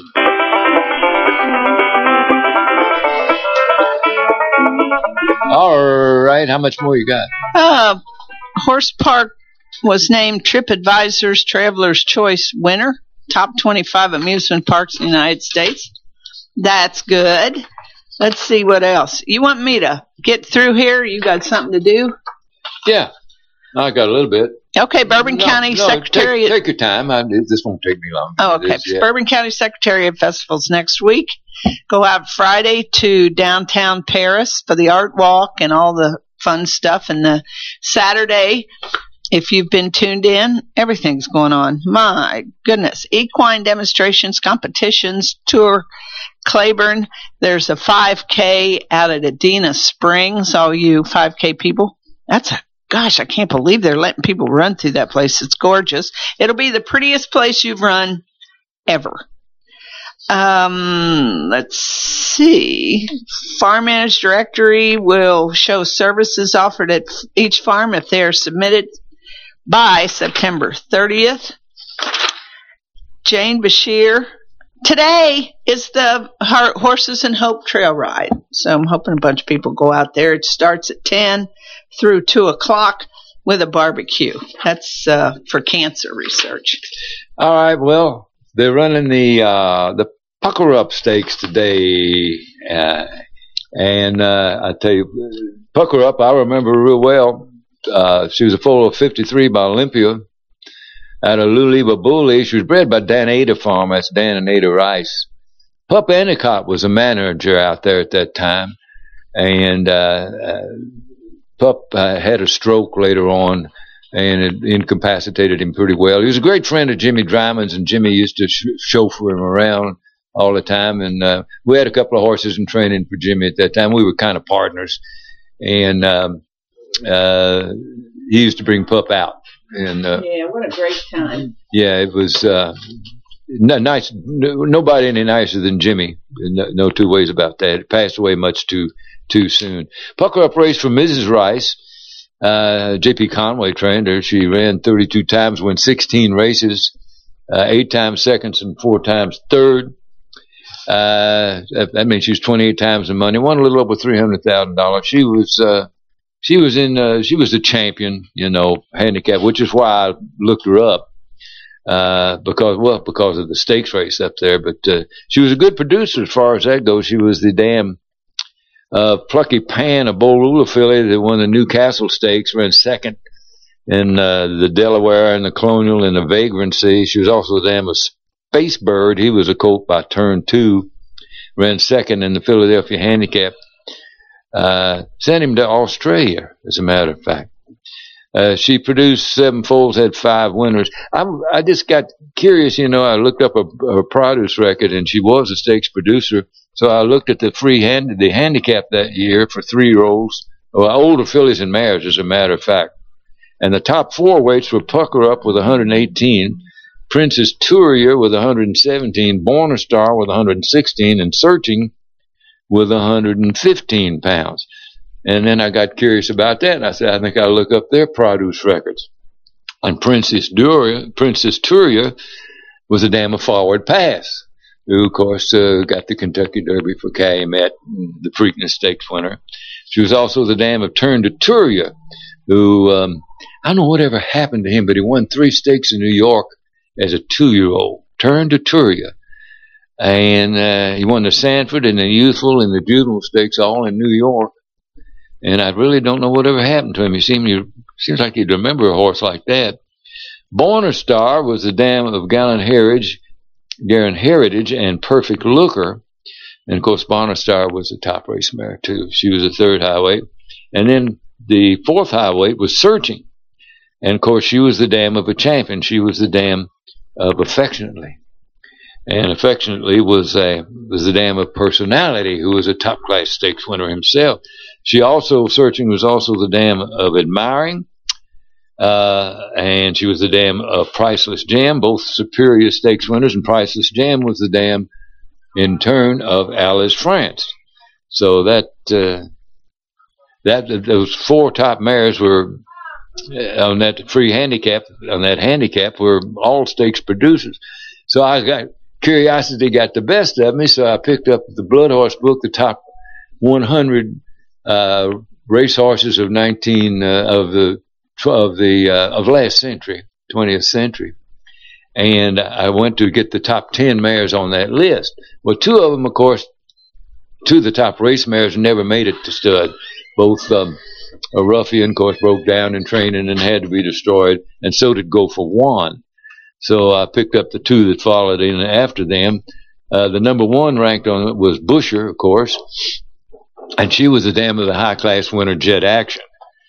Speaker 1: All right, how much more you got?
Speaker 4: Horse Park was named TripAdvisor's Traveler's Choice winner, top 25 amusement parks in the United States. That's good. Let's see what else. You want me to get through here? You got something to do?
Speaker 1: Yeah, I got a little bit.
Speaker 4: Okay, Bourbon County Secretary.
Speaker 1: Take your time. This won't take me long.
Speaker 4: Oh, okay. Bourbon County Secretary of Festivals next week. Go out Friday to downtown Paris for the art walk and all the fun stuff. And the Saturday, if you've been tuned in, everything's going on. My goodness. Equine demonstrations, competitions, tour, Claiborne. There's a 5K out at Adena Springs, all you 5K people. Gosh, I can't believe they're letting people run through that place. It's gorgeous. It'll be the prettiest place you've run ever. Let's see. Farm Managed Directory will show services offered at each farm if they are submitted by September 30th. Jane Bashir. Today is the Horses and Hope Trail Ride. So I'm hoping a bunch of people go out there. It starts at 10 through 2 o'clock with a barbecue. That's for cancer research.
Speaker 1: All right. Well, they're running the Pucker Up Stakes today. And I tell you, Pucker Up, I remember real well. She was a foal of 53 by Olympia out of Luliba Bully. She was bred by Dan Ada Farm. That's Dan and Ada Rice. Pup Endicott was a manager out there at that time. And Pup had a stroke later on, and it incapacitated him pretty well. He was a great friend of Jimmy Dryman's, and Jimmy used to chauffeur him around all the time. And we had a couple of horses in training for Jimmy at that time. We were kind of partners. And he used to bring Pup out. And
Speaker 4: yeah, what a great time.
Speaker 1: Yeah, it was nice. Nobody any nicer than Jimmy. No two ways about that. It passed away much too soon. Pucker Up race for Mrs. Rice. J.P. Conway trained her. She ran 32 times, won 16 races, 8 times seconds and 4 times third. That means she's 28 times the money. Won a little over $300,000. She was the champion, handicap, which is why I looked her up. Because of the stakes race up there, but she was a good producer as far as that goes. She was the damn Plucky Pan, a Bull Rule affiliate that won the Newcastle Stakes, ran second in the Delaware and the Colonial and the Vagrancy. She was also the damn Space Bird. He was a colt by turn 2, ran second in the Philadelphia Handicap. Sent him to Australia, as a matter of fact. She produced 7 foals, had 5 winners. I just got curious, you know. I looked up her produce record, and she was a stakes producer. So I looked at the handicap that year for 3-year-olds, older fillies and mares, as a matter of fact. And the top 4 weights were Pucker Up with 118, Princess Touria with 117, Borner Star with 116, and Searching with 115 pounds. And then I got curious about that, and I said, I think I'll look up their produce records. And Princess Touria was a dam of Forward Pass, who, of course, got the Kentucky Derby for Calumet, the Preakness Stakes winner. She was also the dam of Turn to Touria, who, I don't know whatever happened to him, but he won 3 stakes in New York as a 2-year-old. Turn to Touria. And he won the Sanford and the Youthful and the Juvenile Stakes all in New York. And I really don't know whatever happened to him. He seems like he'd remember a horse like that. Borner Star was the dam of Gallant Heritage and Perfect Looker. And, of course, Borner Star was the top race mare, too. She was the 3rd high weight. And then the 4th high weight was Searching. And, of course, she was the dam of a champion. She was the dam of Affectionately. And Affectionately was the dam of Personality, who was a top-class stakes winner himself. Searching was also the dam of Admiring, and she was the dam of Priceless Gem, both superior stakes winners, and Priceless Gem was the dam, in turn, of Alice France. So those 4 top mares were on that handicap were all stakes producers. So curiosity got the best of me, so I picked up the Blood Horse book, the top 100 racehorses of last century, 20th century, and I went to get the top 10 mares on that list. Well, 2 of them, of course, 2 of the top race mares never made it to stud. Both Ruffian, of course, broke down in training and had to be destroyed, and so did Go for One. So I picked up the 2 that followed in after them. The number 1 ranked on it was Busher, of course. And she was the dam of the high-class winner, Jet Action.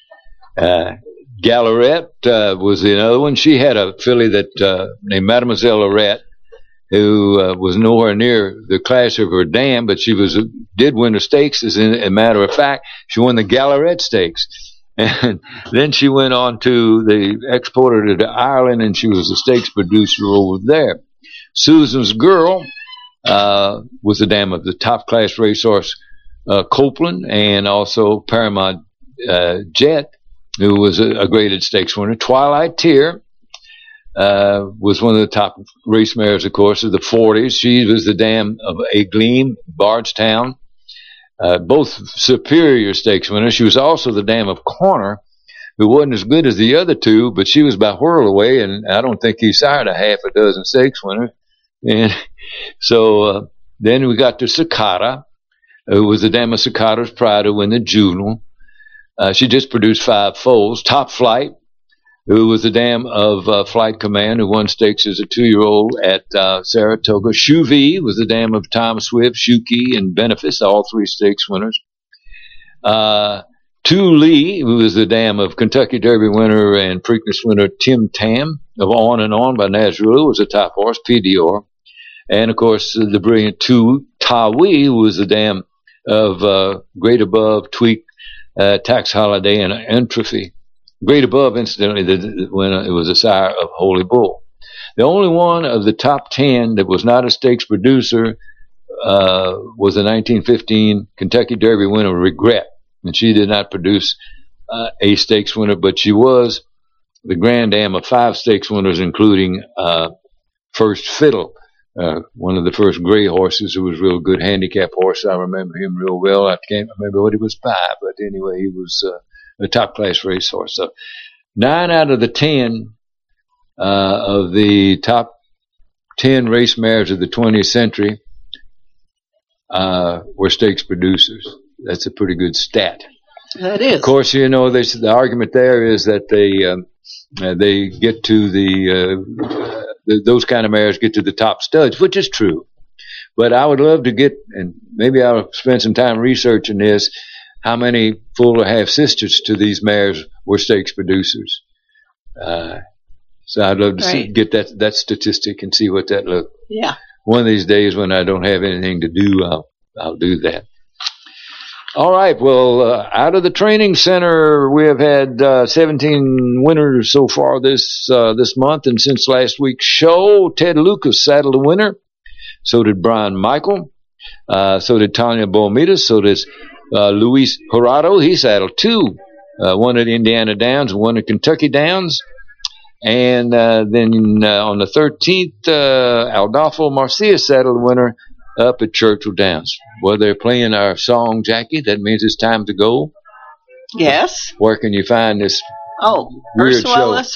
Speaker 1: Gallarette was the other one. She had a filly named Mademoiselle Lorette, who was nowhere near the class of her dam, but she did win the stakes. As a matter of fact, she won the Gallarette Stakes. And then she went on to exported her to Ireland, and she was a stakes producer over there. Susan's Girl was the dam of the top-class racehorse Copeland, and also Paramount Jet, who was a graded stakes winner. Twilight Tear was one of the top race mares, of course, of the 40s. She was the dam of A Gleam, Bardstown, both superior stakes winners. She was also the dam of Corner, who wasn't as good as the other 2, but she was by whirl away, and I don't think he sired a half a dozen stakes winners. And so then we got to Cicada, who was the dam of Cicada's Pride, who won the Juvenile. She just produced 5 foals. Top Flight, who was the dam of Flight Command, who won stakes as a 2-year-old at Saratoga. Chuvie was the dam of Tom Swift, Shuki, and Benefice, all 3 stakes winners. Tu Lee, who was the dam of Kentucky Derby winner and Preakness winner Tim Tam, of On and On by Nazrul, was a top horse, P. Dior. And, of course, the brilliant Tawi, who was the dam of Great Above, Tweak, Tax Holiday, and Entropy. Great Above, incidentally, when it was a sire of Holy Bull. The only one of the top 10 that was not a stakes producer was the 1915 Kentucky Derby winner, Regret. And she did not produce a stakes winner, but she was the grand dam of 5 stakes winners, including First Fiddle, one of the first gray horses who was a real good handicap horse. I remember him real well. I can't remember what he was by, but anyway, he was a top-class racehorse. So 9 out of the 10 of the top 10 race mares of the 20th century were stakes producers. That's a pretty good stat.
Speaker 4: That is.
Speaker 1: Of course, you know, the argument there is that they get to those kind of mares get to the top studs, which is true. But I would love to get, and maybe I'll spend some time researching this, how many full or half sisters to these mares were stakes producers. So I'd love to get that statistic and see what that looks.
Speaker 4: Yeah.
Speaker 1: One of these days when I don't have anything to do, I'll do that. All right. Well, out of the training center, we have had 17 winners so far this month, and since last week's show, Ted Lucas saddled a winner. So did Brian Michael. So did Tanya Bomitas. So did Luis Jurado. He saddled 2. One at Indiana Downs and one at Kentucky Downs. And then on the 13th, Aldolfo Marcia saddled a winner up at Churchill Downs. Well, they're playing our song, Jackie. That means it's time to go.
Speaker 4: Yes.
Speaker 1: Where can you find this weird
Speaker 4: Ursula
Speaker 1: show?
Speaker 4: Ellis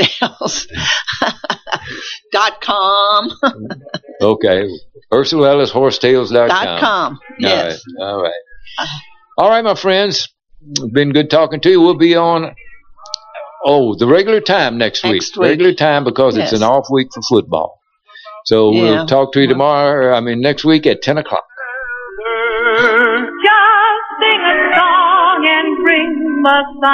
Speaker 4: Horsetails.com.
Speaker 1: Okay. Ursula Ellis Horsetails.com.
Speaker 4: .com. Yes.
Speaker 1: All right. All right, my friends. Been good talking to you. We'll be on the regular time next week. Regular time because it's an off week for football. So we'll talk to you next week at 10 o'clock.
Speaker 14: Just sing a song and bring the sun.